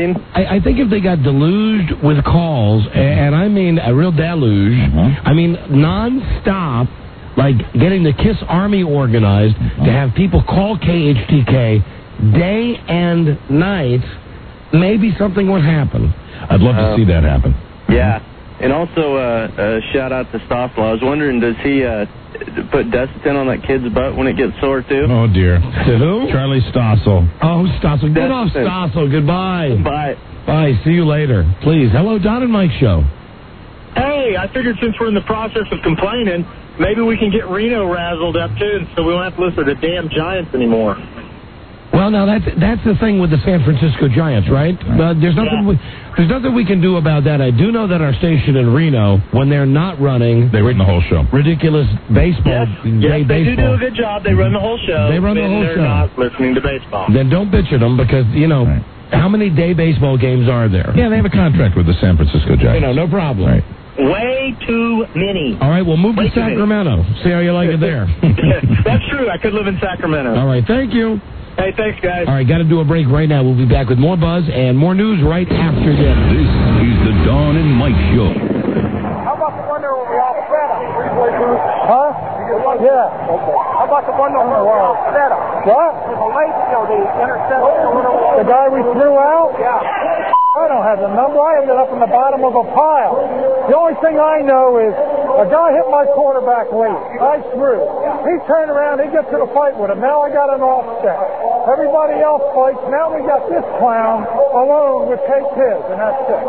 if they got deluged with calls, and I mean a real deluge, I mean nonstop, like getting the KISS Army organized to have people call KHTK day and night, maybe something would happen. I'd love to see that happen. Yeah, and also a shout out to Stoffel. I was wondering, does he put Desitin on that kid's butt when it gets sore too? Oh dear. To who? Charlie Stossel. Oh, Stossel. Get off Stossel. Goodbye. Bye. Bye. See you later. Please. Hello, Don and Mike show. Hey, I figured since we're in the process of complaining, maybe we can get Reno razzled up too, so we won't have to listen to the damn Giants anymore. Well, now that's the thing with the San Francisco Giants, right? There's nothing we can do about that. I do know that our station in Reno, when they're not running, they run the whole show. Ridiculous baseball. Yes, they do a good job. They run the whole show. They run the whole show. They're not listening to baseball. Then don't bitch at them because how many day baseball games are there? Yeah, they have a contract with the San Francisco Giants. No problem. Right. Way too many. All right, well, move to Sacramento. See how you like it there. That's true. I could live in Sacramento. All right, thank you. Hey, thanks, guys. All right, got to do a break right now. We'll be back with more Buzz and more news right after this. This is the Don and Mike Show. How about the one where we all set up? Huh? Yeah. Okay. How about the one where we all set up? What? The late, the interception. The guy we threw out? Yeah. I don't have the number. I ended up in the bottom of a pile. The only thing I know is a guy hit my quarterback late. I threw. He turned around. He gets to the fight with him. Now I got an offset. Everybody else fights. Now we got this clown alone with Kate Piz, and that's it.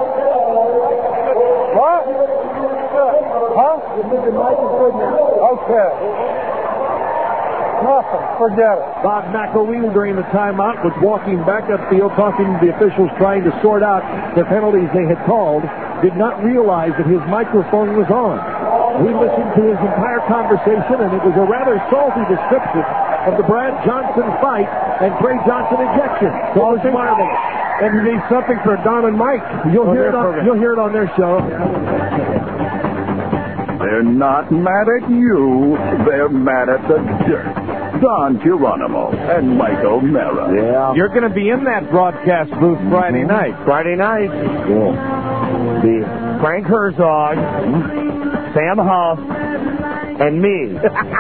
What? Huh? Okay. Nothing. Forget it. Bob McElwee, during the timeout, was walking back upfield, talking to the officials, trying to sort out the penalties they had called, did not realize that his microphone was on. We listened to his entire conversation, and it was a rather salty description of the Brad Johnson fight and Trey Johnson ejection. It was marvelous. And you need something for Don and Mike. You'll hear it on their show. They're not mad at you. They're mad at the dirt. Don Geronimo and Mike O'Mara. Yeah. You're going to be in that broadcast booth Friday night. Friday night. Cool. The Frank Herzog, Sam Huff, and me.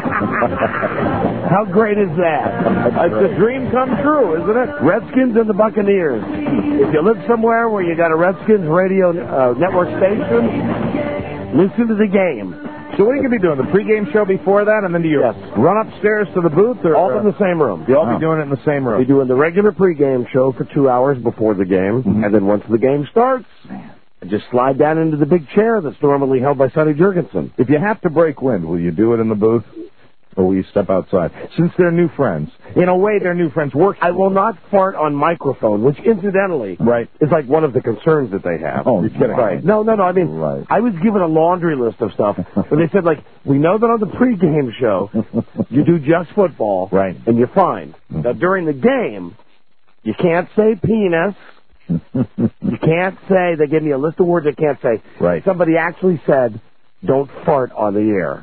How great is that? It's a dream come true, isn't it? Redskins and the Buccaneers. If you live somewhere where you got a Redskins radio network station, listen to the game. So what are you going to be doing? The pregame show before that, and then do you run upstairs to the booth? Or, all in the same room. You'll all be doing it in the same room. We're doing the regular pregame show for 2 hours before the game, and then once the game starts, just slide down into the big chair that's normally held by Sonny Jurgensen. If you have to break wind, will you do it in the booth? Or will you step outside? Since they're new friends. In a way, they're new friends. I will not fart on microphone, which incidentally is like one of the concerns that they have. Oh, you're kidding. Right. No. I mean, I was given a laundry list of stuff. And they said, we know that on the pregame show, you do just football. Right. And you're fine. Now, during the game, you can't say penis. You can't say, they gave me a list of words I can't say. Right. Somebody actually said, don't fart on the air.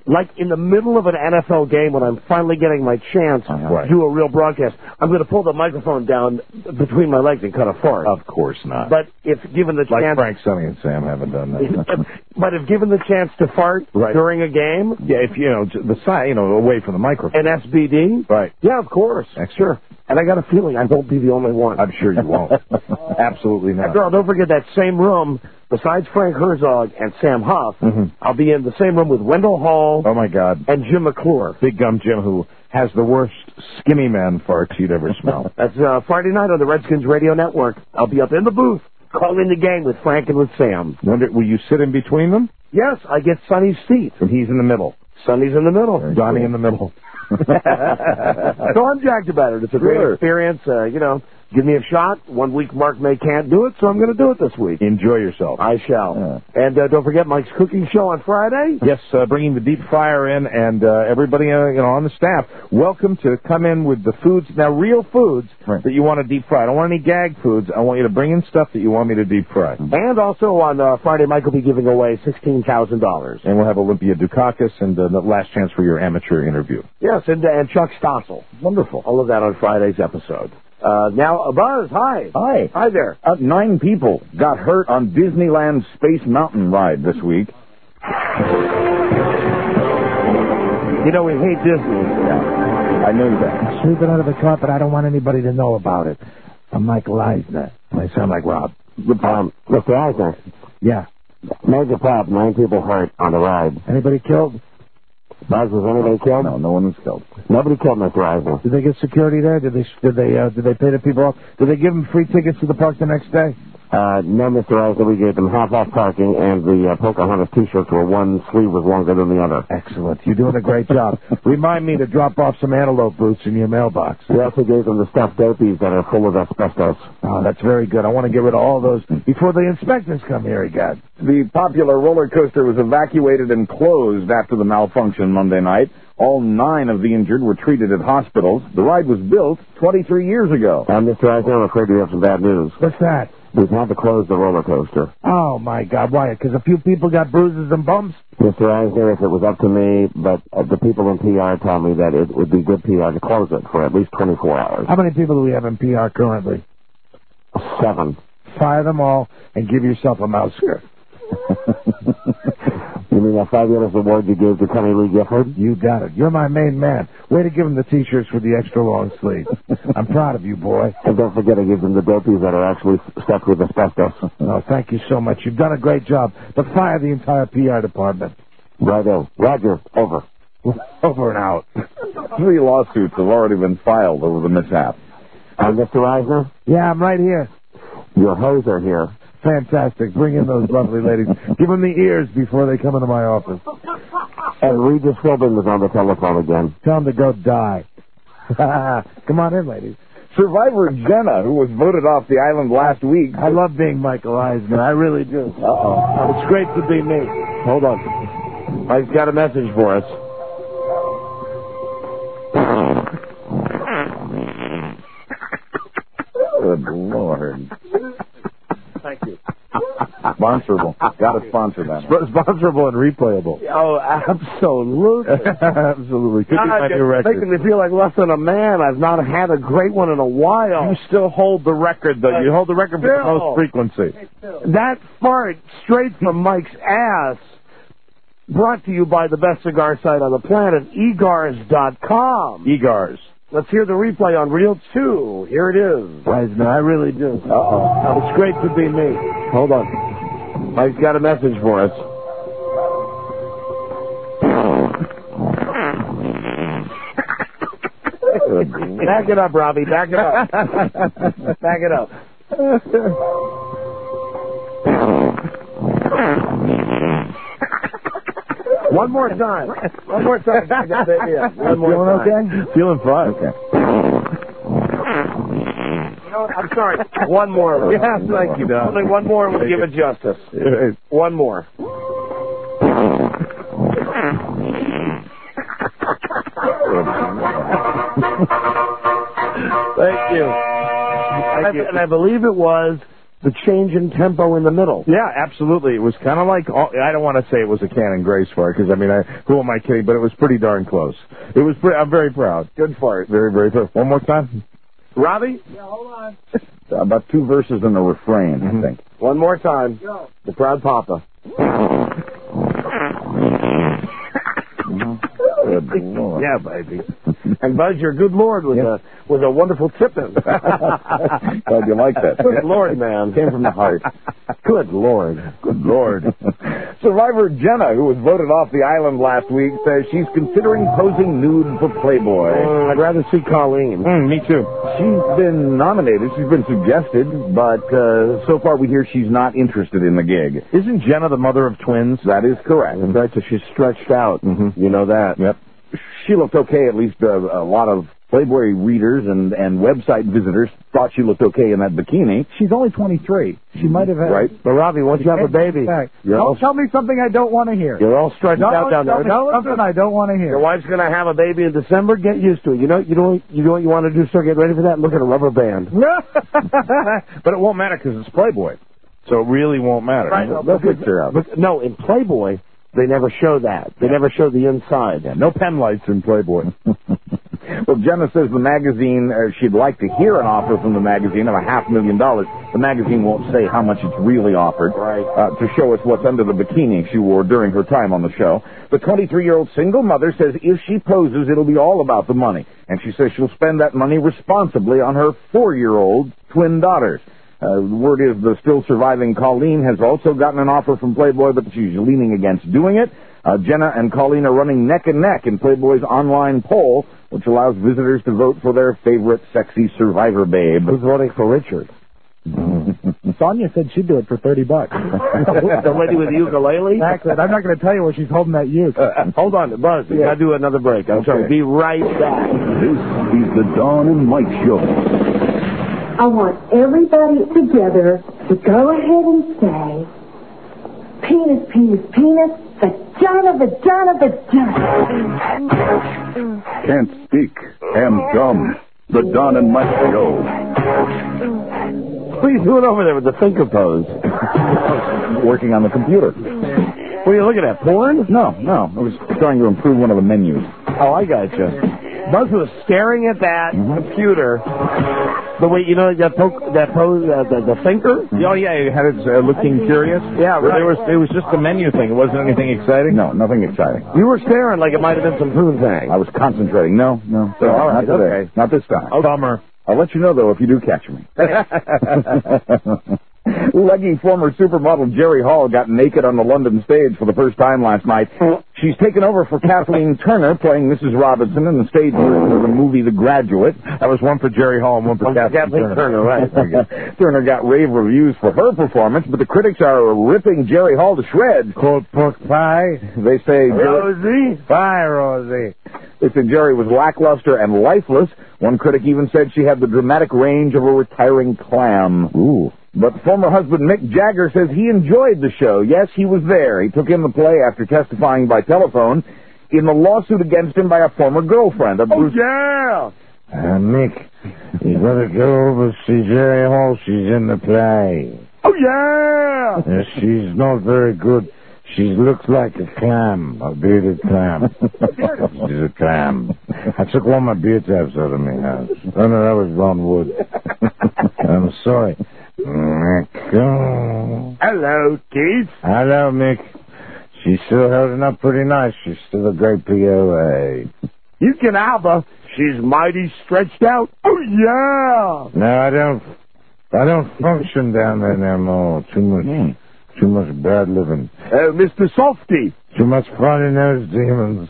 like in the middle of an NFL game when I'm finally getting my chance to do a real broadcast, I'm going to pull the microphone down between my legs and cut a fart. Of course not. But if given the like chance... Frank, Sonny, and Sam haven't done that. But if given the chance to fart during a game... Yeah, if, the side, away from the microphone. An SBD? Right. Yeah, of course. Sure. And I got a feeling I won't be the only one. I'm sure you won't. Absolutely not. After all, don't forget that same room, besides Frank Herzog and Sam Huff, I'll be in the same room with Wendell Hall. Oh, my God. And Jim McClure. Big Gum Jim, who has the worst skinny man farts you'd ever smell. That's Friday night on the Redskins Radio Network. I'll be up in the booth calling the game with Frank and with Sam. Will you sit in between them? Yes, I get Sonny's seat. And he's in the middle. Sonny's in the middle. Johnny in the middle. So I'm jacked about it. It's a great experience. Give me a shot. 1 week Mark May can't do it, so I'm going to do it this week. Enjoy yourself. I shall. And don't forget Mike's cooking show on Friday. Yes, bringing the deep fryer in, and everybody on the staff, welcome to come in with the foods, now real foods that you want to deep fry. I don't want any gag foods. I want you to bring in stuff that you want me to deep fry. And also on Friday, Mike will be giving away $16,000. And we'll have Olympia Dukakis and the last chance for your amateur interview. Yes, and Chuck Stossel. Wonderful. All of that on Friday's episode. Now, Buzz, hi. Hi. Hi there. 9 people got hurt on Disneyland's Space Mountain ride this week. We hate Disney. Yeah, I knew that. Sweep it under the carpet. I don't want anybody to know about it. I'm Michael Eisner. I sound like Rob. Mr. Eisner. Yeah. Major problem. 9 people hurt on the ride. Anybody killed? Buzz, was anybody killed? No one was killed. Nobody killed Mr. Eisner. Did they get security there? Did they pay the people off? Did they give them free tickets to the park the next day? No, Mr. Eisner. We gave them half-off parking, and the Pocahontas T-shirts were one sleeve was longer than the other. Excellent. You're doing a great job. Remind me to drop off some antelope boots in your mailbox. We also gave them the stuffed dopies that are full of asbestos. Oh, that's very good. I want to get rid of all those before the inspectors come here, egad. The popular roller coaster was evacuated and closed after the malfunction Monday night. All 9 of the injured were treated at hospitals. The ride was built 23 years ago. Mr. Eisner, I'm afraid we have some bad news. What's that? We've had to close the roller coaster. Oh, my God. Why? Because a few people got bruises and bumps? Mr. Eisner, if it was up to me, but the people in PR tell me that it would be good PR to close it for at least 24 hours. How many people do we have in PR currently? 7. Fire them all and give yourself a mouse skirt. You mean that fabulous award you gave to Kenny Lee Gifford? You got it. You're my main man. Way to give him the T-shirts with the extra long sleeves. I'm proud of you, boy. And don't forget I give them the dopies that are actually stuck with asbestos. Oh, thank you so much. You've done a great job. But fire the entire PR department. Righto. Roger. Over. Over and out. 3 lawsuits have already been filed over the mishap. Mr. Eisner? Yeah, I'm right here. Your hoes are here. Fantastic. Bring in those lovely ladies. Give them the ears before they come into my office. And Regis Philbin was on the telephone again. Tell them to go die. Come on in, ladies. Survivor Jenna, who was voted off the island last week. I love being Michael Eisner. I really do. Uh-oh. It's great to be me. Hold on. Mike's got a message for us. Good Lord. Thank you. Sponsorable. Got to sponsor that. Sponsorable and replayable. Oh, absolutely. Absolutely. Could be my new record. Making me feel like less than a man. I've not had a great one in a while. You still hold the record, though. You hold the record for the most frequency. That fart straight from Mike's ass. Brought to you by the best cigar site on the planet, egars.com. Egars. Let's hear the replay on Reel 2. Here it is. Eisner, I really do. Uh-oh. It's great to be me. Hold on. Mike's got a message for us. Back it up, Robbie. Back it up. Back it up. One more time. One more time. One more Feeling time. okay? Feeling fine. Okay. You know what? I'm sorry. One more. Yeah, thank you, Don. Only one more will give it justice. One more. Thank you. And I believe it was the change in tempo in the middle. Yeah, absolutely. It was kind of like, I don't want to say it was a Canon Grace fart, because, I mean, who am I kidding? But it was pretty darn close. It was. I'm very proud. Good fart. Very, very proud. One more time. Robbie? Yeah, hold on. About 2 verses and a refrain, I think. One more time. Go. The proud papa. Good Lord. Yeah, baby. And Buzz, your good Lord was a wonderful tipping. Glad you like that. Good Lord, man. Came from the heart. Good Lord. Good Lord. Survivor Jenna, who was voted off the island last week, says she's considering posing nude for Playboy. I'd rather see Colleen. Me too. She's been nominated. She's been suggested, but so far we hear she's not interested in the gig. Isn't Jenna the mother of twins? That is correct. That's right, so she's stretched out. You know that. Yep. She looked okay. At least a lot of Playboy readers and website visitors thought she looked okay in that bikini. She's only 23. She might have had... Right. But, Robbie, once you have a baby... Don't tell me something I don't want to hear. You're all stretched out down there. Something I don't want to hear. Your wife's going to have a baby in December. Get used to it. You know what you want to do, sir? Get ready for that. Look at a rubber band. But it won't matter because it's Playboy. So it really won't matter. Right. They'll fix her out. But, no, in Playboy... They never show that. They never show the inside. Yeah, no pen lights in Playboy. Well, Jenna says the magazine, she'd like to hear an offer from the magazine of $500,000. The magazine won't say how much it's really offered to show us what's under the bikini she wore during her time on the show. The 23-year-old single mother says if she poses, it'll be all about the money. And she says she'll spend that money responsibly on her 4-year-old twin daughters. The word is the still surviving Colleen has also gotten an offer from Playboy, but she's leaning against doing it. Jenna and Colleen are running neck and neck in Playboy's online poll, which allows visitors to vote for their favorite sexy survivor babe. Who's voting for Richard? Sonia said she'd do it for $30. The lady with the ukulele? Exactly. I'm not going to tell you where she's holding that uke. Hold on, Buzz. We got to do another break. I'm sorry. Be right back. This is the Dawn and Mike Show. I want everybody together to go ahead and say, penis, penis, penis, vagina, vagina, vagina. Can't speak. Am dumb. The Dawn and Mike Show. What are you doing over there with the finger pose? Working on the computer. What are you looking at, porn? No. I was trying to improve one of the menus. Oh, I got you. Buzz was staring at that computer. The way, you know, that pose, the finger? Oh, yeah, it had it looking curious. Yeah, right. It was just a menu thing. It wasn't anything exciting? No, nothing exciting. You were staring like it might have been some poontang. I was concentrating. No. So, all right, not today. okay. Not this time. Oh, bummer. I'll let you know, though, if you do catch me. Leggy former supermodel Jerry Hall got naked on the London stage for the first time last night. She's taken over for Kathleen Turner, playing Mrs. Robinson in the stage version of the movie The Graduate. That was one for Jerry Hall and one for Kathleen Turner, right. Turner got rave reviews for her performance, but the critics are ripping Jerry Hall to shreds. Cold pork pie. They say... Rosie? Bye, Rosie. They said Jerry was lackluster and lifeless. One critic even said she had the dramatic range of a retiring clam. Ooh. But former husband Mick Jagger says he enjoyed the show. Yes, he was there. He took in the play after testifying by telephone in the lawsuit against him by a former girlfriend. Yeah! Mick, you better go over to see Jerry Hall. She's in the play. Oh, yeah! She's not very good. She looks like a clam, a bearded clam. She's a clam. I took all my beard tabs out of my house. Oh, no, that was Ron Wood. I'm sorry. Mick. Hello, Keith. Hello, Mick. She's still holding up pretty nice. She's still a great POA. You can have her. She's mighty stretched out. Oh, yeah! No, I don't function down there no more. Too much bad living. Mr. Softy. Too much fun in those demons.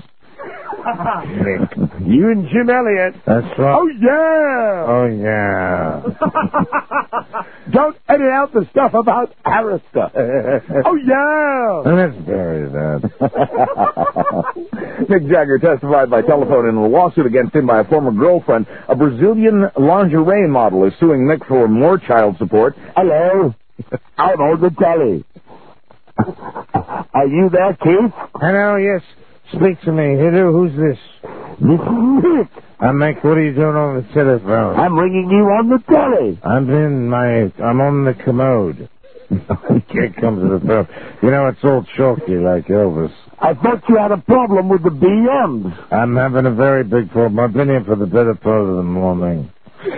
Mick. You and Jim Elliott. That's right. Oh, yeah! Oh, yeah. Don't edit out the stuff about Arista. Oh, yeah! Let's bury that. Mick Jagger testified by telephone in a lawsuit against him by a former girlfriend. A Brazilian lingerie model is suing Mick for more child support. Hello. I'm on the telly. Are you there, Keith? Hello, yes. Speak to me. Hello, who's this? This is Mick. Mick, what are you doing on the telephone? I'm ringing you on the telly. I'm on the commode. You can't come to the phone. You know, it's all chalky like Elvis. I thought you had a problem with the BMs. I'm having a very big problem. I've been here for the better part of the morning.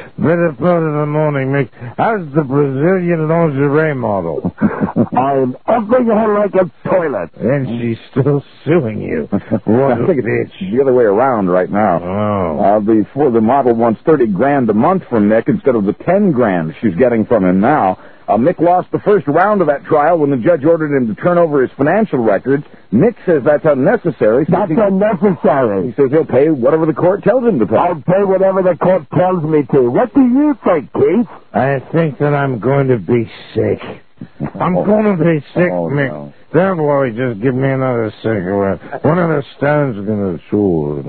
Mick. How's the Brazilian lingerie model? I'm effing her like a toilet. And she's still suing you. What I think it's the other way around right now. Oh. The model wants $30,000 a month from Mick instead of the $10,000 she's getting from him now. Mick lost the first round of that trial when the judge ordered him to turn over his financial records. Mick says that's unnecessary. That's unnecessary. He says he'll pay whatever the court tells him to pay. I'll pay whatever the court tells me to. What do you think, Keith? I think that I'm going to be sick. I'm going to be sick, Mick. No. Don't worry, just give me another cigarette. One of the stones is going to chew.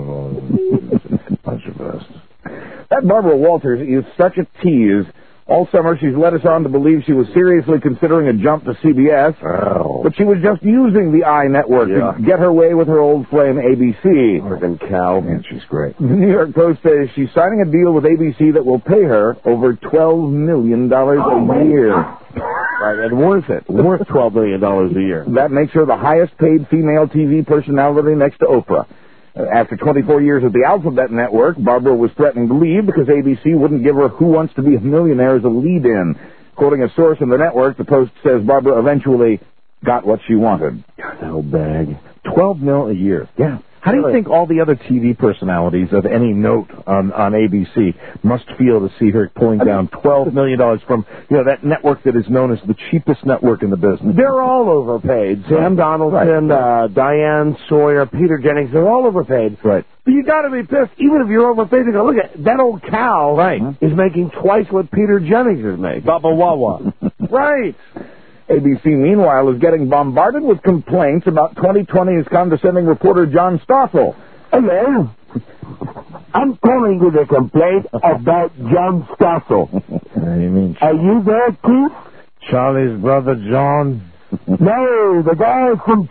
Bunch of us. That Barbara Walters is such a tease. All summer, she's led us on to believe she was seriously considering a jump to CBS, but she was just using the I network to get her way with her old flame ABC. Fucking cow. And she's great. The New York Post says she's signing a deal with ABC that will pay her over $12 million a year. Right, and worth it. Worth $12 million a year. That makes her the highest paid female TV personality next to Oprah. After 24 years at the Alphabet Network, Barbara was threatening to leave because ABC wouldn't give her Who Wants to Be a Millionaire as a lead-in. Quoting a source in the network, the Post says Barbara eventually got what she wanted. That old bag. $12 million a year. Yeah. How do you think all the other TV personalities of any note on ABC must feel to see her pulling down $12 million from, that network that is known as the cheapest network in the business? They're all overpaid. Sam Donaldson, Diane Sawyer, Peter Jennings, they're all overpaid. Right. But you got to be pissed. Even if you're overpaid, you go, look at that old cow is making twice what Peter Jennings is making. Baba Wawa. Right. ABC, meanwhile, is getting bombarded with complaints about 2020's condescending reporter John Stossel. Hello. I'm calling with a complaint about John Stossel. You mean Are you there, Keith? Charlie's brother John? No, the guy from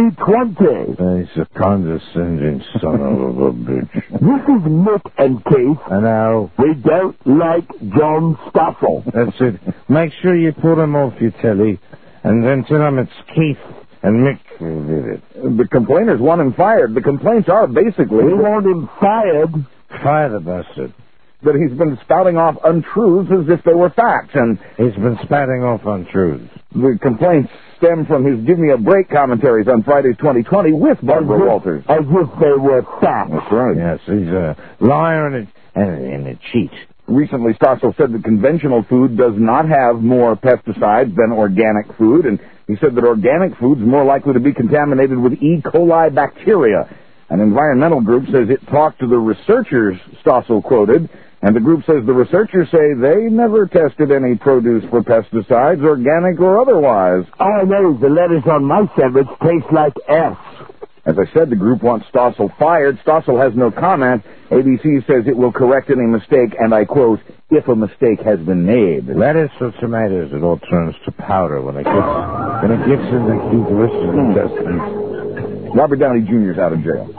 2020. He's a condescending son of a bitch. This is Nick and Keith. I know. We don't like John Stossel. That's it. Make sure you put him off your telly, and then tell him it's Keith and Mick who did it. The complainers want him fired. The complaints are basically... We want him fired. Fire the bastard. That he's been spouting off untruths as if they were facts, and... He's been spouting off untruths. The complaints stem from his Give Me a Break commentaries on Fridays 2020 with Barbara Walters. As if they were facts. That's right. Yes, he's a liar and a cheat. Recently, Stossel said that conventional food does not have more pesticides than organic food, and he said that organic food's more likely to be contaminated with E. coli bacteria. An environmental group says it talked to the researchers Stossel quoted, and the group says the researchers say they never tested any produce for pesticides, organic or otherwise. All I know is the letters on my sandwich taste like S. As I said, the group wants Stossel fired. Stossel has no comment. ABC says it will correct any mistake, and I quote, if a mistake has been made. Lettuce or tomatoes, it all turns to powder when it gets in the Keith intestines. Robert Downey Jr. is out of jail.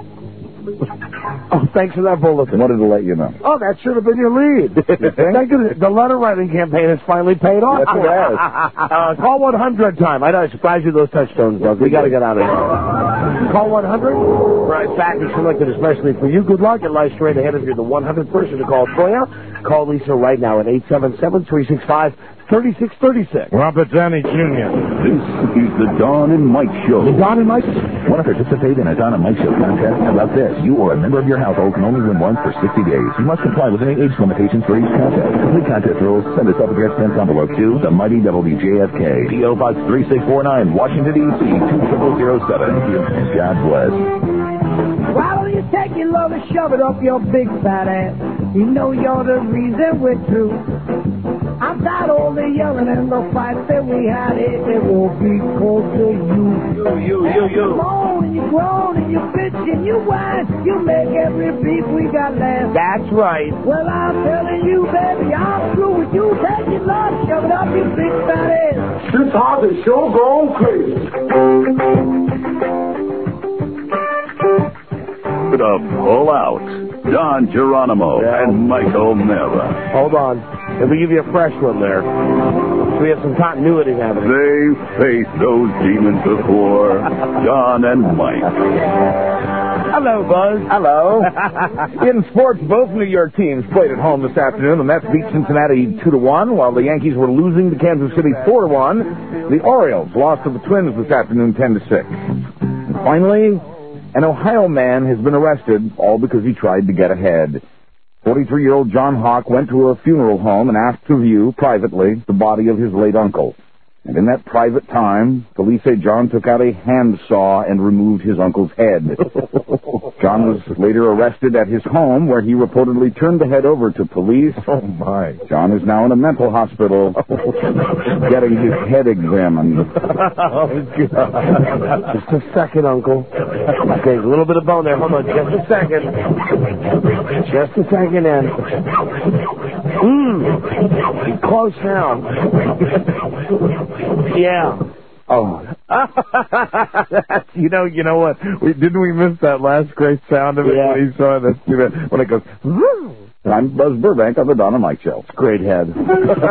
Oh, thanks for that bulletin. Wanted to let you know. Oh, that should have been your lead. Thank goodness. The letter writing campaign has finally paid off. Yes, it has. Call 100 time. I know, I surprised you with those touchstones, Doug. We got to get out of here. Call 100. Right, fact is selected especially for you. Good luck. It lies straight ahead of you. The 100th person to call Troya. Call Lisa right now at 877-365-3636. Robert Downey Jr. This is the Don and Mike Show. The Don and Mike? Want to participate in a Don and Mike Show contest? How about this? You or a member of your household can only win once for 60 days. You must comply with any age limitations for each contest. Complete contest rules. Send a self-addressed stamp envelope to the Mighty WJFK. P.O. Box 3649, Washington, D.C. 20007. Thank you, and God bless. Why don't you take your love and shove it up your big fat ass? You know you're the reason we're through. I've got all the yelling and the fights that we had. It won't be close to you. You moan and you groan and you bitch and you whine. You make every beat we got last. That's right. Well, I'm telling you, baby, I'm through with you. Take your love, shove it up your big fat ass. This house is sure going crazy. To pull out. Don Geronimo and Michael Mara. Hold on. Let me give you a fresh one there. We have some continuity happening. They've faced those demons before. Don and Mike. Hello, Buzz. Hello. In sports, both New York teams played at home this afternoon. The Mets beat Cincinnati 2-1, while the Yankees were losing to Kansas City 4-1. The Orioles lost to the Twins this afternoon 10-6. And finally, an Ohio man has been arrested, all because he tried to get ahead. 43-year-old John Hawk went to a funeral home and asked to view, privately, the body of his late uncle. And in that private time, police say John took out a handsaw and removed his uncle's head. John was later arrested at his home, where he reportedly turned the head over to police. Oh, my. John is now in a mental hospital getting his head examined. Oh, God. Just a second, Uncle. Okay, a little bit of bone there. Hold on, just a second. Just a second in. Close now. Yeah. Oh. you know what? Didn't we miss that last great sound of it when he saw that? When it goes... I'm Buzz Burbank on the Don and Mike Show. Great head. There.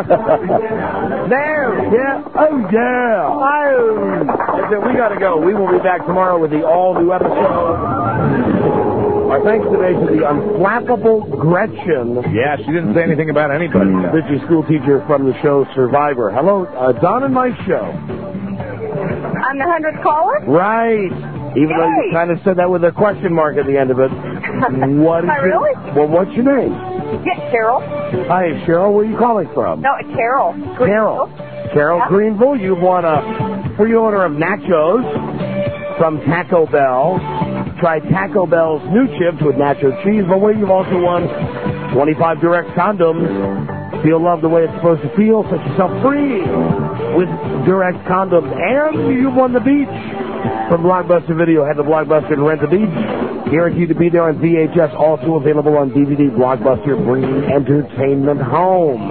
Yeah. Oh, yeah. Oh. We got to go. We will be back tomorrow with the all-new episode. Our thanks today to the unflappable Gretchen. Yeah, she didn't say anything about anybody. Bitchy school teacher from the show Survivor. Hello, Don and Mike Show. I'm the 100th caller? Right. Even though you kind of said that with a question mark at the end of it. What is really? Well, what's your name? Yeah, Cheryl. Hi, Cheryl. Where are you calling from? No, it's Carol. Carol. Carol Greenville, you've won a free order of nachos from Taco Bell. Try Taco Bell's new chips with nacho cheese, but where you've also won 25 Durex condoms. Feel love the way it's supposed to feel. Set yourself free with Durex condoms. And you've won the beach from Blockbuster Video. Head to Blockbuster and rent the beach. Guaranteed to be there on VHS. Also available on DVD. Blockbuster, bringing entertainment home.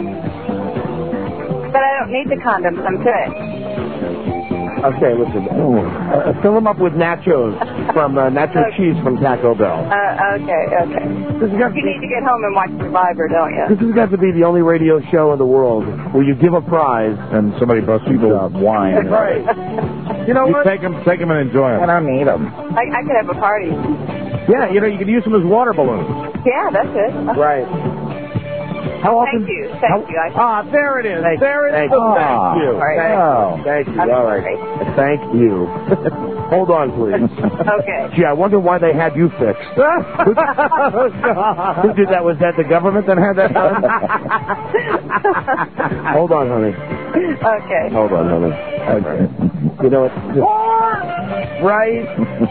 But I don't need the condoms. I'm good. Okay, listen. Fill them up with nachos from nacho cheese from Taco Bell. Okay. You need to get home and watch Survivor, don't you? This has got to be the only radio show in the world where you give a prize and somebody busts people wine. That's right. You know what? Take them and enjoy them. I don't need them. I could have a party. Yeah, you could use them as water balloons. Yeah, that's it. Right. How often? Thank you. There it is. Thank there it is. you. Thank you. Thank you. All right. Thank you. Hold on, please. Okay. Gee, I wonder why they had you fixed. Who did that? Was that the government that had that done? Hold on, honey. Okay. Hold on, honey. Okay. You know what? Right.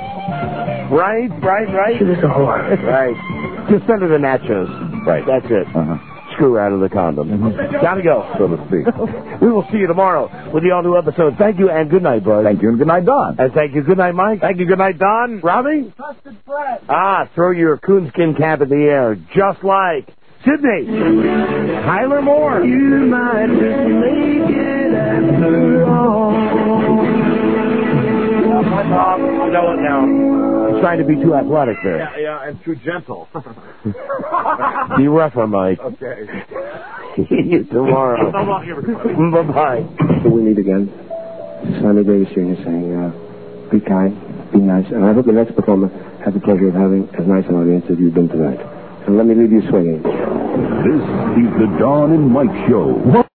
She was a whore. Right. Just send her the nachos. Right. That's it. Screw her out of the condom. Gotta go. So to speak. We will see you tomorrow with the all-new episode. Thank you, and good night, Buzz. Thank you, and good night, Don. And thank you. Good night, Mike. Thank you. Good night, Don. Robbie? Busted Fred. Throw your coonskin cap in the air, just like Sydney. Tyler Moore. You might just make it after all. You know what now? He's trying to be too athletic there. Yeah, and too gentle. Be rougher, Mike. Okay. See you tomorrow. Bye-bye. Till we meet again. Sammy Davis Jr. saying, be kind, be nice, and I hope the next performer has the pleasure of having as nice an audience as you've been tonight. And let me leave you swinging. This is the Don and Mike Show.